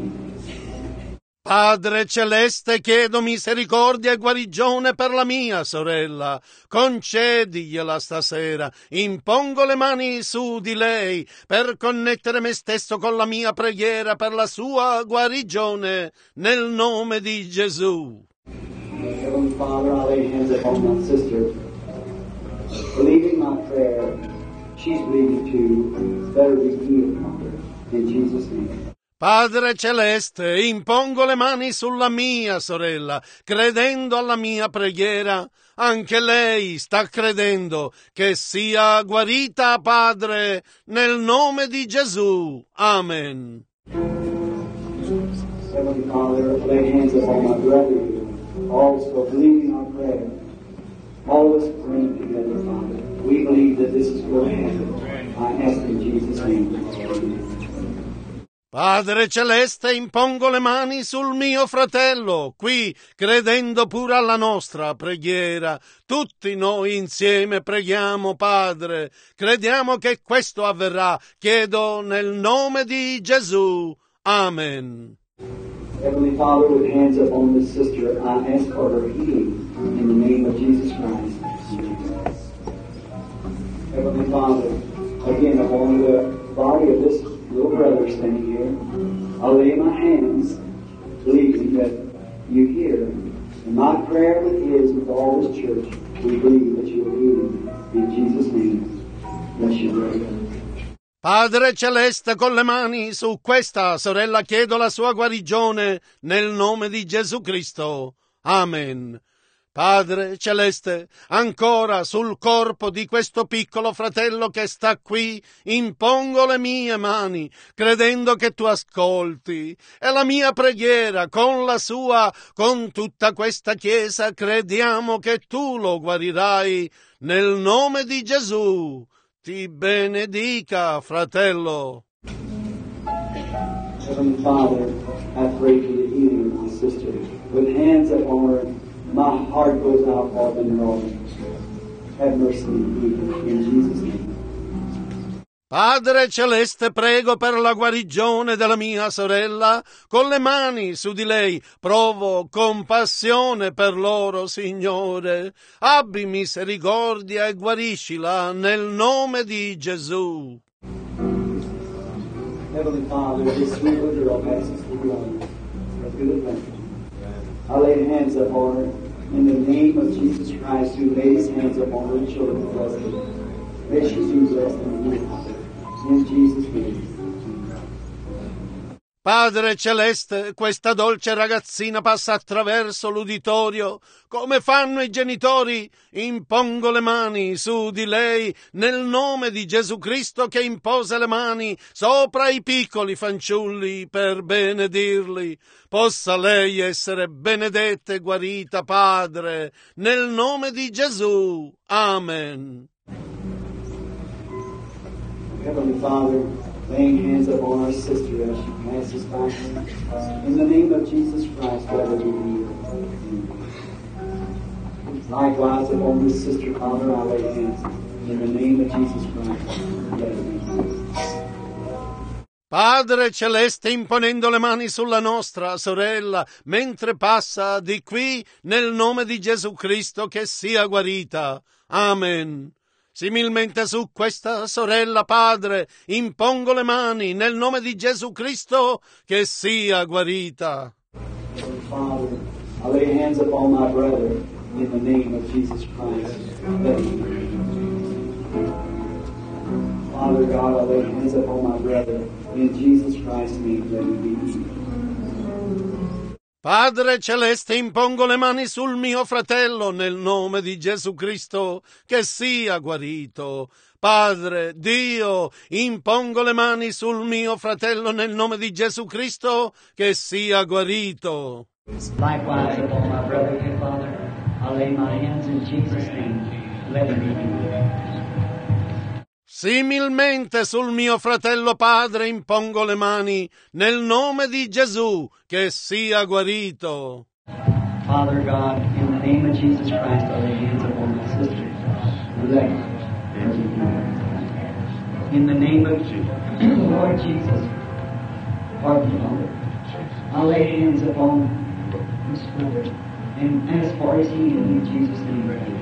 Padre Celeste, chiedo misericordia e guarigione per la mia sorella. Concedigliela stasera. Impongo le mani su di lei per connettere me stesso con la mia preghiera per la sua guarigione nel nome di Gesù. Heavenly Father, I lay hands upon my sister, believing my prayer. She's believing too. Better be healed, Father, in Jesus' name. Padre Celeste, impongo le mani sulla mia sorella, credendo alla mia preghiera. Anche lei sta credendo che sia guarita, Padre, nel nome di Gesù. Amen. Heavenly Father, lay hands upon my brother, also believing our prayer. All of us praying together, Father. We believe that this is going to happen. I ask in Jesus' name. Padre Celeste, impongo le mani sul mio fratello, qui, credendo pure alla nostra preghiera. Tutti noi insieme preghiamo, Padre. Crediamo che questo avverrà. Chiedo nel nome di Gesù. Amen. Heavenly Father, with hands upon this sister, I ask for her healing in the name of Jesus Christ. Heavenly Father, again upon the body of this little brother standing here, I lay my hands, believing that you hear. And my prayer with his, with all this church, we believe that you will heal him. In Jesus' name, bless you, brother. Padre Celeste, con le mani su questa sorella chiedo la sua guarigione nel nome di Gesù Cristo. Amen. Padre Celeste, ancora sul corpo di questo piccolo fratello che sta qui, impongo le mie mani, credendo che tu ascolti. E la mia preghiera, con la sua, con tutta questa Chiesa, crediamo che tu lo guarirai. Nel nome di Gesù, ti benedica, fratello. Heavenly Father, I pray for the healing of my sister. With hands upon her, my heart goes out for them all. Have mercy in Jesus' name. Padre Celeste, prego per la guarigione della mia sorella. Con le mani su di lei provo compassione per loro, Signore. Abbi misericordia e guariscila nel nome di Gesù. Heavenly Father, this sweet little girl passes through life. That's good adventure. I lay hands upon her in the name of Jesus Christ, who laid his hands upon her children and blessed them. May she be blessed in you, Father. In Jesus' name. Padre Celeste, questa dolce ragazzina passa attraverso l'uditorio. Come fanno i genitori? Impongo le mani su di lei nel nome di Gesù Cristo, che impose le mani sopra i piccoli fanciulli per benedirli. Possa lei essere benedetta e guarita, Padre, nel nome di Gesù. Amen. Heavenly Father, laying hands upon our sister as she passes by. In the name of Jesus Christ, let her be healed. Likewise, upon this sister, Father, I lay hands. In the name of Jesus Christ, let her be healed. Padre Celeste, imponendo le mani sulla nostra sorella, mentre passa di qui, nel nome di Gesù Cristo, che sia guarita. Amen. Similmente su questa sorella, Padre, impongo le mani nel nome di Gesù Cristo, che sia guarita. Father, I lay hands upon my brother in the name of Jesus Christ. Father God, I lay hands upon my brother in Jesus Christ's name. Let him be healed. Padre Celeste, impongo le mani sul mio fratello nel nome di Gesù Cristo, che sia guarito. Padre, Dio, impongo le mani sul mio fratello nel nome di Gesù Cristo, che sia guarito. Likewise upon my brother, dear Father, I lay my hands in Jesus' name. Let him be healed. Similmente sul mio fratello, Padre, impongo le mani nel nome di Gesù, che sia guarito. Father God, in the name of Jesus Christ, I lay hands upon my sister. Let her be healed. In the name of Lord Jesus, pardon, Father, I lay hands upon this brother, and as far as healing in Jesus' name.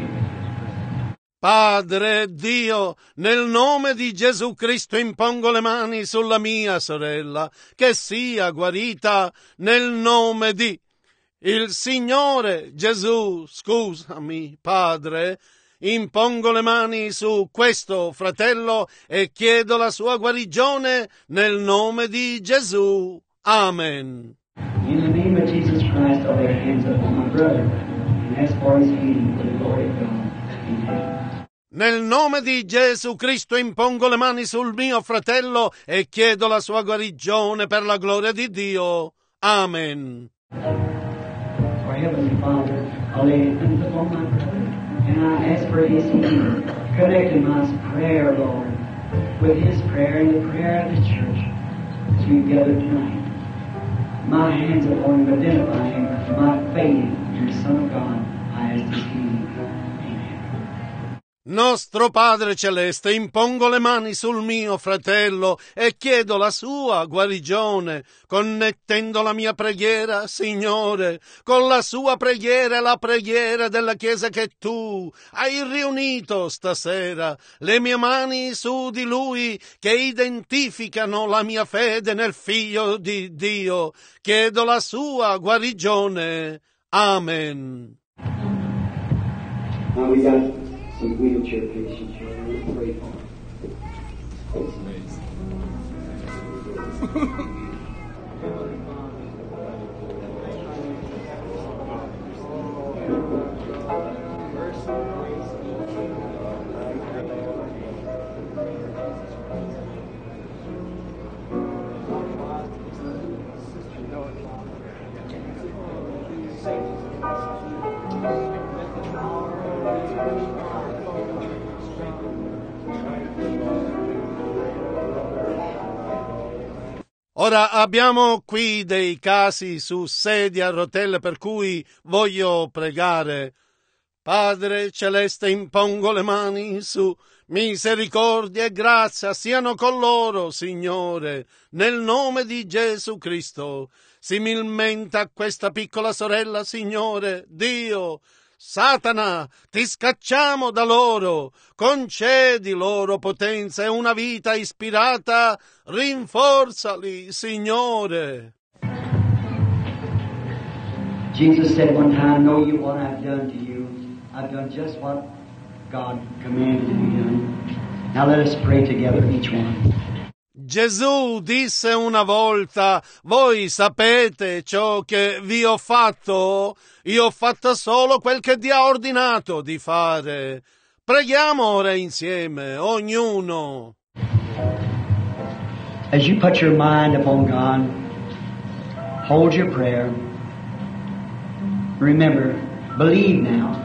Padre, Dio, nel nome di Gesù Cristo impongo le mani sulla mia sorella, che sia guarita nel nome di il Signore Gesù. Scusami, Padre, impongo le mani su questo fratello e chiedo la sua guarigione nel nome di Gesù. Amen. In the name of Jesus Christ, I lay hands upon my brother, and as far as healing, for the glory of God. Amen. Nel nome di Gesù Cristo impongo le mani sul mio fratello e chiedo la sua guarigione per la gloria di Dio. Amen. Our Heavenly Father, I lay hands upon my brother, and I ask for his healing, connecting my prayer, Lord, with his prayer and the prayer of the church as we gather tonight. My hands upon him, identify him, my faith in the Son of God, I ask his healing. Nostro Padre Celeste, impongo le mani sul mio fratello e chiedo la sua guarigione, connettendo la mia preghiera, Signore, con la sua preghiera e la preghiera della Chiesa che tu hai riunito stasera, le mie mani su di lui che identificano la mia fede nel Figlio di Dio. Chiedo la sua guarigione. Amen. Now we got some wheelchair patients here. We'll pray for Ora abbiamo qui dei casi su sedie a rotelle per cui voglio pregare. Padre Celeste, impongo le mani su misericordia e grazia siano con loro, Signore, nel nome di Gesù Cristo. Similmente a questa piccola sorella, Signore, Dio, Satana, ti scacciamo da loro, concedi loro potenza e una vita ispirata, rinforzali, Signore. Jesus said one time, know you what I've done to you. I've done just what God commanded to be done. Now let us pray together, each one. Gesù disse una volta, voi sapete ciò che vi ho fatto? Io ho fatto solo quel che Dio ha ordinato di fare. Preghiamo ora insieme, ognuno. As you put your mind upon God, hold your prayer. Remember, believe now.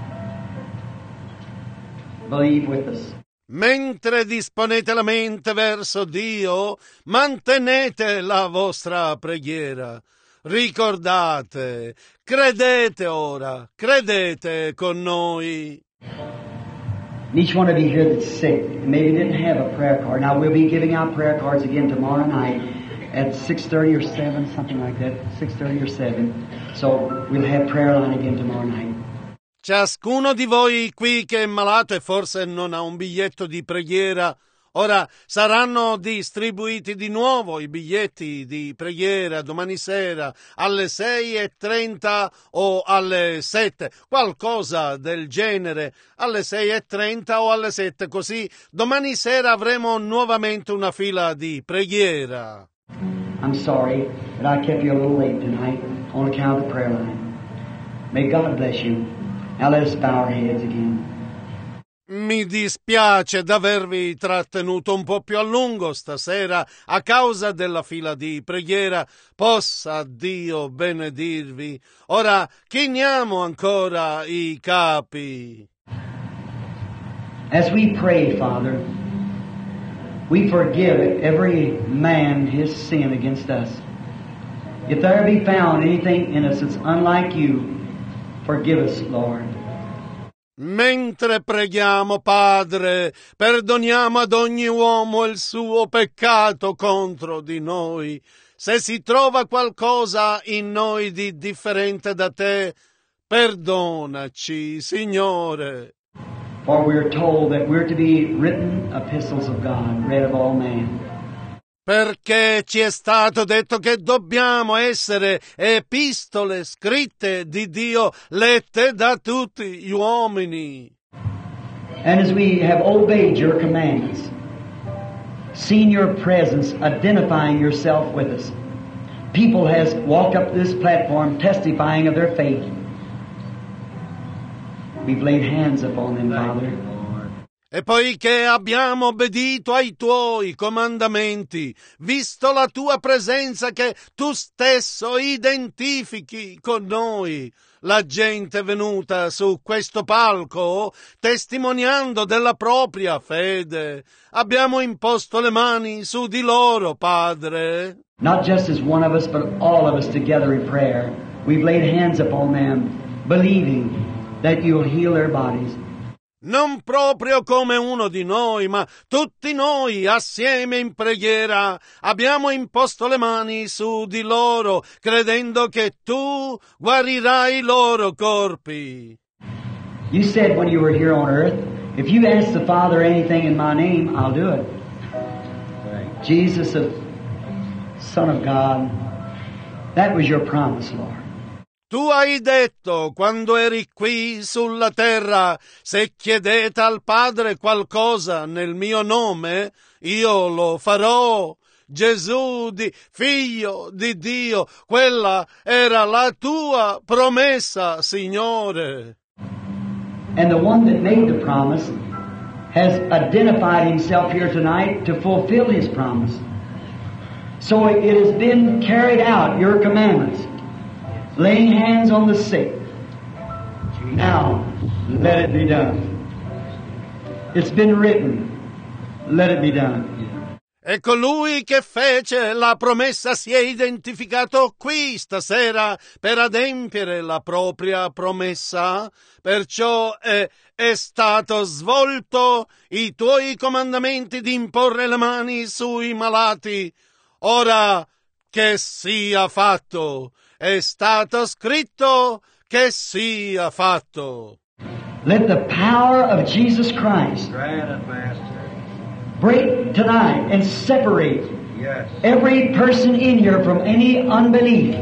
Believe with us. Mentre disponete la mente verso Dio, mantenete la vostra preghiera. Ricordate, credete ora, credete con noi. Each one of you here that's sick, maybe didn't have a prayer card. Now we'll be giving out prayer cards again tomorrow night at 6:30 or 7, something like that, 6:30 or 7. So we'll have prayer line again tomorrow night. Ciascuno di voi qui che è malato e forse non ha un biglietto di preghiera, ora saranno distribuiti di nuovo i biglietti di preghiera domani sera alle 6:30 o alle 7, qualcosa del genere, alle 6:30 o alle 7, così domani sera avremo nuovamente una fila di preghiera. I'm sorry that I kept you a little late tonight on account of the prayer line. May God bless you. Now let us bow our heads again. Mi dispiace d'avervi trattenuto un po' più a lungo stasera a causa della fila di preghiera. Possa Dio benedirvi. Ora chiniamo ancora i capi. As we pray, Father, we forgive every man his sin against us. If there be found anything in us that's unlike you, forgive us, Lord. Mentre preghiamo, Padre, perdoniamo ad ogni uomo il suo peccato contro di noi. Se si trova qualcosa in noi di differente da te, perdonaci, Signore. For we are told that we're to be written epistles of God, read of all men. Perché ci è stato detto che dobbiamo essere epistole scritte di Dio, lette da tutti gli uomini. And as we have obeyed your commandments, seen your presence, identifying yourself with us, people has walked up this platform testifying of their faith. We've laid hands upon them, Father. E poiché abbiamo obbedito ai tuoi comandamenti, visto la tua presenza che tu stesso identifichi con noi, la gente è venuta su questo palco testimoniando della propria fede. Abbiamo imposto le mani su di loro, Padre. Not just as one of us, but all of us together in prayer. We've laid hands upon them, believing that you'll heal their bodies. Non proprio come uno di noi, ma tutti noi assieme in preghiera abbiamo imposto le mani su di loro, credendo che tu guarirai i loro corpi. You said when you were here on earth, if you ask the Father anything in my name, I'll do it. Right. Jesus, the Son of God, that was your promise, Lord. Tu hai detto, quando eri qui sulla terra, se chiedete al Padre qualcosa nel mio nome, io lo farò. Gesù, figlio di Dio, quella era la tua promessa, Signore. And the one that made the promise has identified himself here tonight to fulfill his promise. So it has been carried out, your commandments. Laying hands on the sick. Now, let it be done. It's been written. Let it be done. E colui che fece la promessa si è identificato qui stasera per adempiere la propria promessa. Perciò è stato svolto i tuoi comandamenti di imporre le mani sui malati. Ora che sia fatto. È stato scritto che sia fatto. Let the power of Jesus Christ break tonight and separate every person in here from any unbelief.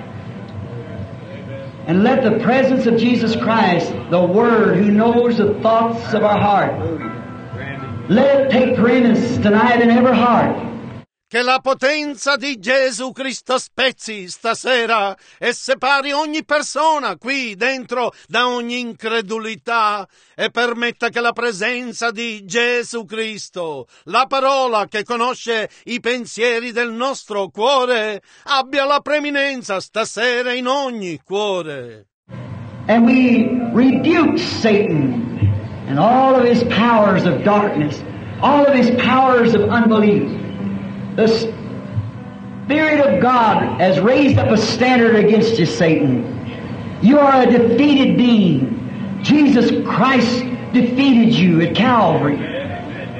And let the presence of Jesus Christ, the Word who knows the thoughts of our heart, let it take preeminence tonight in every heart. Che la potenza di Gesù Cristo spezzi stasera e separi ogni persona qui dentro da ogni incredulità e permetta che la presenza di Gesù Cristo, la parola che conosce i pensieri del nostro cuore, abbia la preeminenza stasera in ogni cuore. And we rebuke Satan and all of his powers of darkness, all of his powers of unbelief. The Spirit of God has raised up a standard against you, Satan. You are a defeated being. Jesus Christ defeated you at Calvary.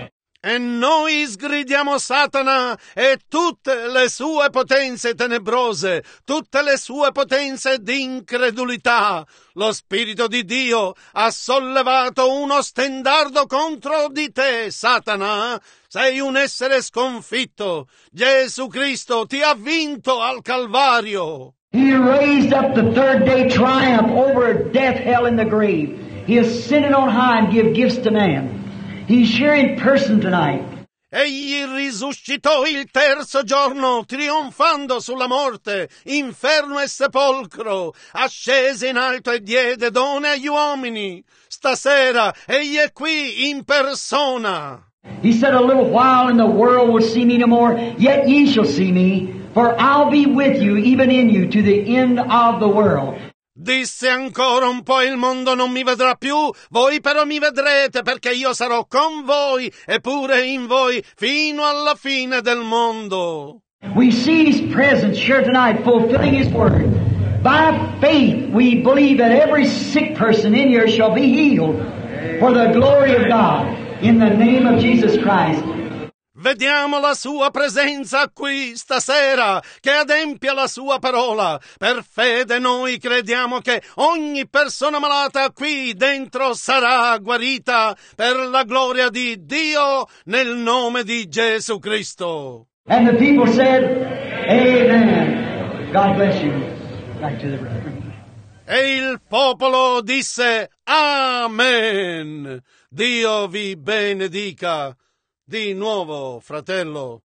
E noi sgridiamo Satana e tutte le sue potenze tenebrose, tutte le sue potenze di incredulità. Lo Spirito di Dio ha sollevato uno stendardo contro di te, Satana. Sei un essere sconfitto. Gesù Cristo ti ha vinto al Calvario. He raised up the third day triumph over death, hell, and the grave. He ascended on high and give gifts to man. He's here in person tonight. Egli risuscitò il terzo giorno, trionfando sulla morte, inferno e sepolcro. Ascese in alto e diede doni agli uomini. Stasera egli è qui in persona. He said, a little while and the world will see me no more, yet ye shall see me, for I'll be with you, even in you, to the end of the world. Disse ancora un po': il mondo non mi vedrà più, voi però mi vedrete, perché io sarò con voi e pure in voi fino alla fine del mondo. We see His presence here tonight, fulfilling His word. By faith, we believe that every sick person in here shall be healed for the glory of God, in the name of Jesus Christ. Vediamo la sua presenza qui stasera, che adempia la sua parola. Per fede noi crediamo che ogni persona malata qui dentro sarà guarita per la gloria di Dio nel nome di Gesù Cristo. And the people said, Amen. God bless you. Back to the brother. E il popolo disse Amen. Dio vi benedica. Di nuovo, fratello.